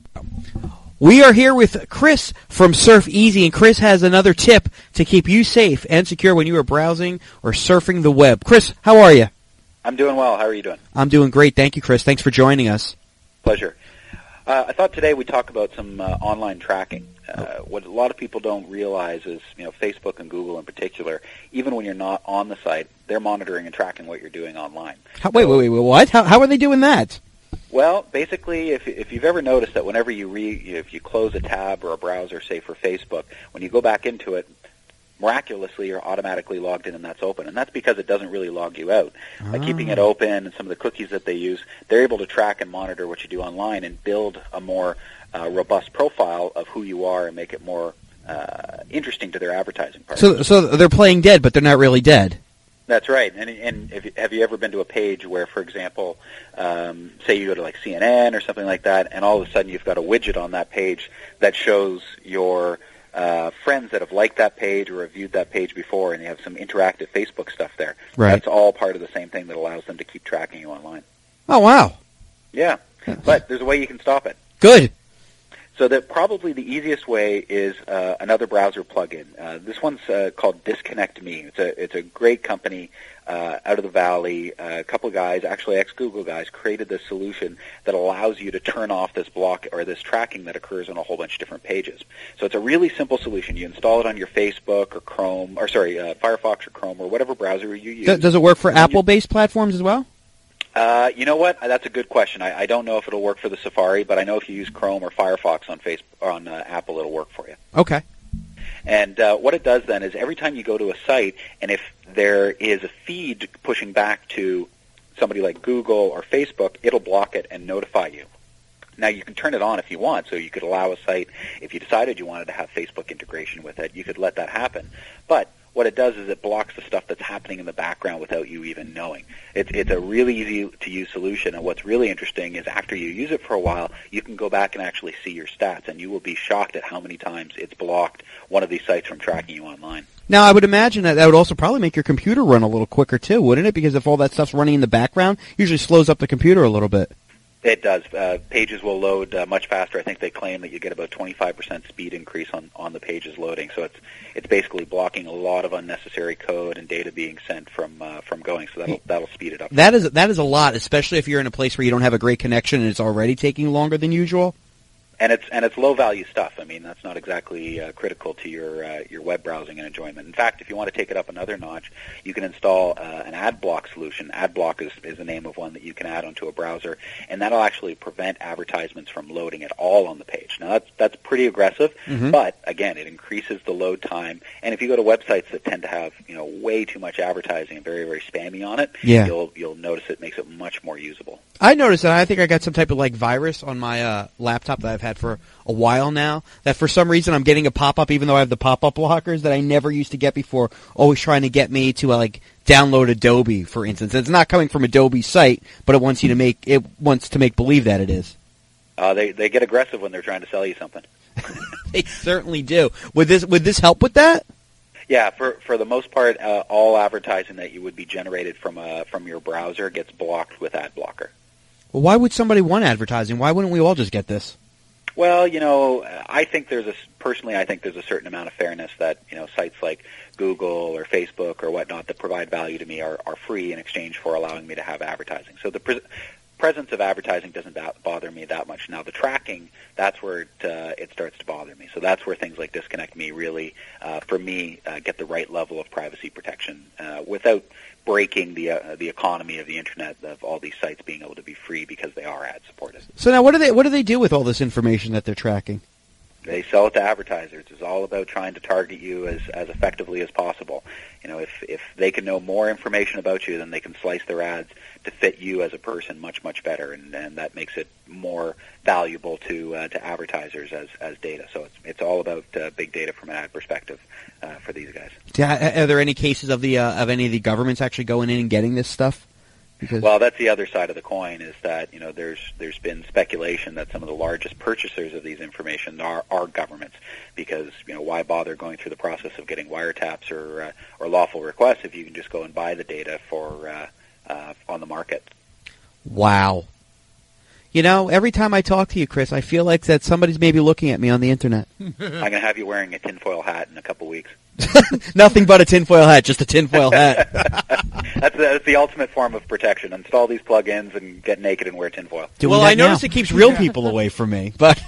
We are here with Chris from Surf Easy, and Chris has another tip to keep you safe and secure when you are browsing or surfing the web. Chris, how are you? I'm doing well. How are you doing? I'm doing great. Thank you, Chris. Thanks for joining us. Pleasure. Uh, I thought today we'd talk about some uh, online tracking. Uh, what a lot of people don't realize is, you know, Facebook and Google in particular, even when you're not on the site, they're monitoring and tracking what you're doing online. How, wait, wait, wait, wait, what? How, how are they doing that? Well, basically, if if you've ever noticed that whenever you re, if you close a tab or a browser, say for Facebook, when you go back into it, miraculously you're automatically logged in and that's open, and that's because it doesn't really log you out. Ah. By keeping it open and some of the cookies that they use, they're able to track and monitor what you do online and build a more uh, robust profile of who you are and make it more uh, interesting to their advertising partners. So, so they're playing dead, but they're not really dead. That's right. And, and if you, have you ever been to a page where, for example, um, say you go to like C N N or something like that, and all of a sudden you've got a widget on that page that shows your uh, friends that have liked that page or reviewed that page before, and you have some interactive Facebook stuff there. Right. That's all part of the same thing that allows them to keep tracking you online. Oh, wow. Yeah. But there's a way you can stop it. Good. So that probably the easiest way is uh, another browser plugin. Uh, this one's uh, called Disconnect Me. It's a it's a great company uh, out of the Valley. Uh, a couple of guys, actually ex-Google guys, created this solution that allows you to turn off this block or this tracking that occurs on a whole bunch of different pages. So it's a really simple solution. You install it on your Facebook or Chrome, or sorry, uh, Firefox or Chrome or whatever browser you use. Does, does it work for And then you- Apple-based platforms as well? Uh, you know what? That's a good question. I, I don't know if it'll work for the Safari, but I know if you use Chrome or Firefox on Facebook or on uh, Apple, it'll work for you. Okay. And uh, what it does then is every time you go to a site, and if there is a feed pushing back to somebody like Google or Facebook, it'll block it and notify you. Now, you can turn it on if you want, so you could allow a site, if you decided you wanted to have Facebook integration with it, you could let that happen. But what it does is it blocks the stuff that's happening in the background without you even knowing. It's, it's a really easy-to-use solution, and what's really interesting is after you use it for a while, you can go back and actually see your stats, and you will be shocked at how many times it's blocked one of these sites from tracking you online. Now, I would imagine that that would also probably make your computer run a little quicker, too, wouldn't it? Because if all that stuff's running in the background, it usually slows up the computer a little bit. It does. Uh, pages will load uh, much faster. I think they claim that you get about twenty-five percent speed increase on, on the pages loading. So it's it's basically blocking a lot of unnecessary code and data being sent from uh, from going. So that'll that'll speed it up. That is that is a lot, especially if you're in a place where you don't have a great connection and it's already taking longer than usual. And it's and it's low value stuff. I mean, that's not exactly uh, critical to your uh, your web browsing and enjoyment. In fact, if you want to take it up another notch, you can install uh, an ad block solution. Ad block is, is the name of one that you can add onto a browser, and that'll actually prevent advertisements from loading at all on the page. Now that's that's pretty aggressive, Mhm. but again, it increases the load time. And if you go to websites that tend to have you know way too much advertising and very very spammy on it, Yeah. you'll you'll notice it makes it much more usable. I noticed that I think I got some type of like virus on my uh, laptop that I've had for a while now, that for some reason I'm getting a pop-up even though I have the pop-up blockers that I never used to get before, always trying to get me to uh, like download Adobe, for instance. It's not coming from Adobe's site, but it wants you to make it wants to make believe that it is. Uh, they they get aggressive when they're trying to sell you something. They certainly do. Would this would this help with that? Yeah, for for the most part, uh, all advertising that you would be generated from uh, from your browser gets blocked with ad blocker. Well, why would somebody want advertising? Why wouldn't we all just get this? Well, you know, I think there's a personally, I think there's a certain amount of fairness that you know sites like Google or Facebook or whatnot that provide value to me are, are free in exchange for allowing me to have advertising. So the pre- presence of advertising doesn't ba- bother me that much. Now the tracking, that's where it, uh, it starts to bother me. So that's where things like Disconnect Me really, uh, for me, uh, get the right level of privacy protection uh, without breaking the uh, the economy of the internet of all these sites being able to be free because they are ad supported. So now, what do they what do they do with all this information that they're tracking? They sell it to advertisers. It's all about trying to target you as, as effectively as possible. You know, if if they can know more information about you, then they can slice their ads to fit you as a person much, much better, and, and that makes it more valuable to uh, to advertisers as, as data. So it's it's all about uh, big data from an ad perspective uh, for these guys. Yeah, are there any cases of the uh, of any of the governments actually going in and getting this stuff? Because Well, that's the other side of the coin, is that you know there's there's been speculation that some of the largest purchasers of these information are, are governments, because you know why bother going through the process of getting wiretaps or uh, or lawful requests if you can just go and buy the data for uh, uh, on the market. wow. You know, every time I talk to you, Chris, I feel like that somebody's maybe looking at me on the internet. I'm going to have you wearing a tinfoil hat in a couple weeks. Nothing but a tinfoil hat, just a tinfoil hat. That's the, that's the ultimate form of protection. Install these plugins and get naked and wear tinfoil. well, I noticed it keeps real people away from me, but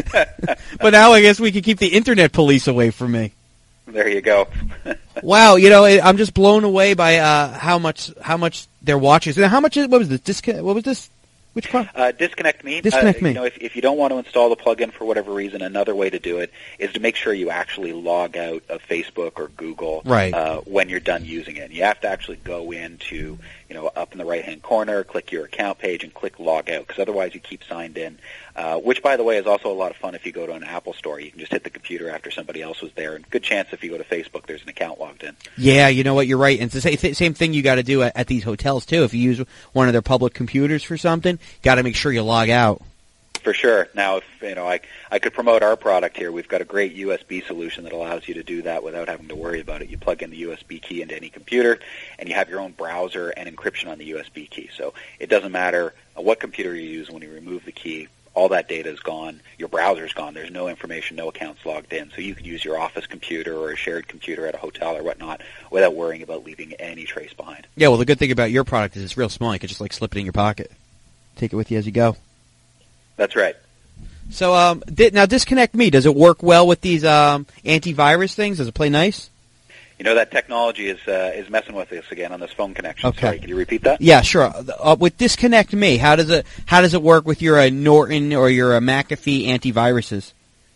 but now I guess we can keep the internet police away from me. There you go. Wow, you know, I'm just blown away by uh, how much how much they're watching. So how much? Is, what was this? Disca- what was this? Which car? Uh, Disconnect Me. Disconnect uh, Me. You know, if, if you don't want to install the plugin for whatever reason, another way to do it is to make sure you actually log out of Facebook or Google Right. uh, when you're done using it. You have to actually go into, you know, up in the right-hand corner, click your account page, and click Log Out, because otherwise you keep signed in, uh, which, by the way, is also a lot of fun if you go to an Apple store. You can just hit the computer after somebody else was there, and good chance if you go to Facebook, there's an account logged in. Yeah, you know what? You're right. And it's the same, th- same thing you got to do at, at these hotels too. If you use one of their public computers for something, got to make sure you log out. For sure. Now, if you know, I I could promote our product here. We've got a great U S B solution that allows you to do that without having to worry about it. You plug in the U S B key into any computer, and you have your own browser and encryption on the U S B key. So it doesn't matter what computer you use. When you remove the key, all that data is gone. Your browser's gone. There's no information, no accounts logged in. So you can use your office computer or a shared computer at a hotel or whatnot without worrying about leaving any trace behind. Yeah, well, the good thing about your product is it's real small. You can just like slip it in your pocket, take it with you as you go. That's right. So um, di- now Disconnect Me. Does it work well with these um, antivirus things? Does it play nice? You know, that technology is uh, is messing with us again on this phone connection. Okay. Sorry, can you repeat that? Yeah, sure. Uh, with Disconnect Me, how does it how does it work with your uh, Norton or your uh, McAfee antiviruses?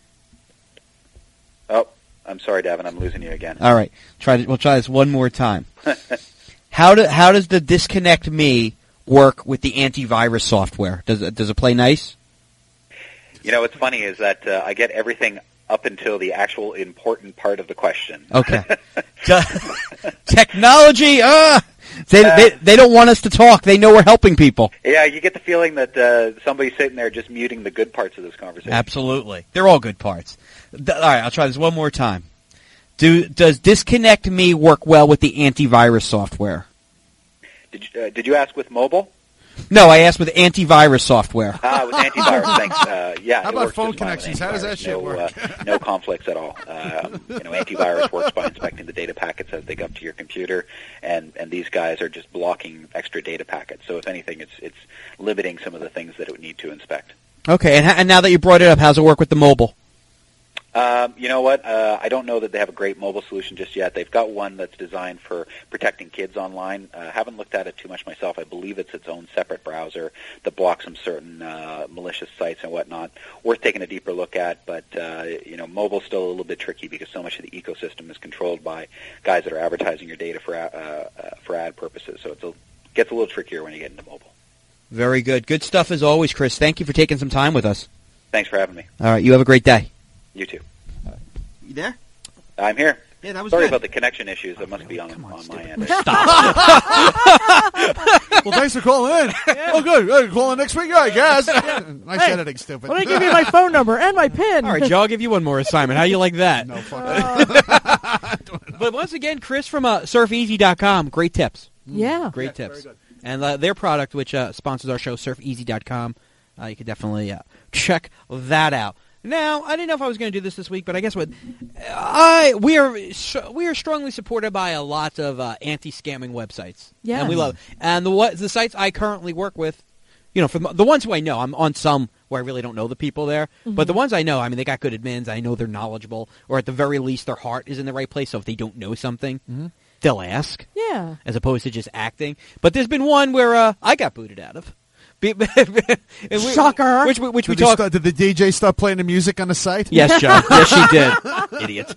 Oh, I'm sorry, Davin. I'm losing you again. All right, try to, we'll try this one more time. how do how does the Disconnect Me work with the antivirus software? Does it does it play nice? You know, what's funny is that uh, I get everything up until the actual important part of the question. Okay. Technology, uh, they, they they don't want us to talk. They know we're helping people. Yeah, you get the feeling that uh, somebody's sitting there just muting the good parts of this conversation. Absolutely. They're all good parts. Th- all right, I'll try this one more time. Do Does Disconnect Me work well with the antivirus software? Did you, uh, did you ask with mobile? No, I asked with antivirus software. Ah, with antivirus, thanks. Uh, yeah, How it about works phone just fine with connections? How does that antivirus. shit no, work? Uh, no conflicts at all. Uh, you know, antivirus works by inspecting the data packets as they go up to your computer, and, and these guys are just blocking extra data packets. So if anything, it's it's limiting some of the things that it would need to inspect. Okay, and, and now that you brought it up, how's it work with the mobile? Um, you know what? Uh, I don't know that they have a great mobile solution just yet. They've got one that's designed for protecting kids online. I uh, haven't looked at it too much myself. I believe it's its own separate browser that blocks some certain uh, malicious sites and whatnot. Worth taking a deeper look at, but uh, you know, mobile's still a little bit tricky because so much of the ecosystem is controlled by guys that are advertising your data for uh, uh, for ad purposes. So it gets a little trickier when you get into mobile. Very good. Good stuff as always, Chris. Thank you for taking some time with us. Thanks for having me. All right, you have a great day. You too. You there? I'm here. Yeah, that was Sorry good. about the connection issues. That must be on, on, on my end. Well, thanks for calling in. Oh, good. Hey, calling next week, I guess. Nice Hey, editing, stupid. Let me give you my phone number and my PIN. All right, Joe, I'll give you one more assignment. How do you like that? No, fuck Uh, But once again, Chris from uh, surf easy dot com. Great tips. yeah. Great tips. And uh, their product, which uh, sponsors our show, surf easy dot com, uh, you can definitely uh, check that out. Now, I didn't know if I was going to do this this week, but I guess what I we are we are strongly supported by a lot of uh, anti-scamming websites. Yes. And we love it. And the what the sites I currently work with, you know, for the, the ones who I know, I'm on some where I really don't know the people there, Mm-hmm. but the ones I know, I mean, they got good admins. I know they're knowledgeable, or at the very least, their heart is in the right place. So if they don't know something, Mm-hmm. they'll ask, Yeah. as opposed to just acting. But there's been one where uh, I got booted out of. Be- and we- Shocker. Which, we- which we Did, they talked. start, did the D J start playing the music on the site? Yes, Joe. Yes, she did. Idiots.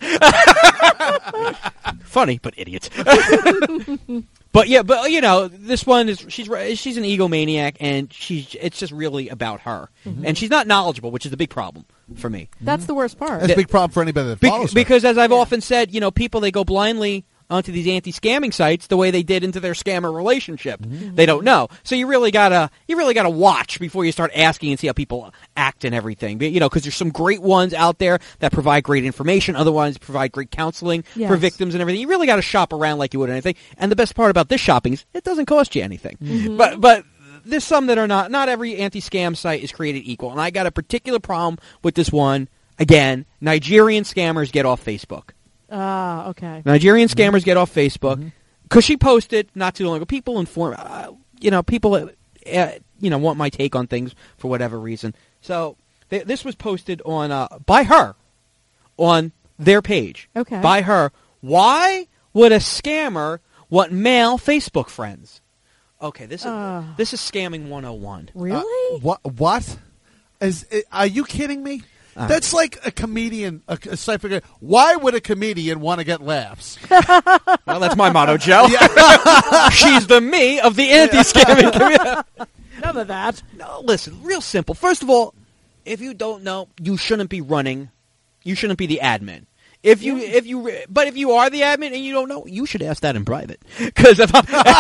Funny, but idiots. But yeah, but you know, this one is she's she's an egomaniac, and she's it's just really about her, Mm-hmm. and she's not knowledgeable, which is a big problem for me. That's the worst part. That's a big problem for anybody that Be- follows her. because, as I've often said, you know, people they go blindly onto these anti-scamming sites the way they did into their scammer relationship. Mm-hmm. They don't know, so you really gotta you really gotta watch before you start asking and see how people act and everything. But, you know, because there's some great ones out there that provide great information, other ones provide great counseling Yes. for victims and everything. You really got to shop around like you would anything. And the best part about this shopping is it doesn't cost you anything. Mm-hmm. But but. There's some that are not. Not every anti-scam site is created equal, and I got a particular problem with this one. Again, Nigerian scammers get off Facebook. Ah, okay. Nigerian scammers get off Facebook because she posted not too long ago. People inform, uh, you know, people, uh, uh, you know, want my take on things for whatever reason. So th- this was posted on uh, by her on their page. Okay. By her. Why would a scammer want male Facebook friends? Okay, this is Uh. this is scamming one oh one. Really? Uh, what? What? Is, i are you kidding me? Uh. That's like a comedian, a, a site for- Why would a comedian want to get laughs? Well, that's my motto, Joe. She's the me of the anti-scamming community. None of that. No, listen, real simple. First of all, if you don't know, you shouldn't be running. You shouldn't be the admin. If you, if you, but if you are the admin and you don't know, you should ask that in private. Because if I'm,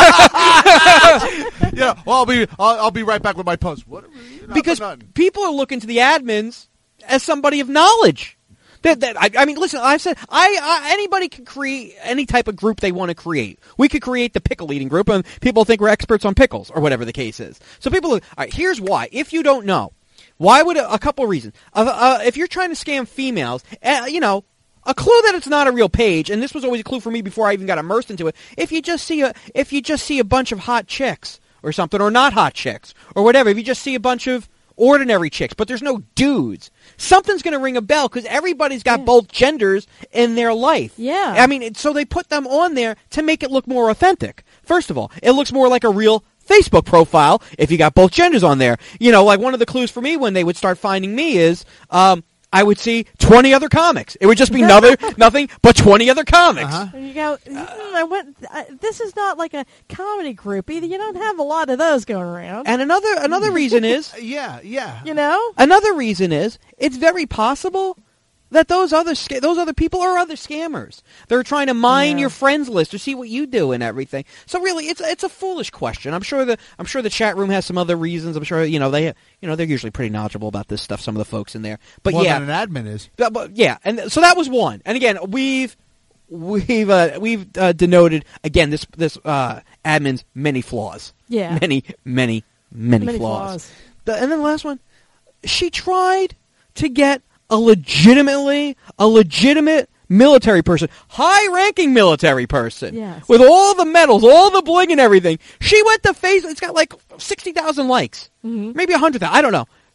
Yeah. Well, I'll be. I'll, I'll be right back with my post. What? Not because for nothing. people are looking to the admins as somebody of knowledge. That, that I, I mean, listen. I said, I, I anybody can create any type of group they want to create. We could create the pickle eating group, and people think we're experts on pickles or whatever the case is. So people, all right. Here's why. If you don't know, why would a, a couple of reasons? Uh, uh, if you're trying to scam females, uh, you know. A clue that it's not a real page, and this was always a clue for me before I even got immersed into it. If you just see a, if you just see a bunch of hot chicks or something, or not hot chicks, or whatever, if you just see a bunch of ordinary chicks, but there's no dudes, something's going to ring a bell because everybody's got Yeah. both genders in their life. Yeah. I mean, it- so they put them on there to make it look more authentic. First of all, it looks more like a real Facebook profile if you got both genders on there. You know, like one of the clues for me when they would start finding me is, um, I would see twenty other comics. It would just be another, nothing but twenty other comics. Uh-huh. And you go, "Mm, I went, uh, this is not like a comedy group either. You don't have a lot of those going around. And another another reason is, Yeah. Yeah. You know? another reason is, it's very possible that those other sca- those other people are other scammers. They're trying to mine Yeah. your friends list to see what you do and everything. So really, it's it's a foolish question. I'm sure the I'm sure the chat room has some other reasons. I'm sure you know they you know they're usually pretty knowledgeable about this stuff. Some of the folks in there, but More yeah, than an admin is. But, but, yeah, and so that was one. And again, we've we've uh, we've uh, denoted again this this uh, admin's many flaws. Yeah. many many many, Many flaws. flaws. The, and then the last one, she tried to get a legitimately a legitimate military person, high-ranking military person, Yes. with all the medals, all the bling and everything. She went to face. It's got like sixty thousand likes, Mm-hmm. maybe a hundred thousand. I don't know.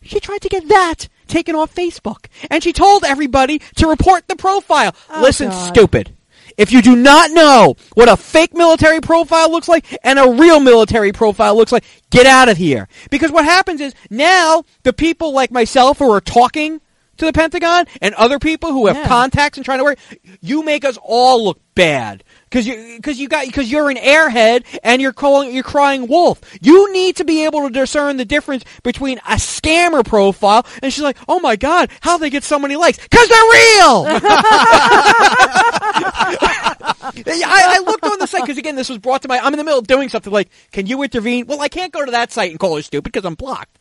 she tried to get that taken off Facebook. And she told everybody to report the profile. Oh, Listen, God. stupid. If you do not know what a fake military profile looks like and a real military profile looks like, get out of here. Because what happens is now the people like myself who are talking to the Pentagon and other people who have Yeah. contacts and trying to work, you make us all look bad. Because you, because you got, because you're an airhead and you're calling, you're crying wolf. You need to be able to discern the difference between a scammer profile and she's like, oh my God, how they get so many likes? Because they're real. I, I looked on the site because again, this was brought to my. I'm in the middle of doing something like, can you intervene? Well, I can't go to that site and call her stupid because I'm blocked.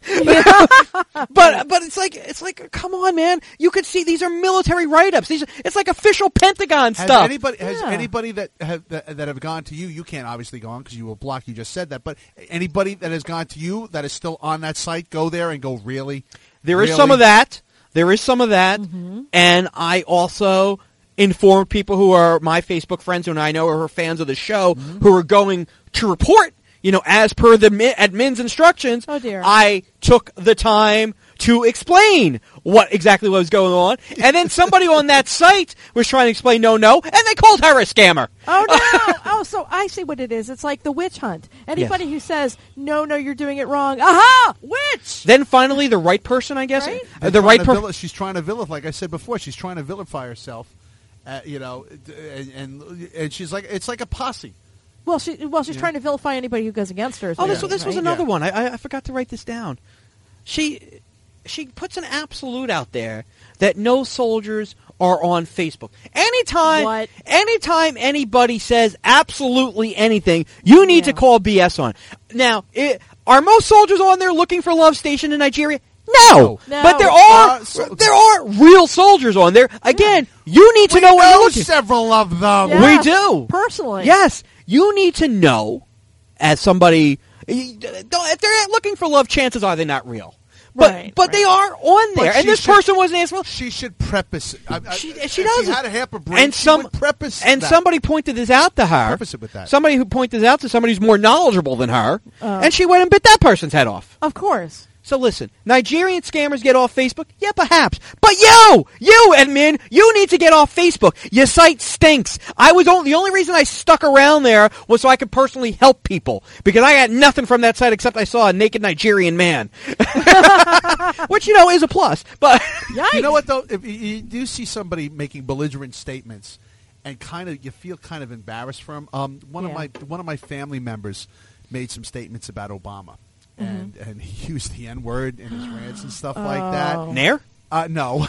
but but it's like it's like, come on, man. You could see these are military write-ups. These are, it's like official Pentagon Has stuff. anybody has Yeah. anybody that have that, that have gone to you? You can't obviously go on because you were blocked. You just said that. But anybody that has gone to you that is still on that site, go there and go, really? There is Really? some of that. There is some of that. And I also informed people who are my Facebook friends who I know are fans of the show who are going to report, you know, as per the mi- admin's instructions. Oh, dear. I took the time to explain what exactly was going on. And then somebody on that site was trying to explain no, no, and they called her a scammer. Oh, no. Oh, so I see what it is. It's like the witch hunt. Anybody who says, no, no, you're doing it wrong. Aha! Witch! Then finally the right person, I guess. Right? Uh, They're the trying right to person. vil- she's trying to vilify, like I said before, she's trying to vilify herself. Uh, you know, d- and, and and she's like, it's like a posse. Well, she well she's trying to vilify anybody who goes against her. is Oh, what this, it is, this was right? another Yeah. one. I, I, I forgot to write this down. She she puts an absolute out there that no soldiers are on Facebook. Anytime, What? anytime anybody says absolutely anything, you need to Yeah. call B S on. Now, it, are most soldiers on there looking for love stationed in Nigeria? No. No. But there are Uh, so- there are real soldiers on there. Again, you need to We know what you're know looking. several of them. Yeah. We do. Personally. Yes, you need to know as somebody. you- don't- If they're not looking for love, chances are they're not real. But Right, but right. they are on But there, and she this should- person wasn't answering. She should preface it. I, I, She, if she doesn't. She had a hamper brain. and she some would preface and that. somebody pointed this out to her. Preface it with that. Somebody who pointed this out to somebody who's more knowledgeable than her, and she went and bit that person's head off. Of course. So listen, Nigerian scammers get off Facebook? Yeah, perhaps. But you, you admin, you need to get off Facebook. Your site stinks. I was only, the only reason I stuck around there was so I could personally help people. Because I got nothing from that site except I saw a naked Nigerian man. Which, you know, is a plus. But Yikes. You know what though? If you, you do see somebody making belligerent statements, and kind of you feel kind of embarrassed for them. Um, one of Yeah. my one of my family members made some statements about Obama, and and he used the N word in his rants and stuff like that. Nair? Uh, no.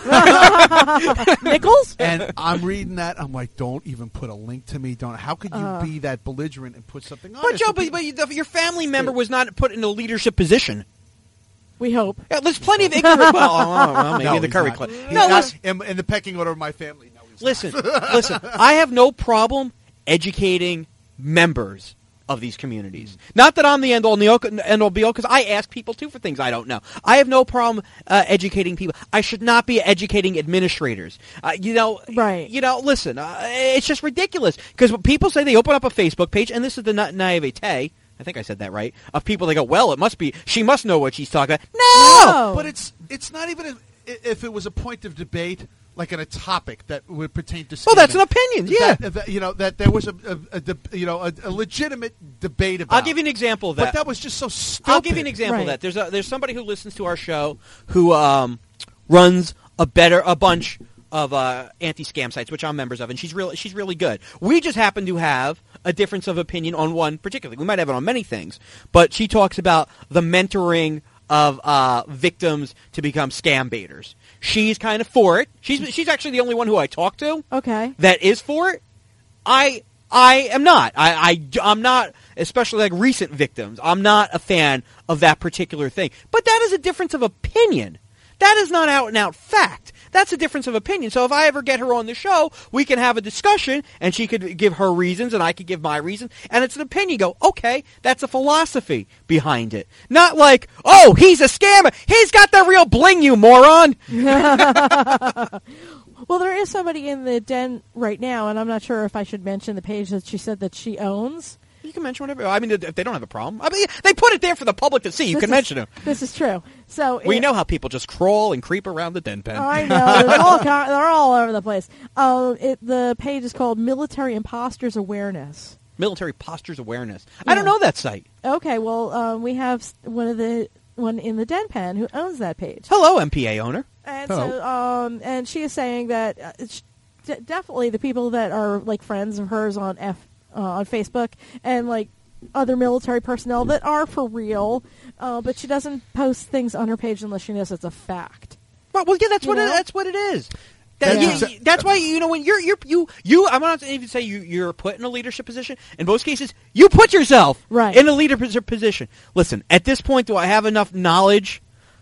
Nichols? And I'm reading that. I'm like, don't even put a link to me. Don't. How could you Uh. be that belligerent and put something on? But there Joe, so but, people- but you- your family member was not put in a leadership position. We hope. Yeah, there's plenty of ignorant. Well, well, well, maybe No, in the he's curry not. club. He's No, not listen. in, in the pecking order of my family. No, he's Listen, listen. I have no problem educating members of these communities. Not that I'm the end all and the end all be all, because I ask people too for things I don't know. I have no problem uh, educating people. I should not be educating administrators. Uh, you know, Right. You know, listen. Uh, it's just ridiculous because when people say they open up a Facebook page, and this is the na- naivete. I think I said that right. Of people, they go, "Well, it must be. She must know what she's talking about." No, No. But it's it's not even a, if it was a point of debate, like in a topic that would pertain to. Well, that's scamming, an opinion, yeah. That, that, you know that there was a, a, a deb- you know a, a legitimate debate about. I'll give you an example of that. But that was just so stupid. I'll give you an example Right. of that. There's a, there's somebody who listens to our show who um, runs a better a bunch of uh, anti-scam sites, which I'm members of, and she's really she's really good. We just happen to have a difference of opinion on one particularly. We might have it on many things, but she talks about the mentoring of uh, victims to become scam baiters. She's kind of for it. She's she's actually the only one who I talk to Okay. that is for it. I I am not. I, I I'm not, especially like recent victims. I'm not a fan of that particular thing. But that is a difference of opinion. That is not out and out fact. That's a difference of opinion. So if I ever get her on the show, we can have a discussion, and she could give her reasons, and I could give my reasons, and it's an opinion. You go, okay, that's a philosophy behind it. Not like, oh, he's a scammer. He's got the real bling, you moron. Well, there is somebody in the den right now, and I'm not sure if I should mention the page that she said that she owns. you can mention whatever. I mean, if they don't have a problem. I mean, they put it there for the public to see. You This can is- mention them. This is true. So We it- know how people just crawl and creep around the den pen. I know. They're all, co- they're all over the place. Uh, it, the page is called Military Imposters Awareness. Military Postures Awareness. I don't know that site. Okay, well, um, we have s- one of the one in the den pen who owns that page. Hello, M P A owner. And Hello. so, um, and she is saying that uh, it's d- definitely the people that are like friends of hers on F uh, on Facebook and like other military personnel that are for real, uh, but she doesn't post things on her page unless she knows it's a fact. Well, well yeah, that's You what it, know? that's what it is. That, That's you- exa- that's why you know when you're you're you you. I'm not even say you you're put in a leadership position. In most cases, you put yourself Right. in a leadership position. Listen, at this point, do I have enough knowledge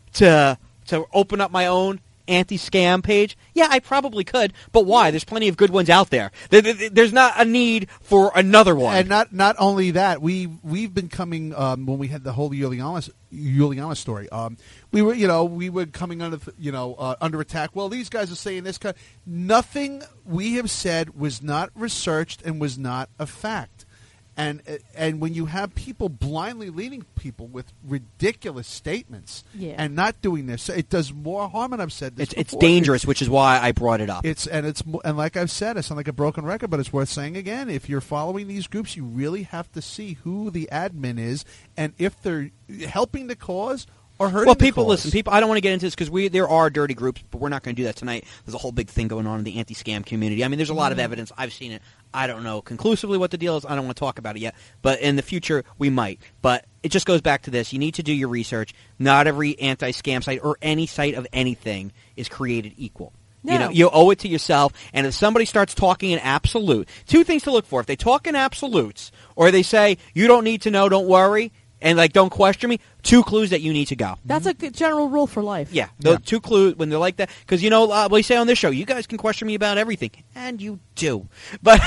to to open up my own anti-scam page? Yeah, I probably could. But why? There's plenty of good ones out there. There- there- There's not a need for another one. And not not only that, we we've been coming um, when we had the whole Yuliana Yuliana story. Um, we were you know we were coming under th- you know uh, under attack. Well, these guys are saying this. Kind nothing we have said was not researched and was not a fact. And and when you have people blindly leading people with ridiculous statements Yeah. and not doing this, it does more harm. And I've said this. it's it's before. dangerous, which is why I brought it up. It's and it's mo- and like I've said, I sound like a broken record, but it's worth saying again. If you're following these groups, you really have to see who the admin is and if they're helping the cause or hurting Well, the people, cause. listen, people. I don't want to get into this because we there are dirty groups, but we're not going to do that tonight. There's a whole big thing going on in the anti-scam community. I mean, there's a lot of evidence. I've seen it. I don't know conclusively what the deal is. I don't want to talk about it yet, but in the future we might. But it just goes back to this: you need to do your research. Not every anti-scam site or any site of anything is created equal. No. You know, you owe it to yourself. And if somebody starts talking in absolute, two things to look for: if they talk in absolutes, or they say you don't need to know, don't worry, and like don't question me. Two clues that you need to go. That's a good general rule for life. Yeah, those Yeah. two clues when they're like that, because you know uh, we say on this show, you guys can question me about everything, and you do. But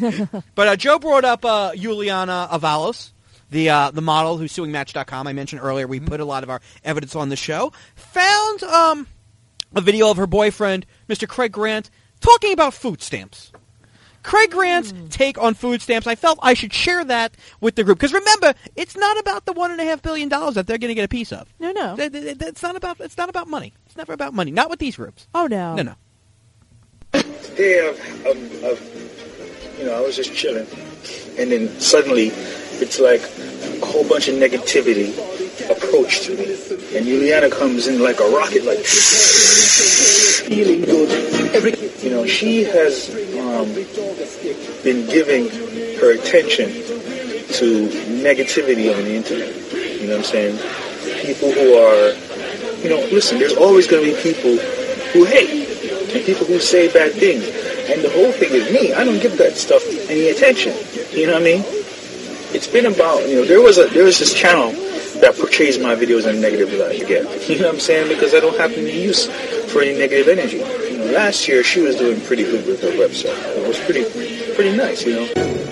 but uh, Joe brought up uh, Juliana Avalos, the uh, the model who's suing Match dot com. I mentioned earlier we put a lot of our evidence on the show. Found um, a video of her boyfriend, Mister Craig Grant, talking about food stamps. Craig Grant's take on food stamps, I felt I should share that with the group. Because remember, it's not about the one and a half billion dollars that they're going to get a piece of. No, no. Th- th- th- It's not about. It's not about money. It's never about money. Not with these groups. Oh, no. No, no. Day of, of, of, you know, I was just chilling, and then suddenly, it's like a whole bunch of negativity approached me, and Juliana comes in like a rocket, like feeling good. Every, you know, she has um, been giving her attention to negativity on the internet. You know what I'm saying? People who are, you know, listen. There's always going to be people who hate. And people who say bad things. And the whole thing is me. I don't give that stuff any attention. You know what I mean? It's been about, you know, there was a there was this channel that portrays my videos in a negative light again. You know what I'm saying? Because I don't have any use for any negative energy. You know, last year she was doing pretty good with her website. It was pretty pretty nice, you know.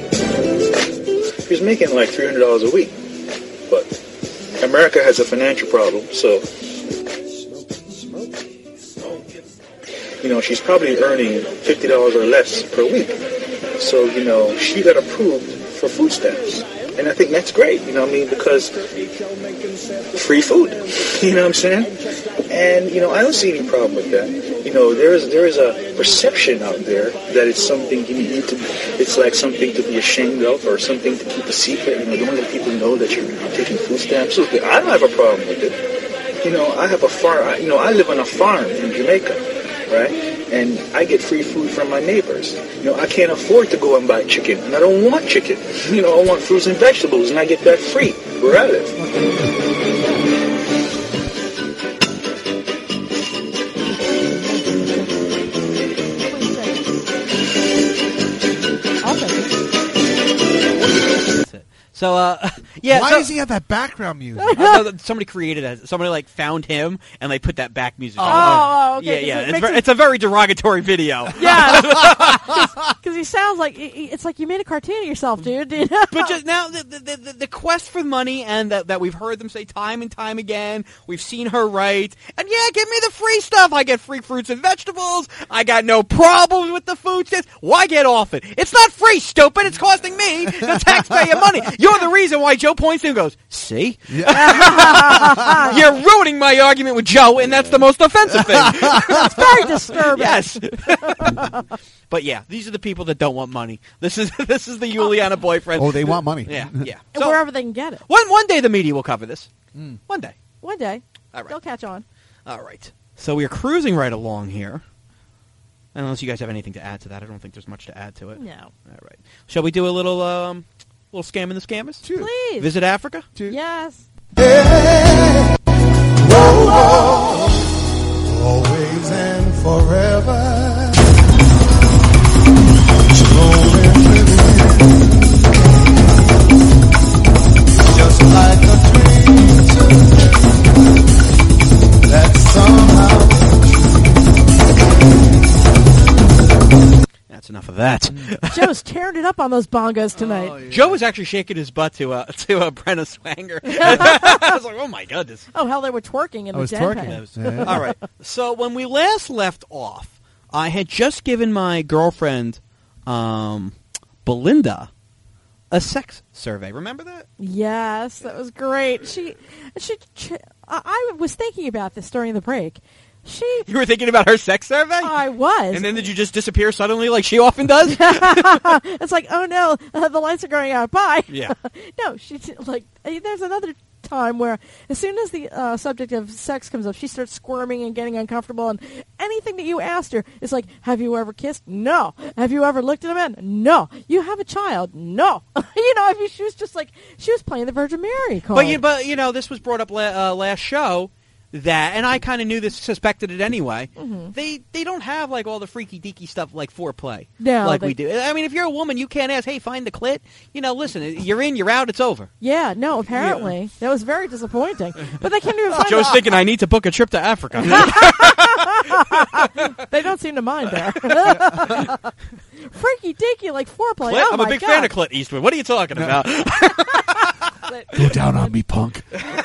She was making like three hundred dollars a week. But America has a financial problem, so you know, she's probably earning fifty dollars or less per week. So, you know, she got approved for food stamps. And I think that's great, you know what I mean, because free food, you know what I'm saying? And, you know, I don't see any problem with that. You know, there is there is a perception out there that it's something you need to, it's like something to be ashamed of or something to keep a secret. You know, don't let people know that you're taking food stamps. I don't have a problem with it. You know, I have a farm, you know, I live on a farm in Jamaica. Right? And I get free food from my neighbors. You know, I can't afford to go and buy chicken, and I don't want chicken. You know, I want fruits and vegetables, and I get that free where I live. So, uh, Yeah, Why so- does he have that background music? Uh, no, th- somebody created it. Somebody like found him and they put that back music. Oh, on. oh, okay, Yeah, 'cause yeah. it It's, makes ver- it- it's a very derogatory video. Yeah, because he sounds like he- he- it's like you made a cartoon of yourself, dude. You know? But just now, the, the, the, the quest for money, and that, that we've heard them say time and time again. We've seen her write, and yeah, give me the free stuff. I get free fruits and vegetables. I got no problems with the food stamps. Why get off it? It's not free, stupid. It's costing me the taxpayer money. You're the reason why Joe points to him and goes, see? You're ruining my argument with Joe, and that's the most offensive thing. It's very disturbing. Yes. But yeah, these are the people that don't want money. This is this is the Juliana boyfriend. Oh, they want money. Yeah, yeah. And So, wherever they can get it. one one day the media will cover this. One day. One day, All right. they'll catch on. All right. So we are cruising right along here. Unless you guys have anything to add to that, I don't think there's much to add to it. No. All right. Shall we do a little um, little scam in the scammers? Dude. Please. Visit Africa. Yes. Always and forever. Just like a dream that somehow. That's enough of that. Joe's tearing it up on those bongos tonight. Joe was actually shaking his butt to uh, to uh, Brenna Swanger. I was like, oh my goodness. Oh, hell, they were twerking in I the was den twerking. pen. That was- yeah. All right. So when we last left off, I had just given my girlfriend, um, Belinda, a sex survey. Remember that? Yes, that was great. She, she, she I, I was thinking about this during the break. She, You were thinking about her sex survey? I was. And then did you just disappear suddenly like she often does? It's like, oh no, uh, the lights are going out. Bye. Yeah. No, she like. uh, There's another time where, as soon as the uh, subject of sex comes up, she starts squirming and getting uncomfortable. And anything that you asked her is like, "Have you ever kissed? No. Have you ever looked at a man? No. You have a child? No." You know, I mean, she was just like, she was playing the Virgin Mary card. But you, but you know, this was brought up la- uh, last show. That, and I kind of knew this, suspected it anyway. Mm-hmm. They they don't have like all the freaky deaky stuff like foreplay, No, like they- we do. I mean, if you're a woman, you can't ask, "Hey, find the clit." You know, listen, you're in, you're out, it's over. Yeah, no, apparently. That was very disappointing. But they can't even find Joe's the- thinking, I need to book a trip to Africa. They don't seem to mind there. Freaky deaky, like foreplay. Clit? Oh I'm a my big God. fan of Clint Eastwood. What are you talking about? Go down on me, punk.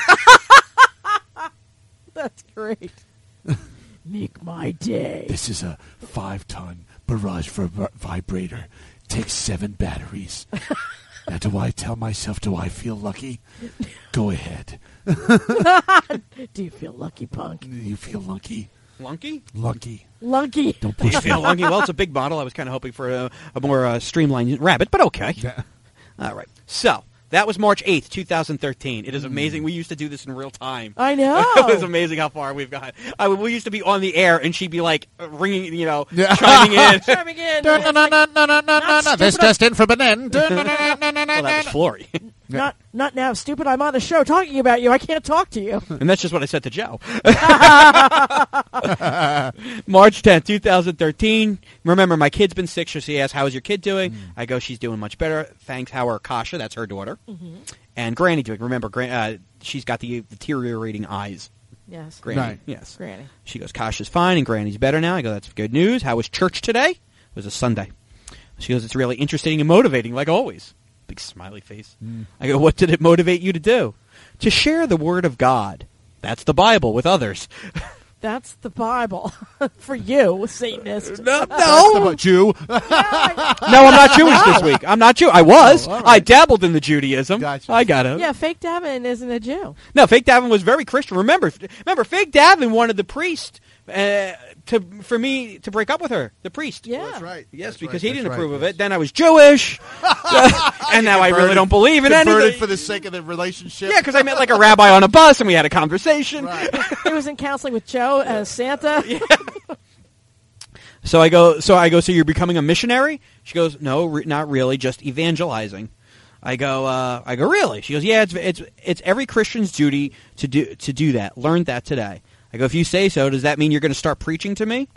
That's great. Make my day. This is a five-ton barrage for v- vibrator. Takes seven batteries. Now, do I tell myself, do I feel lucky? Go ahead. Do you feel lucky, punk? You feel lucky? Lunky? Lucky. Lucky. Don't You push feel me. lunky? Well, it's a big model. I was kind of hoping for a, a more uh, streamlined rabbit, but okay. Yeah. All right. So, that was March eighth, twenty thirteen. It is amazing. We used to do this in real time. I know. It was amazing how far we've got. I, we used to be on the air, and she'd be like ringing, you know, Yeah. chiming in. Chiming in. No, no, no, no, no, no, no, no, no. This just in from an end. Well, that was Flory. Not, not now, stupid. I'm on the show talking about you. I can't talk to you. And that's just what I said to Joe. March tenth, twenty thirteen. Remember, my kid's been sick, so she asked, "How is your kid doing?" Mm. I go, "She's doing much better. Thanks, how are Kasha?" That's her daughter. Mm-hmm. And Granny doing. Remember, Gran- uh, she's got the deteriorating eyes. Yes. Granny. Right. Yes. Granny. She goes, "Kasha's fine, and Granny's better now." I go, "That's good news. How was church today?" It was a Sunday. She goes, "It's really interesting and motivating, like always." Big smiley face. Mm. I go, "What did it motivate you to do?" "To share the word of God. That's the Bible with others." That's the Bible for you, Satanist. No, That's no, about Jew. no, I'm not Jewish this week. I'm not Jew. I was. Oh, all right. I dabbled in the Judaism. Gotcha. I got it. Yeah, fake Davin isn't a Jew. No, Fake Davin was very Christian. Remember, remember, Fake Davin wanted the priest uh, to for me to break up with her. The priest. Yeah. That's right. Yes, That's because right. he That's didn't right. approve of Yes. it. Then I was Jewish, and now I really Converted- don't believe in converted anything. for the sake of the relationship. Yeah, because I met like a rabbi on a bus, and we had a conversation. Right. He was in counseling with Joe as Santa. So I go, so I go, so you're becoming a missionary? She goes, no, re- not really, just evangelizing. I go, uh, I go, really? She goes, yeah, it's it's it's every Christian's duty to do to do that. Learned that today. I go, if you say so, does that mean you're going to start preaching to me?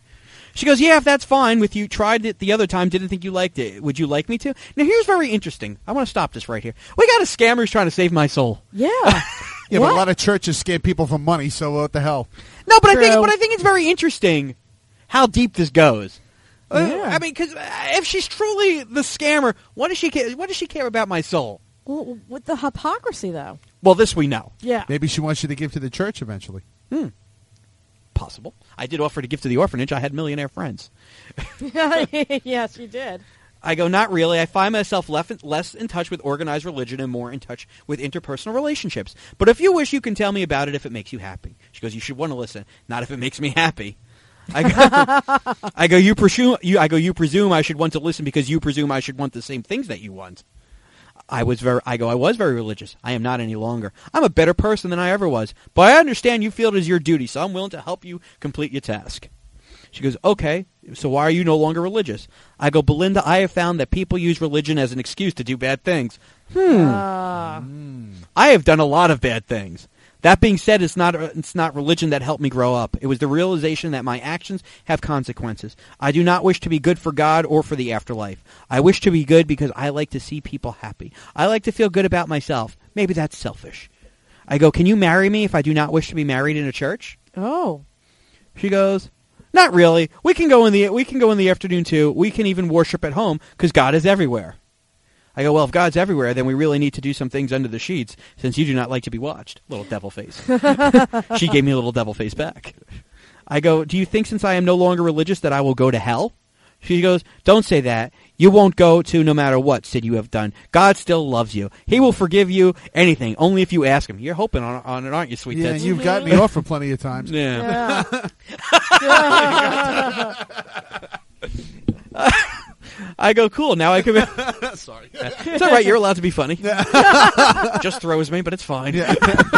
She goes, yeah, if that's fine with you. Tried it the other time, didn't think you liked it. Would you like me to? Now, here's very interesting. I want to stop this right here. We got a scammer who's trying to save my soul. Yeah. Yeah, What? but a lot of churches scam people for money, so what the hell? No, but I think True. but I think it's very interesting how deep this goes. Uh, Yeah. I mean, because if she's truly the scammer, what does she care? What does she care about my soul? Well, with the hypocrisy, though. Well, this we know. Yeah. Maybe she wants you to give to the church eventually. Possible. I did offer to give to the orphanage. I had millionaire friends. Yes, you did. I go, not really. I find myself left, less in touch with organized religion and more in touch with interpersonal relationships. But if you wish, you can tell me about it if it makes you happy. She goes, you should want to listen, not if it makes me happy. I go, I go, you presume, you, I go, you presume I should want to listen because you presume I should want the same things that you want. I was very, I go, I was very religious. I am not any longer. I'm a better person than I ever was. But I understand you feel it is your duty, so I'm willing to help you complete your task. She goes, okay, so why are you no longer religious? I go, Belinda, I have found that people use religion as an excuse to do bad things. Hmm. Uh, I have done a lot of bad things. That being said, it's not it's not religion that helped me grow up. It was the realization that my actions have consequences. I do not wish to be good for God or for the afterlife. I wish to be good because I like to see people happy. I like to feel good about myself. Maybe that's selfish. I go, can you marry me if I do not wish to be married in a church? oh. She goes, not really. We can go in the we can go in the afternoon too. We can even worship at home because God is everywhere. I go, well, if God's everywhere, then we really need to do some things under the sheets since you do not like to be watched. Little devil face. She gave me a little devil face back. I go, do you think since I am no longer religious that I will go to hell? She goes, don't say that. You won't go to no matter what sin you have done. God still loves you. He will forgive you anything, only if you ask him. You're hoping on, on it, aren't you, sweet Yeah, tits? you've got me off for plenty of times. Yeah. Yeah. I go, cool, now I can be... Sorry. It's all right, you're allowed to be funny. Just throws me, but it's fine. Yeah.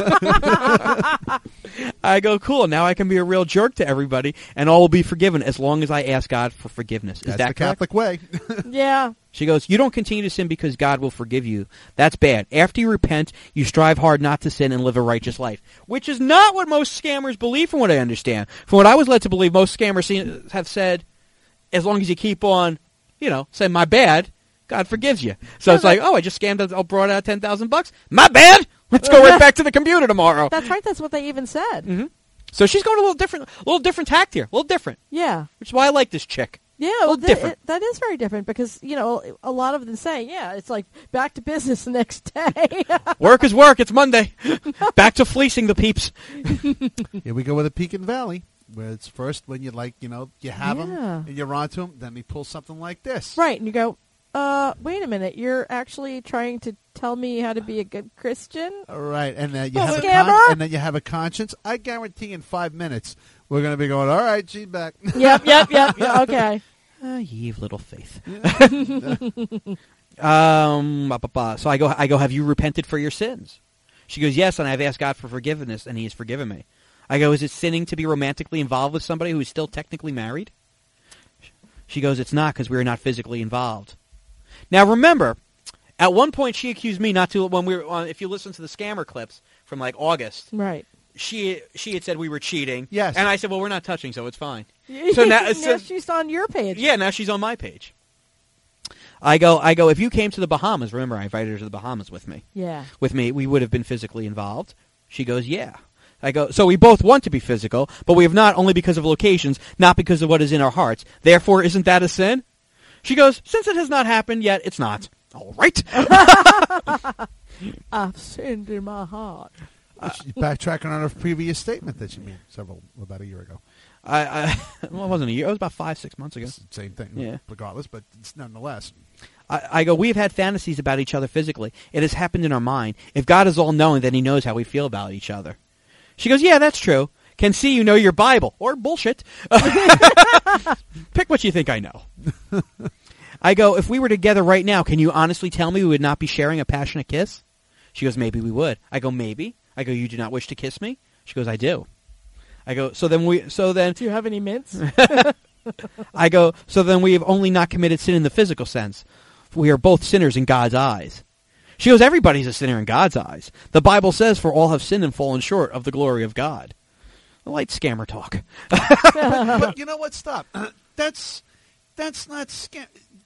I go, cool, now I can be a real jerk to everybody, and all will be forgiven as long as I ask God for forgiveness. Is That's that the correct? Catholic way. Yeah. She goes, you don't continue to sin because God will forgive you. That's bad. After you repent, you strive hard not to sin and live a righteous life, which is not what most scammers believe from what I understand. From what I was led to believe, most scammers see- have said, as long as you keep on, you know, say my bad, God forgives you. So it's like, oh, I just scammed, I brought out ten thousand bucks. My bad. Let's go right back to the computer tomorrow. That's right. That's what they even said. Mm-hmm. So she's going a little different, a little different tact here, a little different, Yeah. which is why I like this chick. Yeah, A well, little that, different. it, that is very different because, you know, a lot of them say, yeah, it's like back to business the next day. Work is work. It's Monday. Back to fleecing the peeps. Here we go with a Pekin Valley, where it's first when you like, you know, you have them Yeah. and you're onto them, then they pull something like this. Right, and you go, uh, wait a minute, you're actually trying to tell me how to be a good Christian? All right, and uh, you Oh, have a scammer? con- and then you have a conscience. I guarantee in five minutes we're going to be going. All right, she's back. Yep, yep, yep, yeah, okay. Ah, ye of little faith. um, ba, ba, ba. So I go, I go, have you repented for your sins? She goes, yes, and I've asked God for forgiveness, and he has forgiven me. I go, is it sinning to be romantically involved with somebody who is still technically married? She goes, it's not because we are not physically involved. Now remember, at one point she accused me not to, when we were on, if you listen to the scammer clips from like August, Right. she she had said we were cheating. Yes. And I said, well, we're not touching, so it's fine. So now, now so- she's on your page. Yeah, now she's on my page. I go, I go, if you came to the Bahamas, remember I invited her to the Bahamas with me. Yeah. With me, we would have been physically involved. She goes, yeah. I go, so we both want to be physical, but we have not only because of locations, not because of what is in our hearts. Therefore, isn't that a sin? She goes, since it has not happened yet, it's not. All right. I've sinned in my heart. She's backtracking on her previous statement that she made several about a year ago. I, I well, it wasn't a year. It was about five, six months ago. It's the same thing, Yeah. regardless, but it's nonetheless. I, I go, we've had fantasies about each other physically. It has happened in our mind. If God is all-knowing, then he knows how we feel about each other. She goes, yeah, that's true. Can see you know your Bible. Or bullshit. Pick what you think I know. I go, if we were together right now, can you honestly tell me we would not be sharing a passionate kiss? She goes, maybe we would. I go, maybe. I go, you do not wish to kiss me? She goes, I do. I go, so then we, so then, Do you have any mints? I go, so then we have only not committed sin in the physical sense. We are both sinners in God's eyes. She goes, everybody's a sinner in God's eyes. The Bible says, for all have sinned and fallen short of the glory of God. A light scammer talk. But you know what? Stop. that's that's not scam.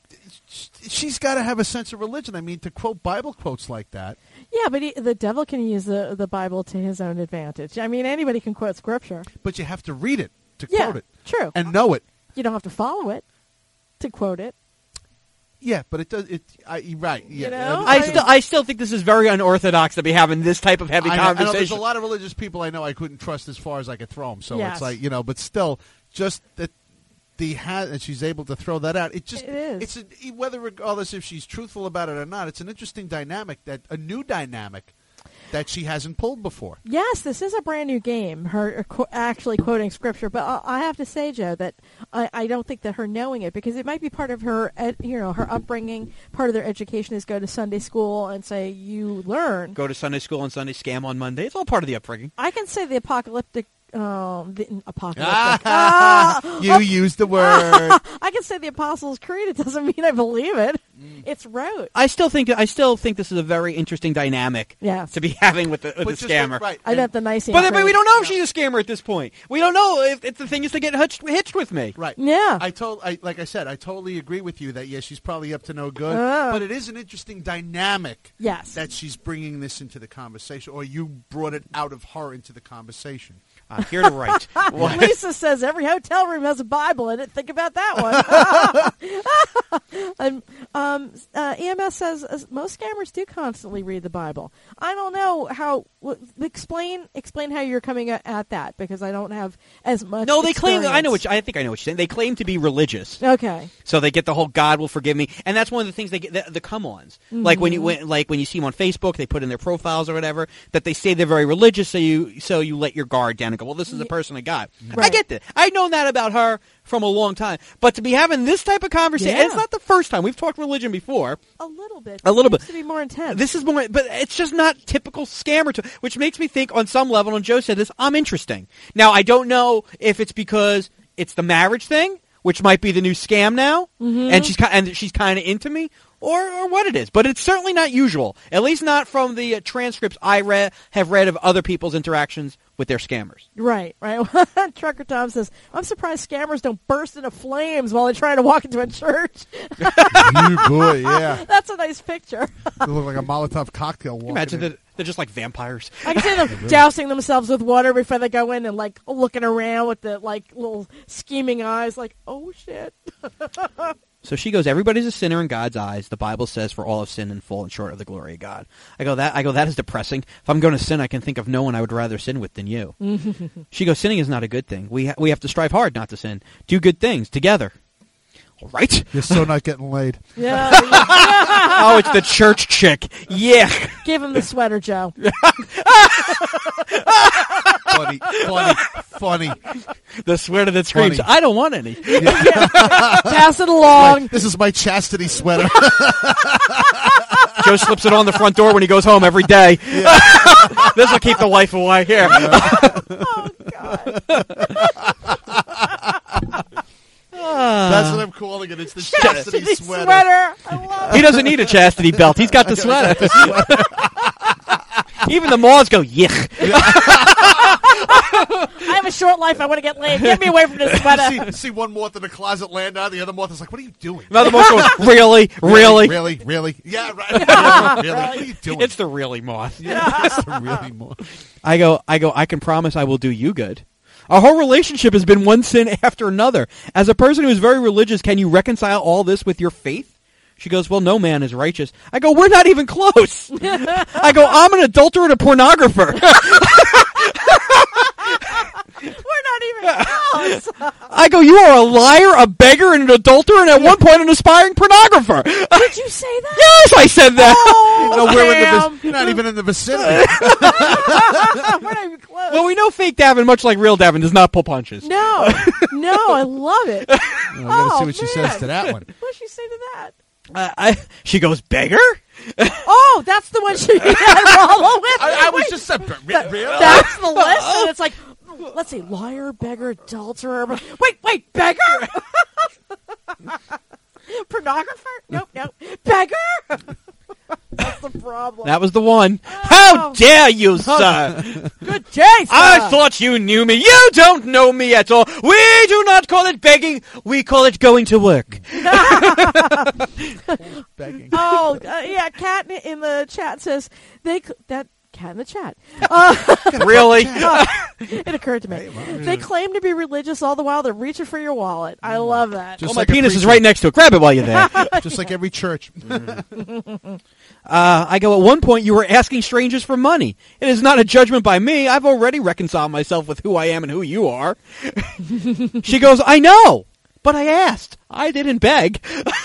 She's got to have a sense of religion. I mean, to quote Bible quotes like that. Yeah, but he, the devil can use the, the Bible to his own advantage. I mean, anybody can quote Scripture. But you have to read it to Yeah, quote it. true. And know it. You don't have to follow it to quote it. Yeah, but it does. It I, you're right. Yeah. You know? I still, I still think this is very unorthodox to be having this type of heavy I know, I know conversation. there's a lot of religious people I know I couldn't trust as far as I could throw them. So Yes. it's like, you know, but still, just that the ha- and she's able to throw that out. It just It is. it's a, whether regardless if she's truthful about it or not. It's an interesting dynamic that a new dynamic that she hasn't pulled before. Yes, this is a brand new game, her uh, qu- actually quoting Scripture. But I, I have to say, Joe, that I, I don't think that her knowing it, because it might be part of her, ed, you know, her upbringing. Part of their education is go to Sunday school and say, you learn. Go to Sunday school and Sunday scam on Monday. It's all part of the upbringing. I can say the apocalyptic, um, the apocalyptic. ah, You used the word. I can say the Apostles' Creed. It doesn't mean I believe it. It's rote. I still think I still think this is a very interesting dynamic Yes. to be having with the, with But the just scammer. like- right. I meant the Nicene But, but Creed. we don't know if she's a scammer at this point. We don't know if, if the thing is to get hitched, hitched with me. Right. Yeah. I told, I, like I said, I totally agree with you that, yeah, she's probably up to no good. Ah. But it is an interesting dynamic Yes. that she's bringing this into the conversation, or you brought it out of her into the conversation. I'm here to write. What? Lisa says every hotel room has a Bible in it. Think about that one. and, um, uh, E M S says uh, most scammers do constantly read the Bible. I don't know how. W- explain explain how you're coming at, at that, because I don't have as much. No, they claim. I know experience. what you, I think I know what you're saying. They claim to be religious, Okay. so they get the whole "God will forgive me," and that's one of the things they get the, the come-ons. Like when you when, like when you see them on Facebook, they put in their profiles or whatever that they say they're very religious. So you so you let your guard down and go, "Well, this is a person of God." I Right. get that. I've known that about her from a long time, but to be having this type of conversation, Yeah. it's not the first time we've talked religion before. A little bit. A little It bit. seems to be more intense. This is more, but it's just not typical scammer, to, which makes me think on some level, and Joe said this, I'm interesting. Now, I don't know if it's because it's the marriage thing, which might be the new scam now, and she's ki- and she's kind of into me, or, or what it is. But it's certainly not usual, at least not from the uh, transcripts I read, have read of other people's interactions with their scammers. Right, right. Trucker Tom says, I'm surprised scammers don't burst into flames while they're trying to walk into a church. You boy, yeah. That's a nice picture. They look like a Molotov cocktail. Can you imagine that they're just like vampires. I can see them dousing themselves with water before they go in and, like, looking around with the, like, little scheming eyes, like, oh, shit. So she goes, everybody's a sinner in God's eyes. The Bible says, for all have sinned and fallen short of the glory of God. I go, that I go, that is depressing. If I'm going to sin, I can think of no one I would rather sin with than you. She goes, sinning is not a good thing. We ha- we have to strive hard not to sin. Do good things together. All right. You're so not getting laid. Yeah. Oh, it's the church chick. Yeah. Give him the sweater, Joe. Funny, funny, funny. The sweater that screams, Funny. I don't want any. Pass it along. This is my chastity sweater. Joe slips it on the front door when he goes home every day. This will keep the wife away. Here. Oh, God. That's what I'm calling it. It's the chastity, Chastity sweater. sweater. I love He doesn't need a chastity belt. He's got the sweater. Even the moths go, yick. I have a short life. I want to get laid. Get me away from this sweater. see, see one moth in the closet land out. The other moth is like, "What are you doing? Another moth goes, really, really. really, really? Yeah, right. really, really. What are you doing? It's the really moth. it's the really moth." I go, I go, I can promise I will do you good. Our whole relationship has been one sin after another. As a person who is very religious, can you reconcile all this with your faith? She goes, well, no man is righteous. I go, we're not even close. I go, I'm an adulterer and a pornographer. We're not even close. I go, you are a liar, a beggar, and an adulterer, and at one point an aspiring pornographer. Did you say that? Yes, I said that. Oh, No, we're in the damn. vic- you're not even in the vicinity. We're not even close. Well, we know fake Davin, much like real Davin, does not pull punches. No, no, I love it. I gotta see what she says to that one. What does she say to that? Uh, I, she goes, beggar? Oh, that's the one she had Rollo with. I, I was Wait, just said, really? that's the list, and it's like, let's see, liar, beggar, adulterer. Wait, wait, beggar? Pornographer? Nope, nope. Beggar? That's the problem. That was the one. How dare you, sir? Good Jesus! I thought you knew me. You don't know me at all. We do not call it begging. We call it going to work. Begging. Oh, uh, yeah, Cat in- in the chat says, they cl- that Cat in the chat. Uh, Really? uh, it occurred to me. They claim to be religious all the while they're reaching for your wallet. I love that. Just Oh, my like a penis is preacher. right next to it. Grab it while you're there. uh, Just like every church. I go, at one point you were asking strangers for money. It is not a judgment by me. I've already reconciled myself with who I am and who you are. She goes, I know, but I asked. I didn't beg.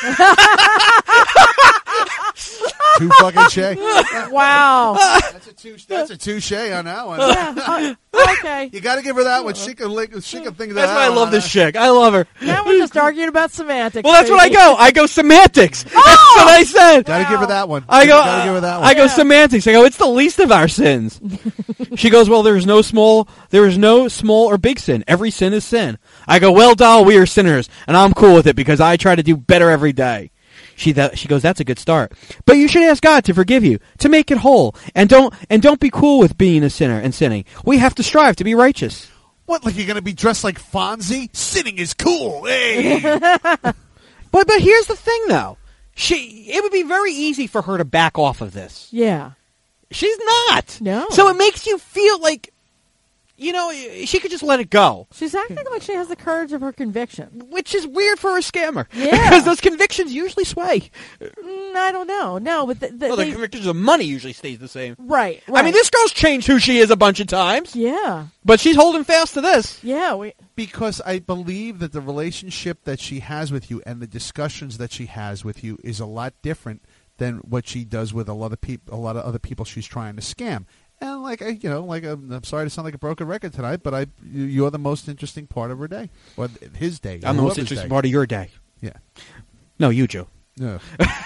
Too fucking shay. Wow. That's a touche. That's a touche on that one. Yeah, uh, okay. You got to give her that one. She can lick, she can think of that. That's why I one. love this chick. I love her. Now we're just arguing about semantics. Well, that's what I baby. go. I go semantics. That's what I said. Got to give her that one. I go. Got to give her that one. I go Yeah. semantics. I go. It's the least of our sins. She goes. Well, there is no small. There is no small or big sin. Every sin is sin. I go. Well, doll, we are sinners, and I'm cool with it because I try to do better every day. She that she goes. That's a good start. But you should ask God to forgive you, to make it whole, and don't and don't be cool with being a sinner and sinning. We have to strive to be righteous. What, like you're going to be dressed like Fonzie? Sinning is cool. Hey. But but here's the thing, though. She it would be very easy for her to back off of this. Yeah. She's not. No. So it makes you feel like, you know, she could just let it go, She's acting like she has the courage of her conviction. which is weird for a scammer. Yeah. Because those convictions usually sway. Mm, I don't know. No, but the, the, Well, the they- convictions of money usually stays the same. right, right. I mean, this girl's changed who she is a bunch of times, Yeah. but she's holding fast to this. Yeah. We. Because I believe that the relationship that she has with you and the discussions that she has with you is a lot different than what she does with a lot of peop- a lot of other people she's trying to scam. And like I, you know, like I'm, I'm sorry to sound like a broken record tonight, but I, you- you're the most interesting part of her day, or his day. I'm the most whoever's interesting day. part of your day. Yeah. No, you, Joe. Yeah.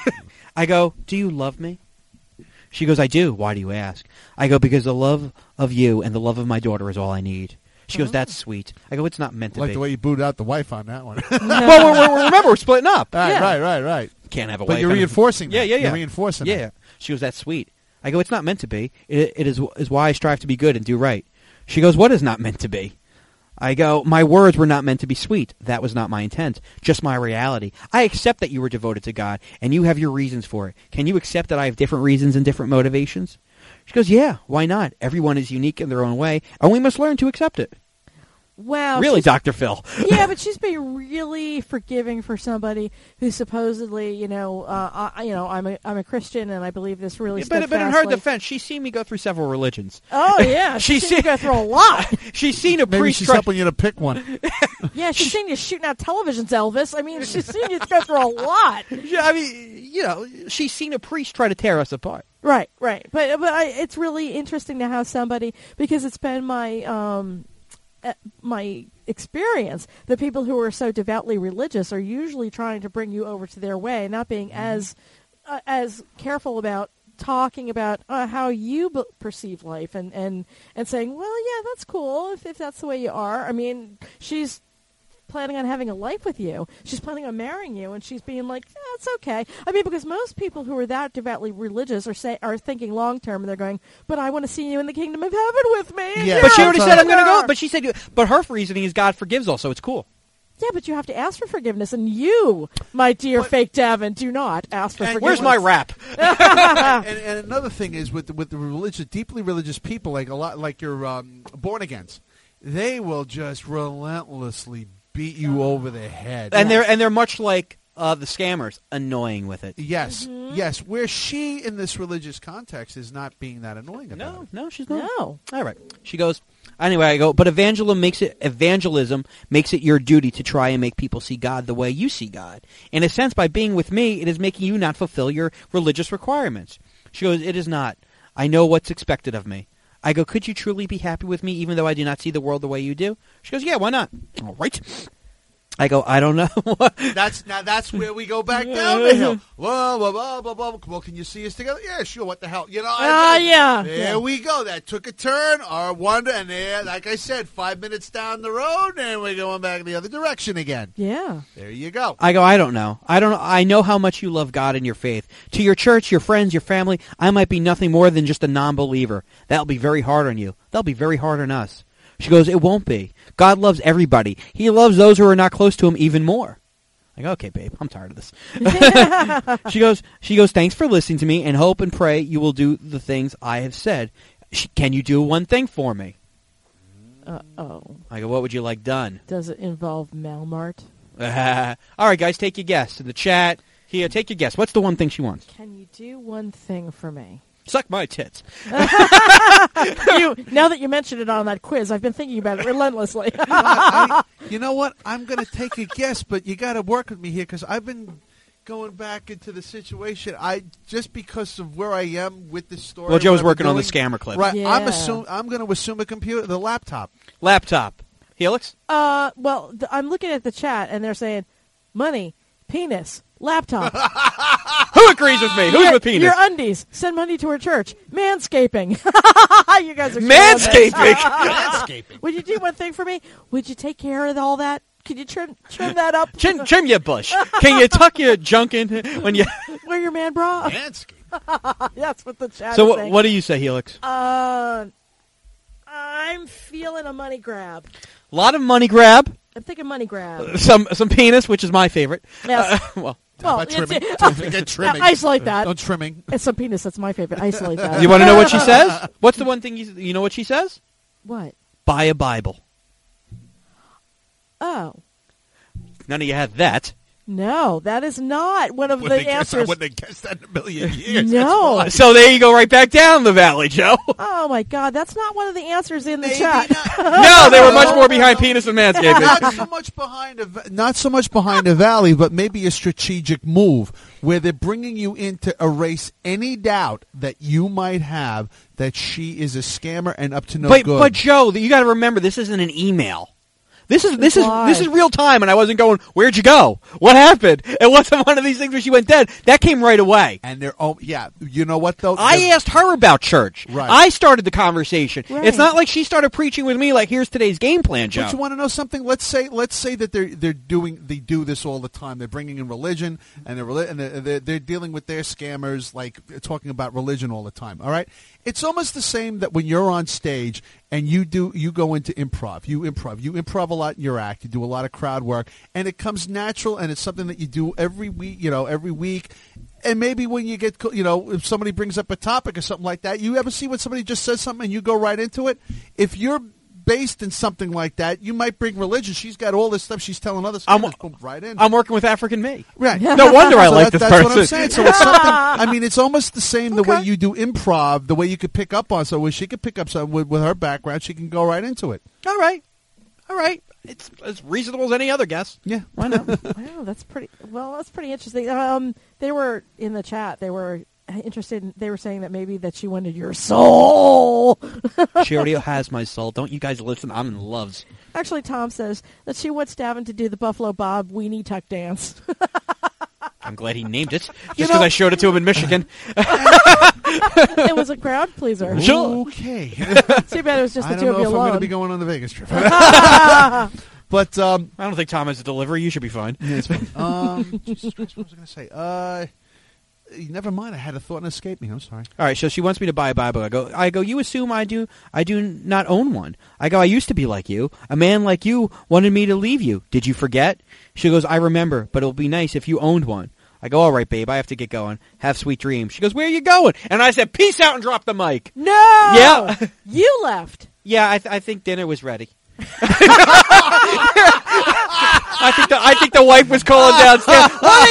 I go, do you love me? She goes, I do. Why do you ask? I go, because the love of you and the love of my daughter is all I need. She goes, that's sweet. I go, it's not meant to like be. the way you booted out the wife on that one. well, we're, we're, remember, we're splitting up. Right, Yeah. right, right, right. Can't have a But wife. you're and a- reinforcing that. Yeah, yeah, yeah. You're reinforcing Yeah, that. yeah. She goes, that's sweet. I go, it's not meant to be. It, it is, is why I strive to be good and do right. She goes, what is not meant to be? I go, my words were not meant to be sweet. That was not my intent, just my reality. I accept that you were devoted to God, and you have your reasons for it. Can you accept that I have different reasons and different motivations? She goes, yeah, why not? Everyone is unique in their own way, and we must learn to accept it. Wow. really, she's- Doctor Phil. Yeah, but she's being really forgiving for somebody who supposedly, you know, uh, I, you know, I'm a I'm a Christian and I believe this really. Yeah, but, but in her steadfastly. defense, she's seen me go through several religions. Oh yeah, She's she's seen you seen- go through a lot. She's seen a Maybe priest she's try- helping you to pick one. Yeah, she's seen you shooting out televisions, Elvis. I mean, she's seen you go through a lot. Yeah, I mean, you know, she's seen a priest try to tear us apart. Right, right. But but I, it's really interesting to have somebody, because it's been my um uh, my experience that people who are so devoutly religious are usually trying to bring you over to their way, not being as uh, as careful about talking about uh, how you b- perceive life, and, and, and saying, well, yeah, that's cool if, if that's the way you are. I mean, she's planning on having a life with you. She's planning on marrying you, and she's being like, yeah, it's okay. I mean, because most people who are that devoutly religious are say are thinking long term, and they're going, but I want to see you in the kingdom of heaven with me. Yeah. But she already so- said I'm going to go. But she said, but her reasoning is God forgives all, so it's cool. Yeah, but you have to ask for forgiveness, and you, my dear fake Davin, do not ask for And forgiveness. Where's my rap? and, and another thing is with the, with the religious, deeply religious people, like a lot, like your um, born agains, they will just relentlessly beat you over the head. And they're and they're much like uh, the scammers, annoying with it. yes, yes. Where she in this religious context is not being that annoying about No, it. no, she's not. No. All right. She goes. Anyway, I go. But evangelism makes it evangelism makes it your duty to try and make people see God the way you see God. In a sense, by being with me, it is making you not fulfill your religious requirements. She goes. It is not. I know what's expected of me. I go, could you truly be happy with me even though I do not see the world the way you do? She goes, yeah, why not? All right. I go, I don't know. That's now. That's where we go back down the hill. Whoa, whoa, whoa, whoa, whoa. Well, can you see us together? Yeah, sure. What the hell? You know. Ah, uh, yeah. There yeah. we go. That took a turn. Our wonder, and there, like I said, five minutes down the road, and we're going back the other direction again. Yeah. There you go. I go, I don't know. I don't know. I know how much you love God and your faith. To your church, your friends, your family, I might be nothing more than just a non-believer. That'll be very hard on you. That'll be very hard on us. She goes, it won't be. God loves everybody. He loves those who are not close to him even more. I go, okay, babe, I'm tired of this. she goes, she goes, thanks for listening to me, and hope and pray you will do the things I have said. She, can you do one thing for me? Uh-oh. I go, what would you like done? Does it involve Malmart? All right, guys, take your guess. In the chat, here, take your guess. What's the one thing she wants? Can you do one thing for me? Suck my tits. you, now that you mentioned it on that quiz, I've been thinking about it relentlessly. I, you know what? I'm going to take a guess, but you got to work with me here because I've been going back into the situation. I just because of where I am with this story. Well, Joe's what working doing, on the scammer clip. Right. Yeah. I'm assume I'm going to assume a computer, the laptop. Laptop. Helix? Uh, well, th- I'm looking at the chat, and they're saying money, penis, laptop. Who agrees with me? Who's your, with penis? Your undies. Send money to her church. Manscaping. You guys are Manscaping. Manscaping. Would you do one thing for me? Would you take care of all that? Could you trim trim that up? Trim, trim your bush. Can you tuck your junk in when you? Wear your man bra. Manscaping. That's what the chat So is what, saying. what do you say, Helix? Uh, I'm feeling a money grab. A lot of money grab. I'm thinking money grab. Some some penis, which is my favorite. Yes. Uh, well, Well, How about it's- trimming? it- Don't forget trimming. Isolate that. Don't trimming. It's some penis. That's my favorite. Isolate that. you want to know what she says? What's the one thing you you know what she says? What? Buy a Bible. Oh. None of you had that. No, that is not one of Wouldn't the have guessed- I answers. wouldn't have guessed that in a million years. No. That's So there you go, right back down the valley, Joe. Oh my God, that's not one of the answers in the Maybe chat. not. No, they were much more behind penis and manscaping. not so much behind a va- not so much behind a valley, but maybe a strategic move where they're bringing you in to erase any doubt that you might have that she is a scammer and up to no But good. but Joe, you got to remember this isn't an email. This is this is Why? this is real time, and I wasn't going. Where'd you go? What happened? It wasn't one of these things where she went dead. That came right away. and they're oh yeah, you know what though? I The- asked her about church. Right. I started the conversation. Right. It's not like she started preaching with me. Like, here's today's game plan, Joe. But you want to know something? Let's say let's say that they're they're doing they do this all the time. They're bringing in religion and they're reli- and they're, they're, they're dealing with their scammers, like talking about religion all the time. All right, it's almost the same that when you're on stage and you do you go into improv, you improv, you improv a lot in your act, you do a lot of crowd work, and it comes natural, and it's something that you do every week, you know, every week. And maybe when you get, you know, if somebody brings up a topic or something like that, you ever see when somebody just says something and you go right into it? If you're based in something like that, you might bring religion. She's got all this stuff she's telling others. I'm- Boom, right in. I'm working with African me. right. No wonder I So like that- this that's person. what I'm saying. So it's something. I mean, it's almost the same the way Okay. you do improv, the way you could pick up on. So where she could pick up something with, with her background, she can go right into it. All right, all right. It's as reasonable as any other guess. Yeah. Why not? Wow, that's pretty. Well, that's pretty interesting. Um, they were in the chat. They were interested. In, they were saying that maybe that she wanted your soul. She already has my soul. Don't you guys listen? I'm in loves. Actually, Tom says that she wants Davin to do the Buffalo Bob weenie tuck dance. I'm glad he named it. Just because I showed it to him in Michigan. It was a crowd pleaser. Sure. Okay. Too bad it was just I the don't two know of you if I'm going to alone. be going on the Vegas trip. But um, I don't think Tom has a delivery. You should be fine. yeah, it's fine. um, Jesus Christ, what was I going to say? Uh, never mind. I had a thought and it escaped me. I'm sorry. All right, so she wants me to buy a Bible. I go, I go. You assume I do. I do not own one. I go. I used to be like you. A man like you wanted me to leave you. Did you forget? She goes. I remember, but it'll be nice if you owned one. I go. All right, babe. I have to get going. Have sweet dreams. She goes. Where are you going? And I said, peace out, and drop the mic. No. Yeah. You left. Yeah, I, th- I think dinner was ready. I think the I think the wife was calling downstairs. What are you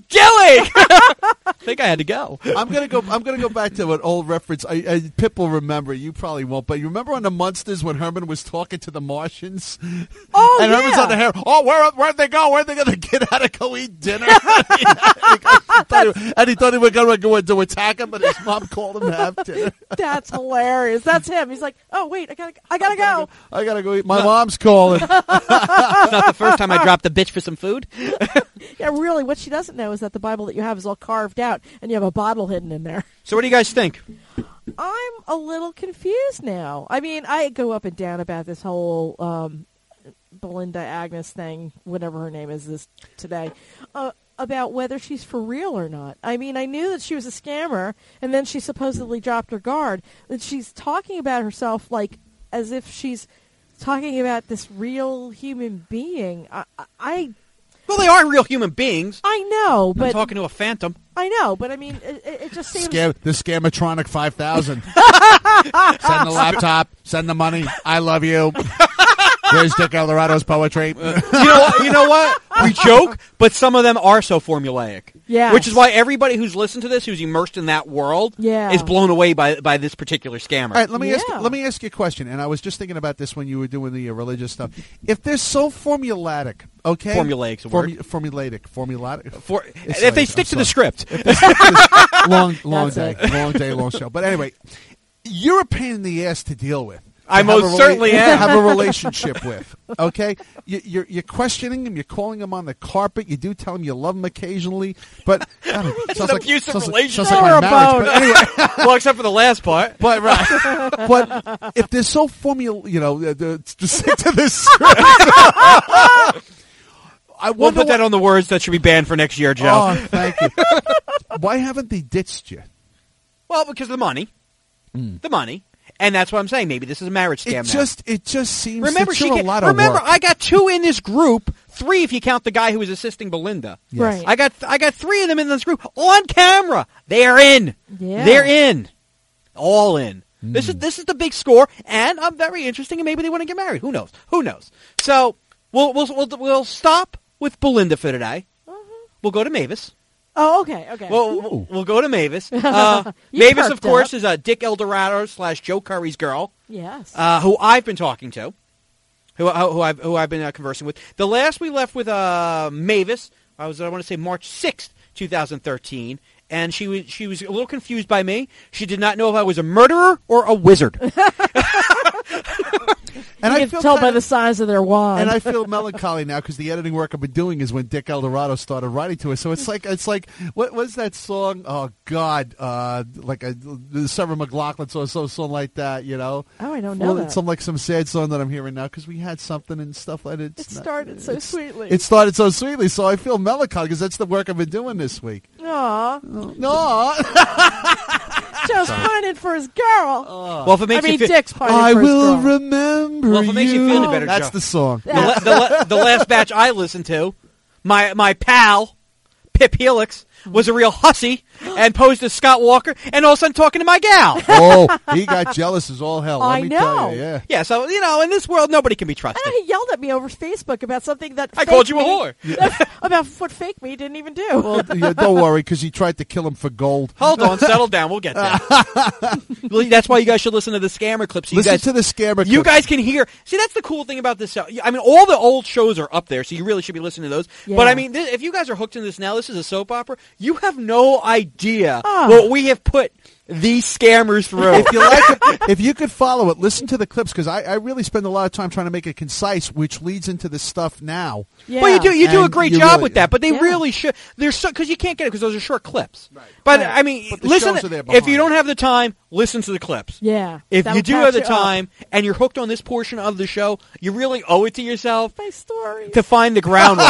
doing? I think I had to go. I'm gonna go. I'm gonna go back to an old reference. I, I, Pip will remember. You probably won't. But you remember on the Munsters when Herman was talking to the Martians? Oh, and yeah. Herman's on the hair. Oh, where where'd they go? Where'd they go? The kid had to go eat dinner. and, he thought he, and he thought he was gonna go to attack him, but his mom called him to have dinner. That's hilarious. That's him. He's like, oh wait, I gotta, I gotta go. I gotta go eat. My mom's calling. It's not the first time I dropped the bitch for some food. Yeah, really. What she doesn't know is that the Bible that you have is all carved out, and you have a bottle hidden in there. So what do you guys think? I'm a little confused now. I mean, I go up and down about this whole um, Belinda Agnes thing, whatever her name is this today, uh, about whether she's for real or not. I mean, I knew that she was a scammer, and then she supposedly dropped her guard. And she's talking about herself like as if she's talking about this real human being. I, I Well, they are real human beings. I know, I'm but talking to a phantom. I know, but I mean, it, it just seems. Scam, the Scamatronic five thousand. Send the laptop. Send the money. I love you. Where's Dick Eldorado's poetry? Uh, you know what? You know what? We joke, but some of them are so formulaic. Yeah. Which is why everybody who's listened to this, who's immersed in that world, Yeah. is blown away by by this particular scammer. All right, let me ask. Yeah. Let me ask you a question. And I was just thinking about this when you were doing the uh, religious stuff. If they're so formulatic, okay, Formulaic's a word. formulatic, formulatic. For, It's if they like- stick I'm to the sorry. script. long, long That's day, long day, long show. But anyway, you're a pain in the ass to deal with. I to have most a certainly am. Have a relationship with. Okay, you, you're you're questioning him. You're calling him on the carpet. You do tell him you love him occasionally, but God, it sounds an like, abusive sounds like- relationship. sounds like Or my a marriage. bone. But anyway, Well, except for the last part. but right. But if they're so formula, you know, uh, the, to stick to this script. I We'll wonder put that what- on the words that should be banned for next year, Joe. Oh, thank you. Why haven't they ditched you? Well, because of the money. The money. And that's what I'm saying. Maybe this is a marriage scam It now. just, it just seems Remember, that she you're get, a lot of remember, work. I got two in this group. Three, if you count the guy who was assisting Belinda. Yes. Right. I got, I got three of them in this group on camera. They are in. Yeah. They're in. All in. This is this is the big score, and I'm very interesting. And maybe they want to get married. Who knows? Who knows? So we'll we'll we'll, we'll stop with Belinda for today. We'll go to Mavis. Oh, okay, okay. Well, we'll, we'll go to Mavis. Uh, You Mavis, of perked course, up. is uh, Dick Eldorado slash Joe Curry's girl, yes. uh, who I've been talking to, who who I've who I've been uh, conversing with. The last we left with uh, Mavis, I was I want to say March sixth, two thousand thirteen, and she was she was a little confused by me. She did not know if I was a murderer or a wizard. and you I can feel tell by kinda- the size of their wand. And I feel melancholy now because the editing work I've been doing is when Dick Eldorado started writing to us. So it's like it's like what was that song? Oh God, uh, like a the Sarah McLaughlin song, so song like that. You know? Oh, I don't know Well, that. it's some like some sad song that I'm hearing now because we had something and stuff like that. it started so sweetly. It started so sweetly, so I feel melancholy because that's the work I've been doing this week. Aw, No, Joe's pining for his girl. Well, if it I makes mean, you feel, Dick's pining I for his will girl. remember Well, if it makes you feel any better, That's Joe. the song. the, la- the, la- the last batch I listened to, my my pal Pip Helix was a real hussy and posed as Scott Walker, and all of a sudden talking to my gal. Oh, he got jealous as all hell. Let I me tell know. you, yeah. Yeah, so you know, in this world, nobody can be I trusted. know he yelled at me over Facebook about something that I Fake called you a Me- whore. about what Fake Me didn't even do. Well, yeah, don't worry, because he tried to kill him for gold. Hold on, settle down. We'll get there. Well, that's why you guys should listen to the scammer clips. So you Listen guys, to the scammer. you clip. guys can hear. See, that's the cool thing about this show. I mean, all the old shows are up there, so you really should be listening to those. Yeah. But I mean, th- if you guys are hooked into this now, this is a soap opera. You have no idea Ah. what we have put these scammers through. If you like it, if you could follow it, listen to the clips because I, I really spend a lot of time trying to make it concise, which leads into the stuff now. Yeah. Well, you do you do a And great you job really- with that, but they Yeah. really should. They're so because you can't get it because those are short clips. Right. But Right. I mean, But the listen. shows are there If behind you don't it. have the time, listen to the clips. Yeah. If That'll you do catch have the you up. time and you're hooked on this portion of the show, you really owe it to yourself My story. to find the groundwork.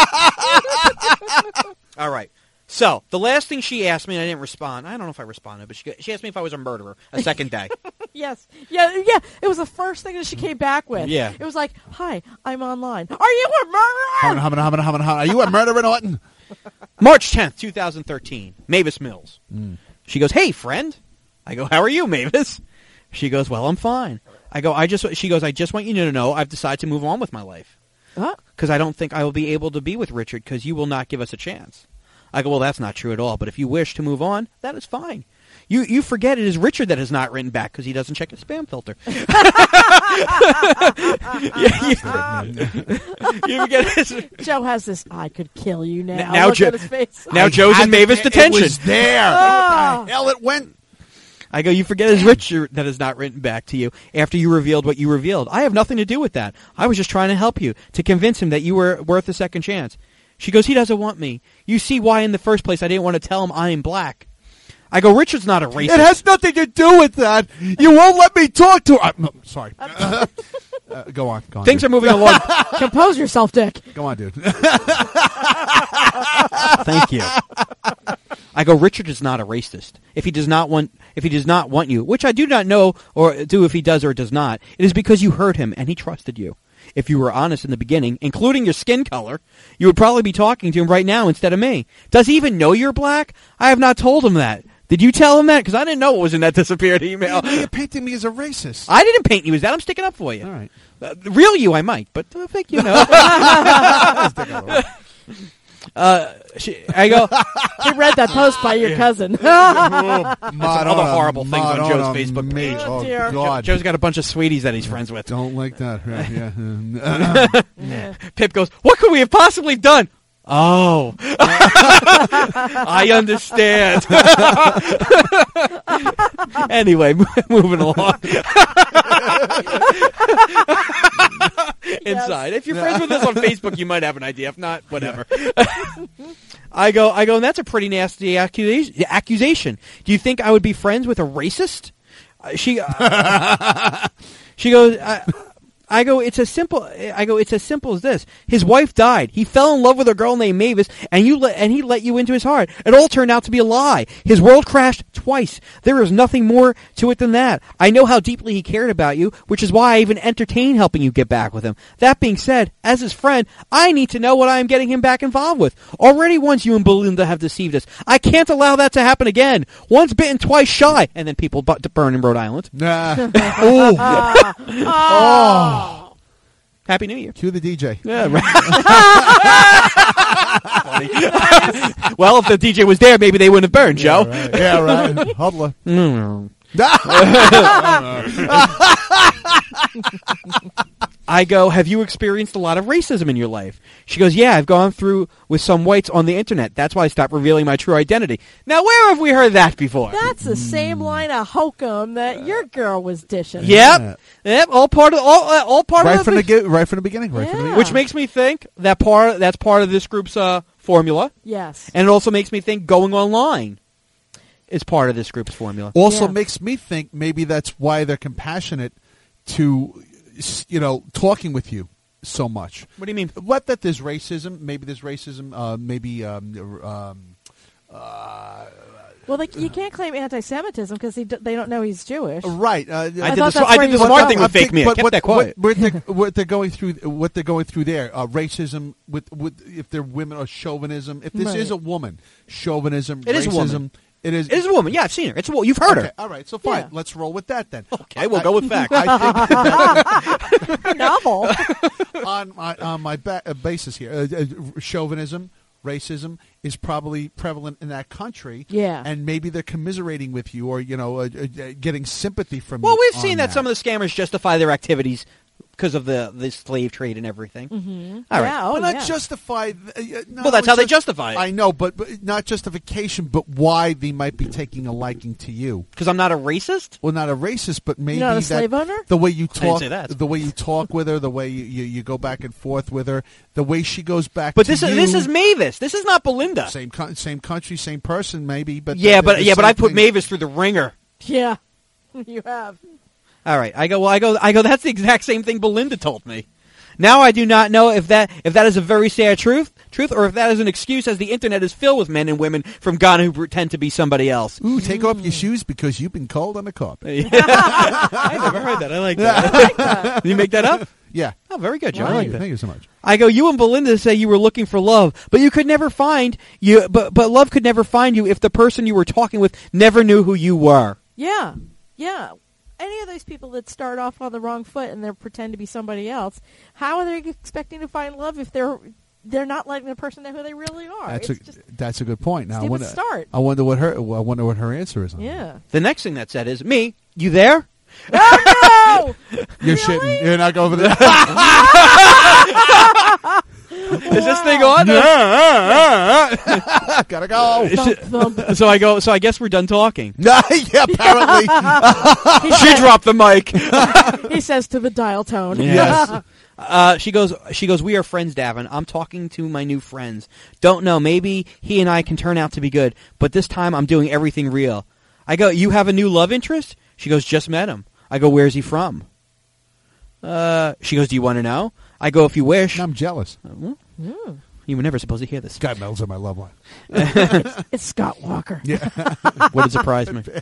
All right. So the last thing she asked me, and I didn't respond. I don't know if I responded, but she she asked me if I was a murderer. A second day. Yes. Yeah, yeah. It was the first thing that she came back with. Yeah. It was like, hi, I'm online. Are you a murderer? Hum, hum, hum, hum, hum. Are you a murderer, Norton? March tenth, two thousand thirteen. Mavis Mills. She goes, "Hey, friend." I go, "How are you, Mavis?" She goes, "Well, I'm fine." I go, "I just." She goes, "I just want you to know I've decided to move on with my life Huh? because I don't think I will be able to be with Richard because you will not give us a chance." I go, well, that's not true at all. But if you wish to move on, that is fine. You you forget it is Richard that has not written back because he doesn't check his spam filter. you, you forget his, Joe has this, I could kill you now. Now Look Jo- at his face. now I Joe's had in to Mavis get- detention. It was there. Oh. What the hell it went? I go, you forget it's Richard that has not written back to you after you revealed what you revealed. I have nothing to do with that. I was just trying to help you, to convince him that you were worth a second chance. She goes, he doesn't want me. You see why in the first place I didn't want to tell him I am black. I go, Richard's not a racist. It has nothing to do with that. You won't let me talk to her. Uh, no, sorry. uh, go on. Go on. Things dude. are moving along. Compose yourself, Dick. Go on, dude. Thank you. I go, Richard is not a racist. If he does not want, if he does not want you, which I do not know or do if he does or does not, it is because you hurt him and he trusted you. If you were honest in the beginning, including your skin color, you would probably be talking to him right now instead of me. Does he even know you're black? I have not told him that. Did you tell him that? Because I didn't know what was in that disappeared email. Yeah, you're painting me as a racist. I didn't paint you as that. I'm sticking up for you. All right. Uh, the real you, I might, but uh, fake you, no. uh, she, I go, He read that post by your cousin. Madonna, other horrible things on Madonna Joe's Facebook me. page. Oh, Oh, dear. God. Joe's got a bunch of sweeties that he's friends with. Don't like that. Right, yeah. Pip goes, what could we have possibly done? Oh, I understand. Anyway, moving along. Inside. If you're friends with us on Facebook, you might have an idea. If not, whatever. I go, I go, and that's a pretty nasty accusation. accusation. Do you think I would be friends with a racist? Uh, she, uh, she goes, I, I go, it's as simple. I go, it's as simple as this. His wife died. He fell in love with a girl named Mavis, and you let, and he let you into his heart. It all turned out to be a lie. His world crashed twice. There is nothing more to it than that. I know how deeply he cared about you, which is why I even entertained helping you get back with him. That being said, as his friend, I need to know what I am getting him back involved with. Already once you and Belinda have deceived us. I can't allow that to happen again. Once bitten, twice shy. And then people bu- burn in Rhode Island. Nah. Oh. Oh. Happy New Year. Cue the D J. Yeah, right. Well, if the D J was there, maybe they wouldn't have burned, Joe. Yeah, right. Yeah, right. Hudler. Mm. I go, have you experienced a lot of racism in your life? She goes, yeah, I've gone through with some whites on the internet. That's why I stopped revealing my true identity. Now, where have we heard that before? That's the same line of hokum that your girl was dishing. Yep, yep, all part of all, uh, all part Right of from the, the gi- right from the beginning. Right from the Yeah. beginning. which makes me think that part that's part of this group's uh, formula, Yes. and it also makes me think going online is part of this group's formula. Also Yeah. makes me think maybe that's why they're compassionate to, you know, talking with you so much. What do you mean? What that there's racism? Maybe there's racism. Uh, maybe um, um, uh, Well, like, you can't claim anti-Semitism because d- they don't know he's Jewish. right. Uh, I did thought the, that's sm- I where did the you were smart going. thing with I'm fake think- me. I but kept what, that quiet. What, what, they're, what they're going through, what they're going through there, uh, racism with, with if they're women or chauvinism. If this Right. is a woman, chauvinism, It is a racism. woman. It is. It is a woman. Yeah, I've seen her. It's a woman. You've heard Okay, her. all right, so fine. Yeah. Let's roll with that then. Okay, we'll go with fact. I think that Novel. on my on my ba- uh, basis here, uh, uh, chauvinism, racism is probably prevalent in that country. Yeah. and maybe they're commiserating with you, or you know, uh, uh, uh, getting sympathy from Well, you. we've on seen that, some of the scammers justify their activities because of the, the slave trade and everything. Mm-hmm. All right. Yeah, oh, Well, not yeah. justify. Uh, uh, no, Well, that's how they just- justify it. I know, but, but not justification, but why they might be taking a liking to you. Because I'm not a racist? Well, not a racist, but maybe not a that slave owner? the way you didn't talk, say that. the way you talk with her, the way you, you, you go back and forth with her, the way she goes back. But to this you, is this is Mavis. This is not Belinda. same co- same country, same person, maybe. But Yeah, the- but the yeah, but same I put thing. Mavis through the ringer. Yeah. You have. All right. I go, well, I go, I go, that's the exact same thing Belinda told me. Now I do not know if that if that is a very sad truth, truth, or if that is an excuse, as the internet is filled with men and women from Ghana who pretend to be somebody else. Ooh, take off your shoes because you've been cold on the carpet. I never heard that. I like that. Did you make that up? Yeah. Oh, very good, Joe. I Thank like you. that. Thank you so much. I go, you and Belinda say you were looking for love, but you could never find you. But but love could never find you if the person you were talking with never knew who you were. Yeah. Yeah. Any of those people that start off on the wrong foot and they pretend to be somebody else, how are they expecting to find love if they're they're not letting the person know who they really are. That's it's a just that's a good point. Now I stupid wonder, start. I wonder what her I wonder what her answer is. On Yeah. The next thing that said is, me, you there? Oh no! that. You're shitting. You're not going for this. Is this thing on? Gotta go. Thump, thump. So I go, so I guess we're done talking. yeah, apparently. She dropped the mic. He says to the dial tone. Yes. Uh, she goes, she goes, we are friends, Davin. I'm talking to my new friends. Don't know, maybe he and I can turn out to be good, but this time I'm doing everything real. I go, you have a new love interest? She goes, just met him. I go, where's he from? Uh, she goes, do you want to know? I go, if you wish. I'm jealous. Mm. You were never supposed to hear this. Scott Mel's on my love line. it's, it's Scott Walker. Yeah. Would surprise me.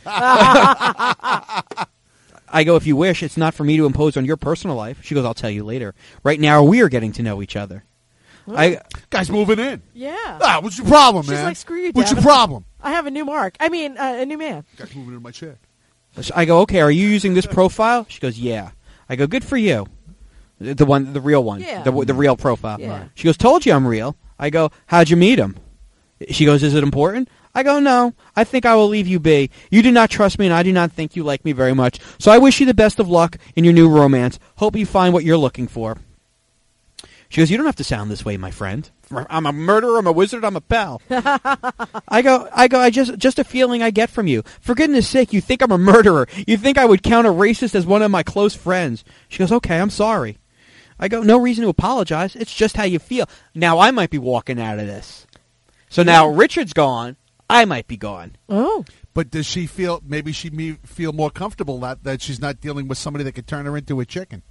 I go, if you wish, it's not for me to impose on your personal life. She goes, I'll tell you later. Right now, we are getting to know each other. I Guy's moving in. Yeah. Ah, what's your problem, She's man? like, screw you, What's your Davin. problem? I have a new mark. I mean, uh, a new man. Guy's moving in my chick. I go, okay, are you using this profile? She goes, yeah. I go, good for you. The the one, the real one. Yeah. The, the real profile. Yeah. She goes, told you I'm real. I go, how'd you meet him? She goes, is it important? I go, no. I think I will leave you be. You do not trust me, and I do not think you like me very much. So I wish you the best of luck in your new romance. Hope you find what you're looking for. She goes, you don't have to sound this way, my friend. I'm a murderer, I'm a wizard, I'm a pal. I go, I go, I just, just a feeling I get from you. For goodness sake, you think I'm a murderer. You think I would count a racist as one of my close friends. She goes, okay, I'm sorry. I go, no reason to apologize. It's just how you feel. Now I might be walking out of this. So now Richard's gone. I might be gone. Oh. But does she feel, maybe she me feel more comfortable that, that she's not dealing with somebody that could turn her into a chicken?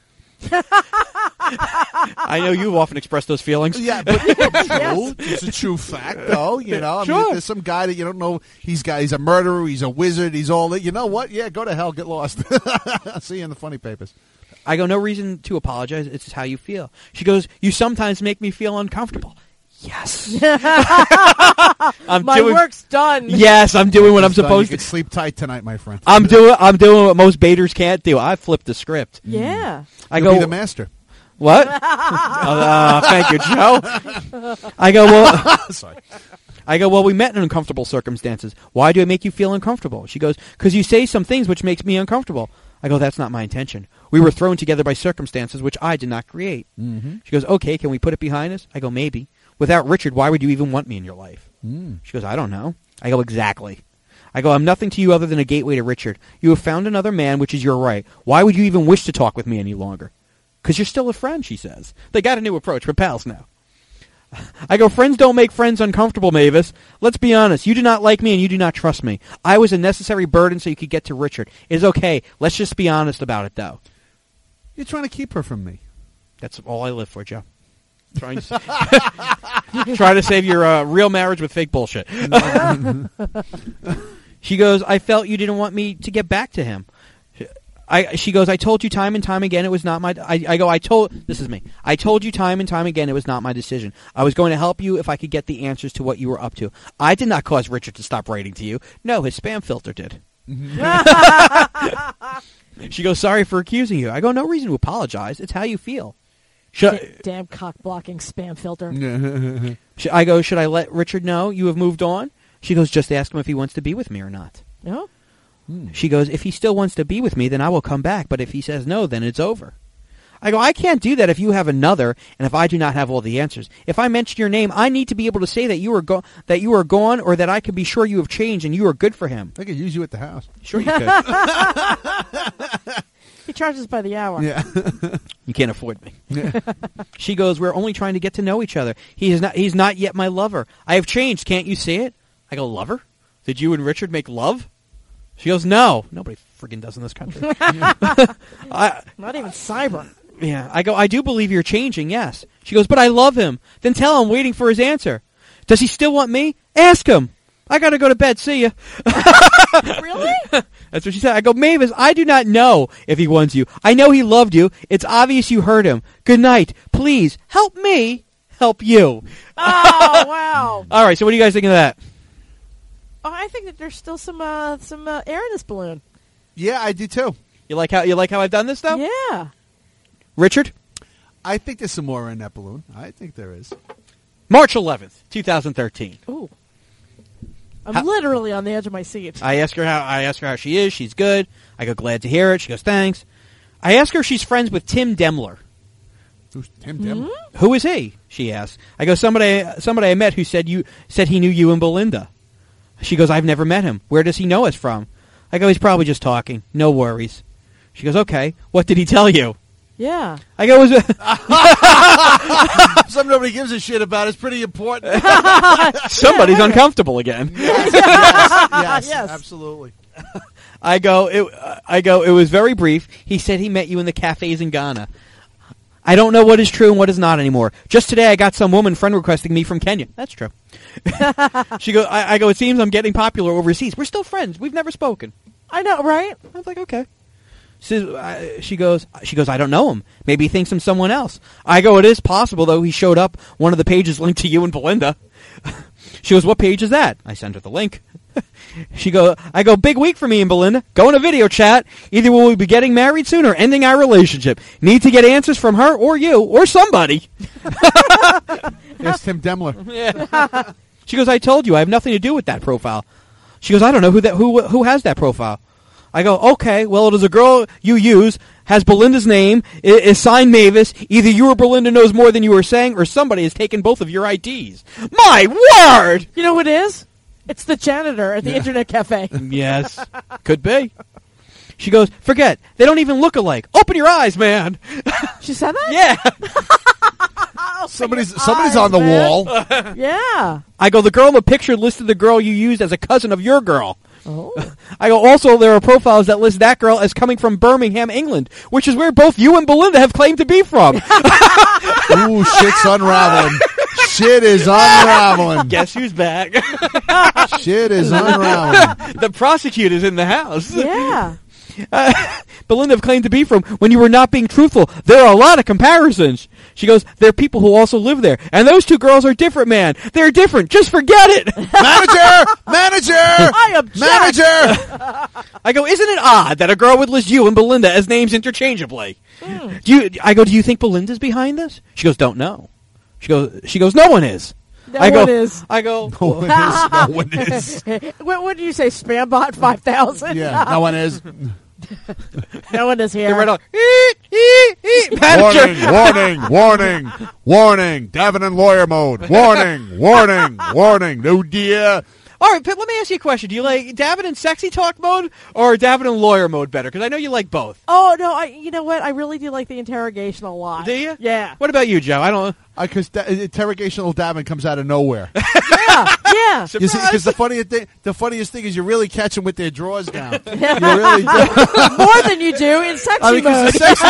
I know you've often expressed those feelings. Yeah, but it's true. Yes. It's a true fact, though. You know, I Sure. mean, if there's some guy that you don't know, he's got, he's a murderer, he's a wizard, he's all that. You know what? Yeah, go to hell, get lost. See you in the funny papers. I go, no reason to apologize. It's just how you feel. She goes, you sometimes make me feel uncomfortable. Yes. I'm My doing, work's done. Yes, I'm doing what I'm So supposed you to. can sleep tight tonight, my friend. I'm doing. I'm doing what most baiters can't do. I flipped the script. Yeah. I You'll go. be the master. What? uh, thank you, Joe. I go, well, Sorry. I go, well, we met in uncomfortable circumstances. Why do I make you feel uncomfortable? She goes, because you say some things which makes me uncomfortable. I go, that's not my intention. We were thrown together by circumstances which I did not create. Mm-hmm. She goes, okay, can we put it behind us? I go, maybe. Without Richard, why would you even want me in your life? Mm. She goes, I don't know. I go, exactly. I go, I'm nothing to you other than a gateway to Richard. You have found another man, which is your right. Why would you even wish to talk with me any longer? Because you're still a friend, she says. They got a new approach. We're pals now. I go, friends don't make friends uncomfortable, Mavis. Let's be honest. You do not like me and you do not trust me. I was a necessary burden so you could get to Richard. It is okay. Let's just be honest about it, though. You're trying to keep her from me. That's all I live for, Joe. Trying to, trying to save your uh, real marriage with fake bullshit. She goes, I felt you didn't want me to get back to him. I, she goes, I told you time and time again it was not my... I, I go, I told... This is me. I told you time and time again it was not my decision. I was going to help you if I could get the answers to what you were up to. I did not cause Richard to stop writing to you. No, his spam filter did. She goes, sorry for accusing you. I go, no reason to apologize. It's how you feel. Should I, Damn cock-blocking spam filter. should I go, should I let Richard know you have moved on? She goes, just ask him if he wants to be with me or not. No? She goes, if he still wants to be with me, then I will come back. But if he says no, then it's over. I go, I can't do that if you have another, and if I do not have all the answers. If I mention your name, I need to be able to say that you are go- that you are gone, or that I can be sure you have changed and you are good for him. I could use you at the house. Sure you could. He charges by the hour. Yeah. You can't afford me. She goes, we're only trying to get to know each other. He is not. He's not yet my lover. I have changed. Can't you see it? I go, lover? Did you and Richard make love? She goes, no. Nobody friggin' does in this country. I, Not even cyber. Yeah, I go, I do believe you're changing, yes. She goes, but I love him. Then tell him I'm waiting for his answer. Does he still want me? Ask him. I gotta go to bed. See ya. Really? That's what she said. I go, Mavis, I do not know if he wants you. I know he loved you. It's obvious you hurt him. Good night. Please, help me help you. Oh, wow. All right, so what do you guys think of that? Oh, I think that there's still some uh, some uh, air in this balloon. Yeah, I do too. You like how you like how I've done this, though? Yeah. Richard? I think there's some more in that balloon. I think there is. March eleventh, twenty thirteen. Ooh. I'm How- literally on the edge of my seat. I ask her how I ask her how she is. She's good. I go, glad to hear it. She goes, thanks. I ask her if she's friends with Tim Demler. Who's Tim Demler? Who is he? She asks. I go, somebody somebody I met who said you said he knew you and Belinda. She goes, I've never met him. Where does he know us from? I go, he's probably just talking. No worries. She goes, okay. What did he tell you? Yeah. I go, is it Something nobody gives a shit about. It's pretty important. somebody's uncomfortable again. yes, yes, Yes. absolutely. I go, it, uh, I go, it was very brief. He said he met you in the cafes in Ghana. I don't know what is true and what is not anymore. Just today I got some woman friend requesting me from Kenya. That's true. She go, I, I go, it seems I'm getting popular overseas. We're still friends. We've never spoken. I know, right? I was like, okay. So, uh, she goes, she goes, I don't know him. Maybe he thinks I'm someone else. I go, it is possible, though. He showed up. One of the pages linked to you and Belinda. She goes, what page is that? I sent her the link. She go, I go, big week for me and Belinda. Go in a video chat. Either will we be getting married soon or ending our relationship. Need to get answers from her or you or somebody. There's Tim Demler. Yeah. She goes, I told you, I have nothing to do with that profile. She goes, I don't know who that who who has that profile. I go, okay, well, it is a girl you use, has Belinda's name, is, is signed Mavis. Either you or Belinda knows more than you are saying, or somebody has taken both of your I Ds. My word! You know who it is? It's the janitor at the Internet Cafe. Yes, could be. She goes, forget, they don't even look alike. Open your eyes, man. She said that? Yeah. Somebody's your somebody's eyes, on the man. wall. Yeah. I go, the girl in the picture listed the girl you used as a cousin of your girl. Oh. I go, also, there are profiles that list that girl as coming from Birmingham, England, which is where both you and Belinda have claimed to be from. Ooh, shit's unraveling. Shit is unraveling. Guess who's back? Shit is unraveling. The prosecutor's in the house. Yeah. Uh, Belinda have claimed to be from when you were not being truthful. There are a lot of comparisons. She goes, there are people who also live there. And those two girls are different, man. They're different. Just forget it. Manager! Manager! I object. Manager! I go, isn't it odd that a girl would list you and Belinda as names interchangeably? Mm. Do you? I go, do you think Belinda's behind this? She goes, don't know. She goes, she goes, no one is. No I go, one is. I go, No one is. No one is. what, what did you say? Spambot five thousand? Yeah, no one is. No one is here. they're right on. Eat, eat, eat. Manager. Warning, warning, warning, warning. Davin and lawyer mode. Warning, warning, warning. No dear. All right, Pip, let me ask you a question. Do you like Davin in sexy talk mode or Davin in lawyer mode better? Because I know you like both. Oh, no, I. you know what? I really do like the interrogation a lot. Do you? Yeah. What about you, Joe? I don't. Because da- interrogational Davin comes out of nowhere. Yeah, yeah. Because the funniest thing, the funniest thing is you really catch them with their drawers down. You really do. More than you do in sexy I mean, 'cause mode. it's sexy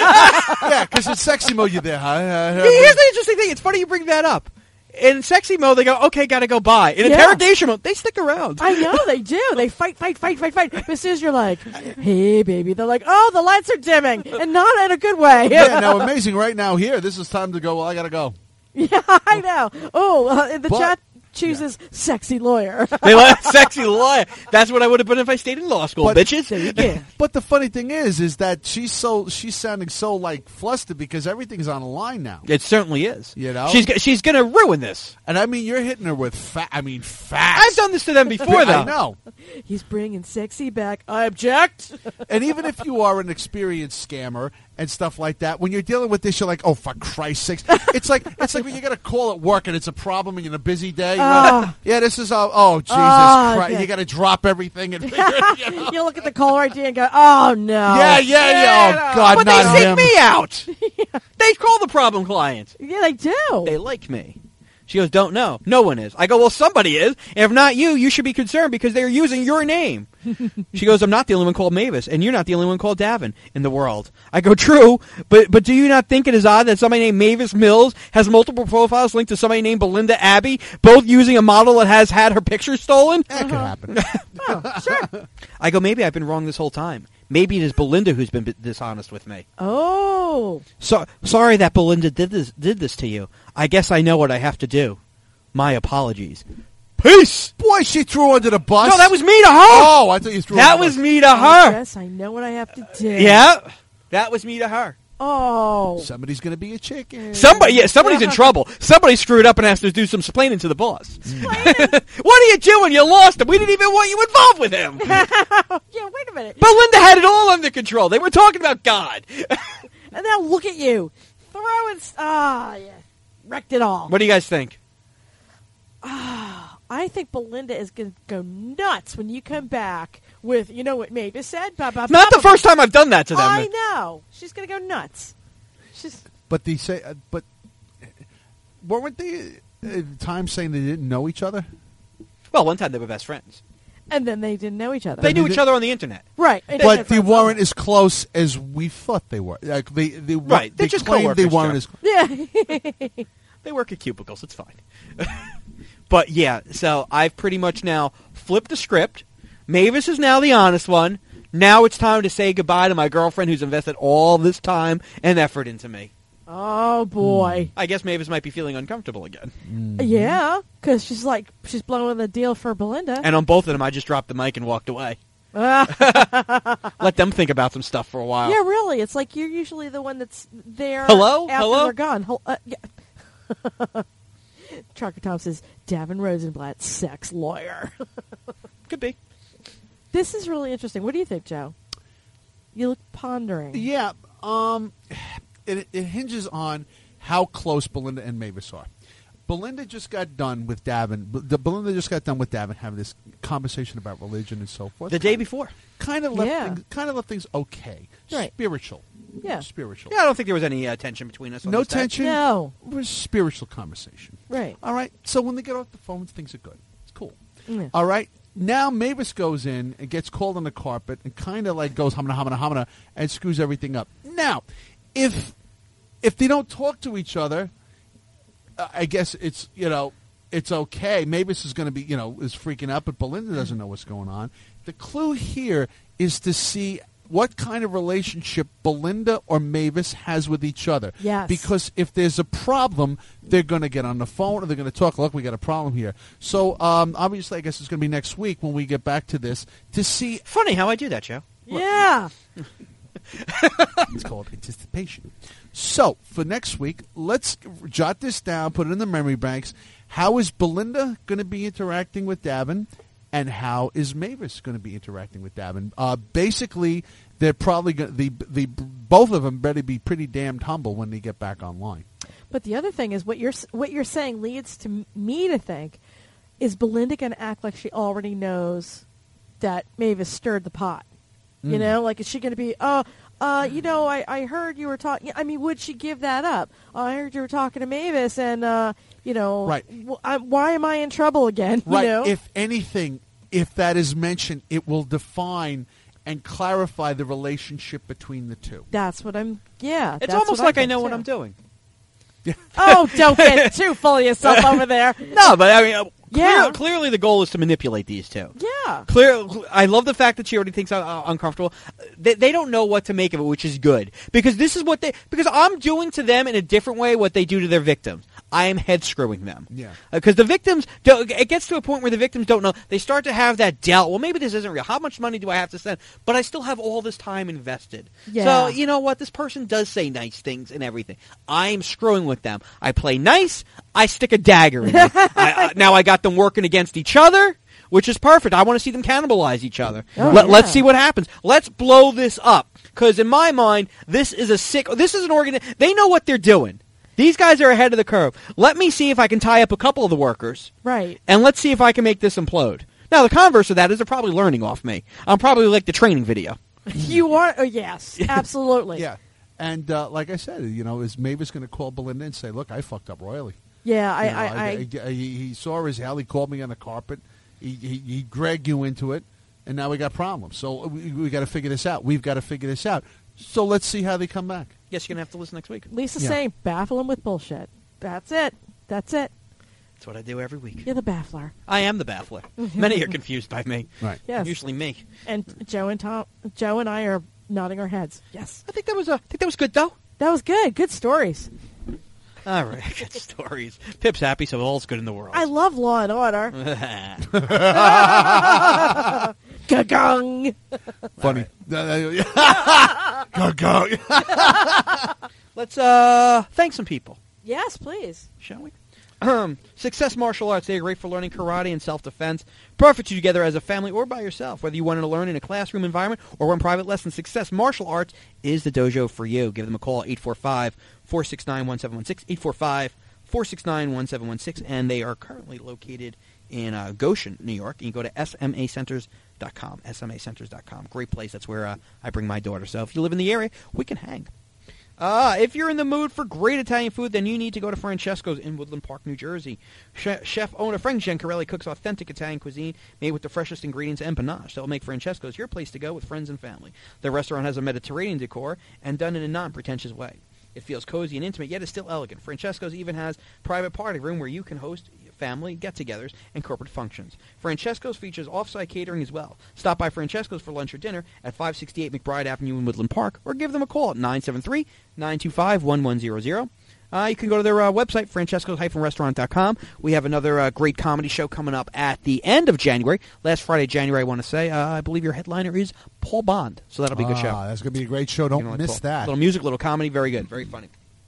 mode. Yeah, because it's sexy mode. You're there. Huh? Uh, Here's the interesting thing. It's funny you bring that up. In sexy mode, they go, okay, gotta go by. In Yeah. interrogation mode, they stick around. I know, they do. They fight, fight, fight, fight, fight. But as soon as you're like, hey, baby, they're like, oh, the lights are dimming. And not in a good way. Yeah, now amazing right now here. This is time to go, well, I got to go. Yeah, I know. Oh, uh, the But- chat chooses sexy lawyer. They like sexy lawyer. That's what I would have been if I stayed in law school, But- bitches. There you go. But the funny thing is, is that she's so she's sounding so like flustered because everything's on the line now. It certainly is. You know? she's go- she's gonna ruin this. And I mean, you're hitting her with fat. I mean, fast. I've done this to them before, though. I know. He's bringing sexy back. I object. And even if you are an experienced scammer and stuff like that, when you're dealing with this, you're like, oh, for Christ's sakes. It's like it's like when you get a call at work and it's a problem and you're in a busy day. You're Oh. like, yeah, this is, oh, oh Jesus Oh, Christ. yeah. You got to drop everything and figure it you know? You look at the caller I D and go, oh, no. Yeah, yeah, yeah. Oh, God, but not they seek him. me out. They call the problem client. Yeah, they do. They like me. She goes, don't know. No one is. I go, well, somebody is. And if not you, you should be concerned because they're using your name. She goes, I'm not the only one called Mavis, and you're not the only one called Davin in the world. I go, true, but but do you not think it is odd that somebody named Mavis Mills has multiple profiles linked to somebody named Belinda Abbey, both using a model that has had her picture stolen? That could happen. Oh, sure. I go, maybe I've been wrong this whole time. Maybe it is Belinda who's been b- dishonest with me. Oh. So sorry that Belinda did this did this to you. I guess I know what I have to do. My apologies. Peace. Boy, she threw under the bus. No, that was me to her. Oh, I thought you threw that under the was bus. me to I her. guess I know what I have to do. Yeah, that was me to her. Oh. Somebody's going to be a chicken. Somebody, yeah, somebody's in trouble. Somebody screwed up and has to do some splaining to the boss. What are you doing? You lost him. We didn't even want you involved with him. Yeah, wait a minute. Belinda had it all under control. They were talking about God. And now look at you. Throwing... Ah, yeah. Wrecked it all. What do you guys think? Ah, I think Belinda is going to go nuts when you come back with, you know what Mavis said? Ba, ba, Not ba, the first time I've done that to them. I know. She's going to go nuts. She's... But they say, uh, but weren't they at the time saying they didn't know each other? Well, one time they were best friends. And then they didn't know each other. They knew each other on the internet. Right. But they weren't as close as we thought they were. Like they, they, Right. They They're just claimed they coworkers, weren't Joe. as. Yeah. They work at cubicles. It's fine. But, yeah, so I've pretty much now flipped the script. Mavis is now the honest one. Now it's time to say goodbye to my girlfriend who's invested all this time and effort into me. Oh, boy. I guess Mavis might be feeling uncomfortable again. Yeah, because she's like, she's blowing the deal for Belinda. And on both of them, I just dropped the mic and walked away. Let them think about some stuff for a while. Yeah, really. It's like you're usually the one that's there Hello? after Hello? they're gone. Hel- uh, yeah. Trucker Tom says, Davin Rosenblatt, sex lawyer. Could be. This is really interesting. What do you think, Joe? You look pondering. Yeah, um, it, it hinges on how close Belinda and Mavis are. Belinda just got done with Davin. The Belinda just got done with Davin having this conversation about religion and so forth. The day before. Kind of left Yeah. things, kind of left things okay. Right. Spiritual. Yeah. Spiritual. Yeah, I don't think there was any uh, tension between us. On No this day. tension. No. It was spiritual conversation. Right. All right. So when they get off the phone, things are good. It's cool. Yeah. All right. Now Mavis goes in and gets called on the carpet and kind of like goes hamana hamana hamana and screws everything up. Now, if if they don't talk to each other, uh, I guess it's you know it's okay. Mavis is going to be you know is freaking out, but Belinda doesn't know what's going on. The clue here is to see what kind of relationship Belinda or Mavis has with each other. Yes. Because if there's a problem, they're going to get on the phone or they're going to talk. Look, we got a problem here. So um, obviously, I guess it's going to be next week when we get back to this to see. Funny how I do that, Joe. Yeah. It's called anticipation. So for next week, let's jot this down, put it in the memory banks. How is Belinda going to be interacting with Davin? And how is Mavis going to be interacting with Davin? Uh, basically, they're probably going the the both of them better be pretty damned humble when they get back online. But the other thing is what you're what you're saying leads to m- me to think, is Belinda going to act like she already knows that Mavis stirred the pot? You Mm. know, like is she going to be, oh, uh, you know, I, I heard you were talking. I mean, would she give that up? Oh, I heard you were talking to Mavis, and uh, you know, Right. w- I, why am I in trouble again? Right. You know? If anything, if that is mentioned, it will define and clarify the relationship between the two. That's what I'm. Yeah, It's that's almost what like I think, know too. what I'm doing. Oh, don't get too full of yourself over there. No, but I mean, uh, Yeah. clear, clearly the goal is to manipulate these two. Yeah. Clear. I love the fact that she already thinks I'm uh, uncomfortable. They, they don't know what to make of it, which is good because this is what they. Because I'm doing to them in a different way what they do to their victims. I am head screwing them. Yeah. Because the victims, don't, it gets to a point where the victims don't know. They start to have that doubt. Well, maybe this isn't real. How much money do I have to spend? But I still have all this time invested. Yeah. So you know what? This person does say nice things and everything. I'm screwing with them. I play nice. I stick a dagger in them. I, uh, now I got them working against each other, which is perfect. I want to see them cannibalize each other. Oh, Let, yeah. Let's see what happens. Let's blow this up. Because in my mind, this is a sick. This is an organ. They know what they're doing. These guys are ahead of the curve. Let me see if I can tie up a couple of the workers, Right. and let's see if I can make this implode. Now, the converse of that is they're probably learning off me. I'm probably like the training video. You are. Oh, yes, absolutely. Yeah. And uh, like I said, you know, is Mavis going to call Belinda and say, look, I fucked up royally? Yeah, I, You know, I, I, I- I- he he saw his hell. He called me on the carpet. He, he, he dragged you into it, and now we got problems. So we, we got to figure this out. We've got to figure this out. So let's see how they come back. Guess you're going to have to listen next week. Lisa's Yeah. saying, baffle him with bullshit. That's it. That's it. That's what I do every week. You're the baffler. I am the baffler. Many are confused by me. Right. Yes. Usually me. And Joe and Tom, Joe and I are nodding our heads. Yes. I think that was a. I think that was good though. That was good. Good stories. All right, good stories. Pip's happy, so all's good in the world. I love Law and Order. Gong. Funny. Go, go. Let's uh, thank some people, Yes, please. shall we? Um, Success Martial Arts. They are great for learning karate and self-defense. Perfect for you together as a family or by yourself. Whether you want to learn in a classroom environment or run private lessons, Success Martial Arts is the dojo for you. Give them a call, eight four five, four six nine, one seven one six, eight four five, four six nine, one seven one six. And they are currently located in uh, Goshen, New York. You can go to S M A centers dot com, S M A centers dot com. Great place. That's where uh, I bring my daughter. So if you live in the area, we can hang. Uh, if you're in the mood for great Italian food, then you need to go to Francesco's in Woodland Park, New Jersey. Che- chef owner Frank Giancarelli cooks authentic Italian cuisine made with the freshest ingredients and panache. That will make Francesco's your place to go with friends and family. The restaurant has a Mediterranean decor and done in a non-pretentious way. It feels cozy and intimate, yet is still elegant. Francesco's even has private party room where you can host family get-togethers and corporate functions. Francesco's features off-site catering as well. Stop by Francesco's for lunch or dinner at five sixty-eight McBride Avenue in Woodland Park, or give them a call at nine seven three, nine two five, one one zero zero. Uh, you can go to their uh, website, francescos dash restaurant dot com. We have another uh, great comedy show coming up at the end of January. Last Friday, January, I want to say. Uh, I believe your headliner is Paul Bond, so that'll be a good show. Ah, that's going to be a great show. Don't You know, like miss Paul. that. Little music, little comedy, very good, very funny.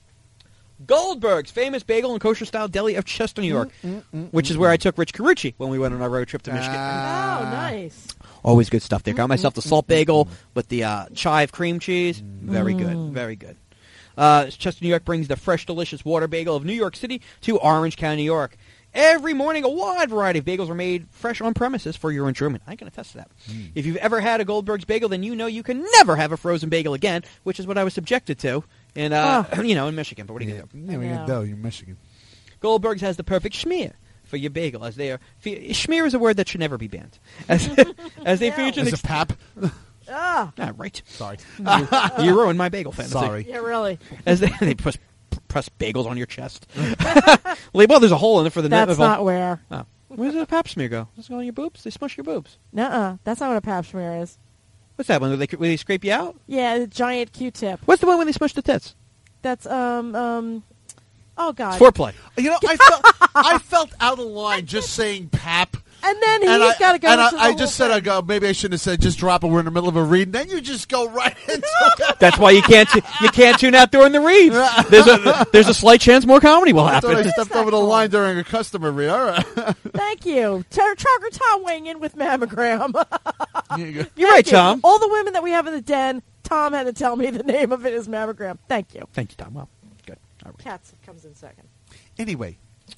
Goldberg's famous bagel and kosher-style deli of Chester, New York, Mm, mm, which is where I took Rich Carucci when we went on our road trip to Michigan. Ah. Oh, nice. Always good stuff there. Got myself the salt bagel with the uh, chive cream cheese. Very good, very good. Uh, Chester, New York brings the fresh, delicious water bagel of New York City to Orange County, New York. Every morning, a wide variety of bagels are made fresh on premises for your enjoyment. I can attest to that. Mm. If you've ever had a Goldberg's bagel, then you know you can never have a frozen bagel again, which is what I was subjected to in, uh, you know, in Michigan. But what are you Yeah, going to do? yeah, we can do. You're Michigan. Goldberg's has the perfect schmear for your bagel, as they are. Fe- schmear is a word that should never be banned. As, as they feature an As a ex- pap. Ah, ah, right. Sorry. you, you ruined my bagel fantasy. Sorry. yeah, really. As they, they press, press bagels on your chest. Well, there's a hole in it for the net. That's not where. Oh. Where does a pap smear go? Does it go on your boobs? They smush your boobs. Nuh-uh. That's not what a pap smear is. What's that one? Where they, where they scrape you out? Yeah, the giant Q-tip. What's the one when they smush the tits? That's, um, um, oh, God. It's foreplay. You know, I felt I felt out of line just saying pap. And then he's And I, got to go and into I, the I whole just said, thing. I go, maybe I shouldn't have said just drop it. We're in the middle of a read. And then you just go right into it. That's why you can't tu- you can't tune out during the reads. There's a there's a slight chance more comedy will I thought I happen. stepped over the line during a customer read. All right. Thank you. T- Trucker Tom weighing in with mammogram. Here you go. You're right, Thank you. Tom. All the women that we have in the den, Tom had to tell me the name of it is mammogram. Thank you. Thank you, Tom. Well, good. All right. Cats comes in second. Anyway.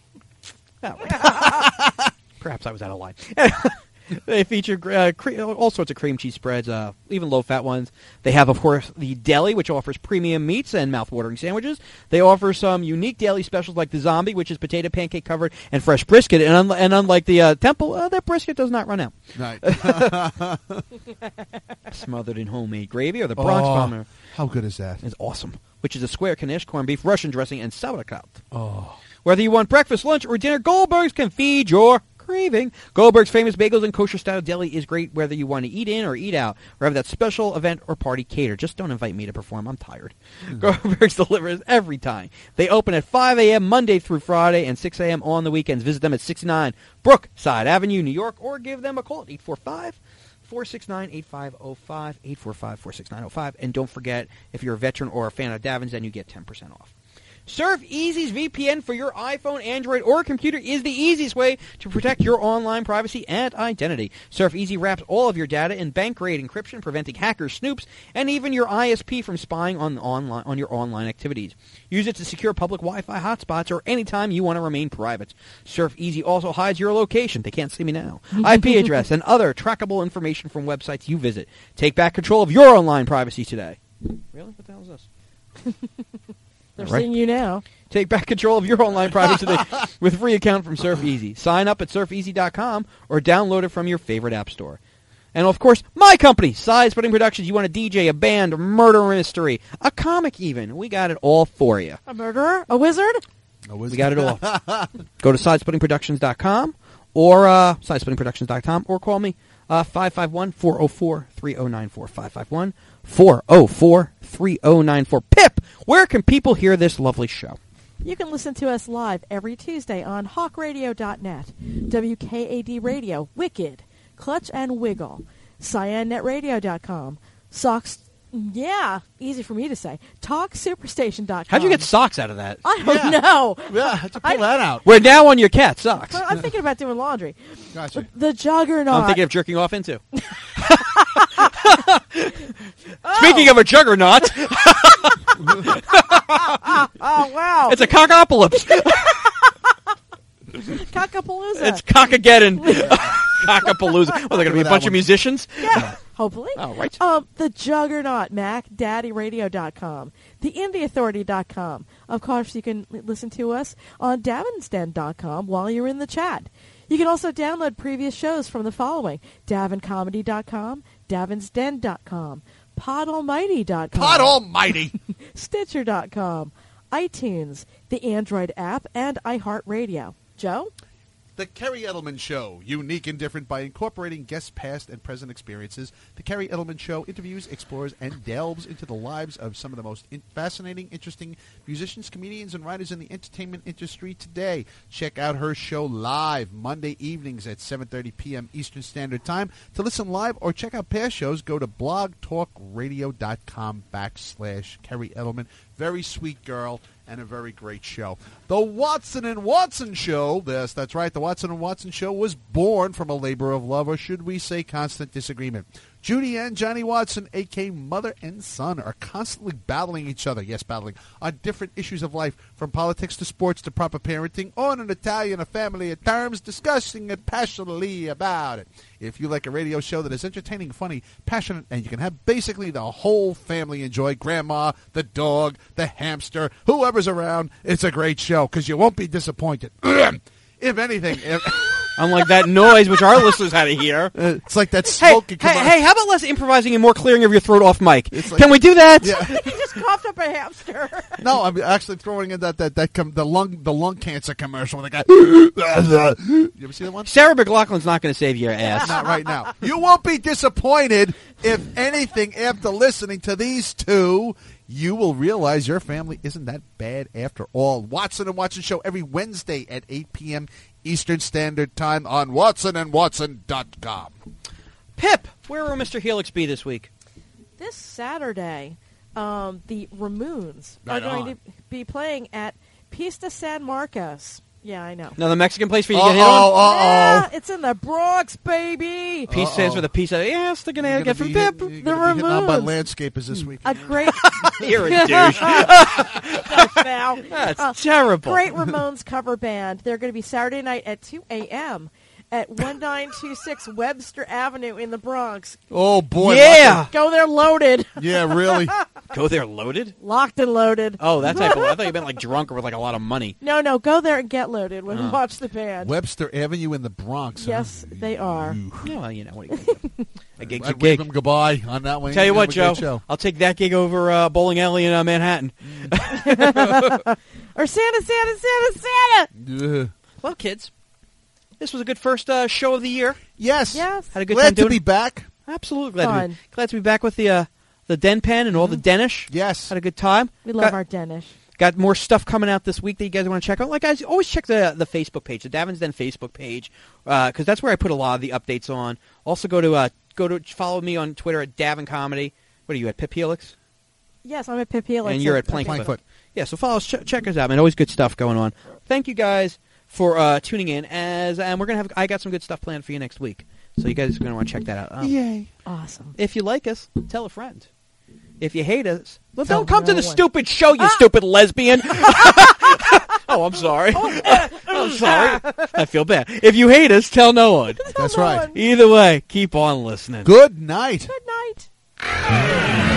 Oh. Perhaps I was out of line. They feature uh, cre- all sorts of cream cheese spreads, uh, even low-fat ones. They have, of course, the deli, which offers premium meats and mouth-watering sandwiches. They offer some unique daily specials like the zombie, which is potato pancake covered and fresh brisket. And, un- and unlike the uh, temple, uh, that brisket does not run out. Right. Smothered in homemade gravy, or the Bronx Oh, bomber how good is that? is awesome, which is a square knish, corned beef, Russian dressing, and sauerkraut. Oh. Whether you want breakfast, lunch, or dinner, Goldberg's can feed your craving. Goldberg's famous bagels and kosher-style deli is great whether you want to eat in or eat out, or have that special event or party catered. Just don't invite me to perform. I'm tired. Mm. Goldberg's delivers every time. They open at five a.m. Monday through Friday and six a.m. on the weekends. Visit them at sixty-nine Brookside Avenue, New York, or give them a call at eight four five, four six nine, eight five zero five, eight four five, four six nine zero five. And don't forget, if you're a veteran or a fan of Davin's, then you get ten percent off. Surf Easy's V P N for your iPhone, Android, or computer is the easiest way to protect your online privacy and identity. Surf Easy wraps all of your data in bank-grade encryption, preventing hackers, snoops, and even your I S P from spying on online on your online activities. Use it to secure public Wi-Fi hotspots or anytime you want to remain private. Surf Easy also hides your location. They can't see me now. I P address and other trackable information from websites you visit. Take back control of your online privacy today. Really? What the hell is this? They're Right. seeing you now. Take back control of your online privacy today with a free account from Surf Easy. Sign up at surf easy dot com or download it from your favorite app store. And, of course, my company, Side Splitting Productions. You want a D J, a band, a murder mystery, a comic even. We got it all for you. A murderer? A wizard? We got it all. Go to side splitting productions dot com or uh, side splitting productions dot com or call me uh, five five one, four oh four, three oh nine four. five five one, four oh four, three oh nine four. Pip, where can people hear this lovely show? You can listen to us live every Tuesday on hawk radio dot net, W K A D Radio, Wicked, Clutch and Wiggle, cyan net radio dot com. Socks, yeah, easy for me to say. talk superstation dot com. How'd you get socks out of that? I don't Yeah. know. Yeah, how'd you pull I- that out? We're now on your cat socks. Well, I'm thinking about doing laundry. Gotcha. The Juggernaut. I'm thinking of jerking off into. Speaking of a juggernaut, Oh, wow. it's a cockopolis. Cockapalooza. It's cockageddon. Cockapalooza. Well, they're going to be a That bunch of one. musicians? Yeah, hopefully. Oh, right. Um, the Juggernaut, Mac Daddy Radio dot com, the Indie Authority dot com. Of course, you can l- listen to us on Davins Den dot com while you're in the chat. You can also download previous shows from the following: Davin Comedy dot com, Davins Den dot com, Pod Almighty dot com, God almighty. Stitcher dot com, iTunes, the Android app, and iHeartRadio. Joe? The Kerry Edelman Show, unique and different by incorporating guest past and present experiences. The Kerry Edelman Show interviews, explores, and delves into the lives of some of the most in- fascinating, interesting musicians, comedians, and writers in the entertainment industry today. Check out her show live Monday evenings at seven thirty p.m. Eastern Standard Time. To listen live or check out past shows, go to blogtalkradio.com backslash Kerry Edelman. Very sweet girl and a very great show. The Watson and Watson Show, yes, that's right, the Watson and Watson Show was born from a labor of love, or should we say constant disagreement. Judy and Johnny Watson, a k a. mother and son, are constantly battling each other, yes, battling, on different issues of life, from politics to sports to proper parenting, on an Italian a family at terms, discussing it passionately about it. If you like a radio show that is entertaining, funny, passionate, and you can have basically the whole family enjoy, grandma, the dog, the hamster, whoever's around, it's a great show, because you won't be disappointed. If anything... If Unlike that noise, which our listeners had to hear. Uh, it's like that Hey, smoke. hey, hey, how about less improvising and more clearing of your throat off mic? It's like- Can we do that? Yeah. He just coughed up a hamster. No, I'm actually throwing in that that that com- the lung the lung cancer commercial. The guy. You ever see that one? Sarah McLaughlin's not going to save your ass. Not right now. You won't be disappointed. If anything, after listening to these two, you will realize your family isn't that bad after all. Watson and Watson Show every Wednesday at eight p.m. Eastern Standard Time on watson and watson dot com. Pip, where will Mister Helix be this week? This Saturday, um, the Ramones Right are going on. to be playing at Pista San Marcos. Yeah, I know. Another Mexican place for you to Uh-oh, get hit on? uh-oh. Yeah, it's in the Bronx, baby. Peace stands for the peace of... Yes, they're going to You're get gonna from be Pip. hit- you're The gonna be hit on by Ramones. landscapers this week. A great... You're a douche. now. That's Uh, terrible. Great Ramones cover band. They're going to be Saturday night at two a.m. at one nine two six Webster Avenue in the Bronx. Oh boy! Yeah. Go there loaded. Yeah, really. Go there loaded? Locked and loaded. Oh, that type of... I thought you meant like drunk or with like a lot of money. No, no, go there and get loaded when you watch the band. Webster Avenue in the Bronx. Yes, they are. Yeah, well, you know, what are you going to do? A gig's a I'd wave gig. him goodbye on that one. Tell you Have what, a Joe, great show. I'll take that gig over uh, Bowling Alley in uh, Manhattan. Or Santa, Santa, Santa, Santa. Ugh. Well, kids, this was a good first uh, show of the year. Yes. Yes. Had a good Glad time to doing be it. back. Absolutely glad to, Fun. be, glad to be back with the uh, the Den Pen and all the Denish. Yes. Had a good time. We love got, our Danish. Got more stuff coming out this week that you guys want to check out. Like, guys, always check the the Facebook page, the Davin's Den Facebook page, because that's where I put a lot of the updates on. Also, go to uh, go to follow me on Twitter at Davin Comedy. What are you at, Pip Helix? Yes, I'm at Pip Helix. And you're at Okay. Plankfoot. Plankfoot. Yeah, so follow us, ch- check us out, man. Always good stuff going on. Thank you guys for uh, tuning in, as and we're gonna have. I got some good stuff planned for you next week, so you guys are gonna want to check that out. Um, Yay. Awesome. If you like us, tell a friend. If you hate us, well, Tell don't come to no the one. stupid show, you stupid lesbian. Oh, I'm sorry. I'm sorry. I feel bad. If you hate us, tell no one. That's no right. one. Either way, keep on listening. Good night. Good night.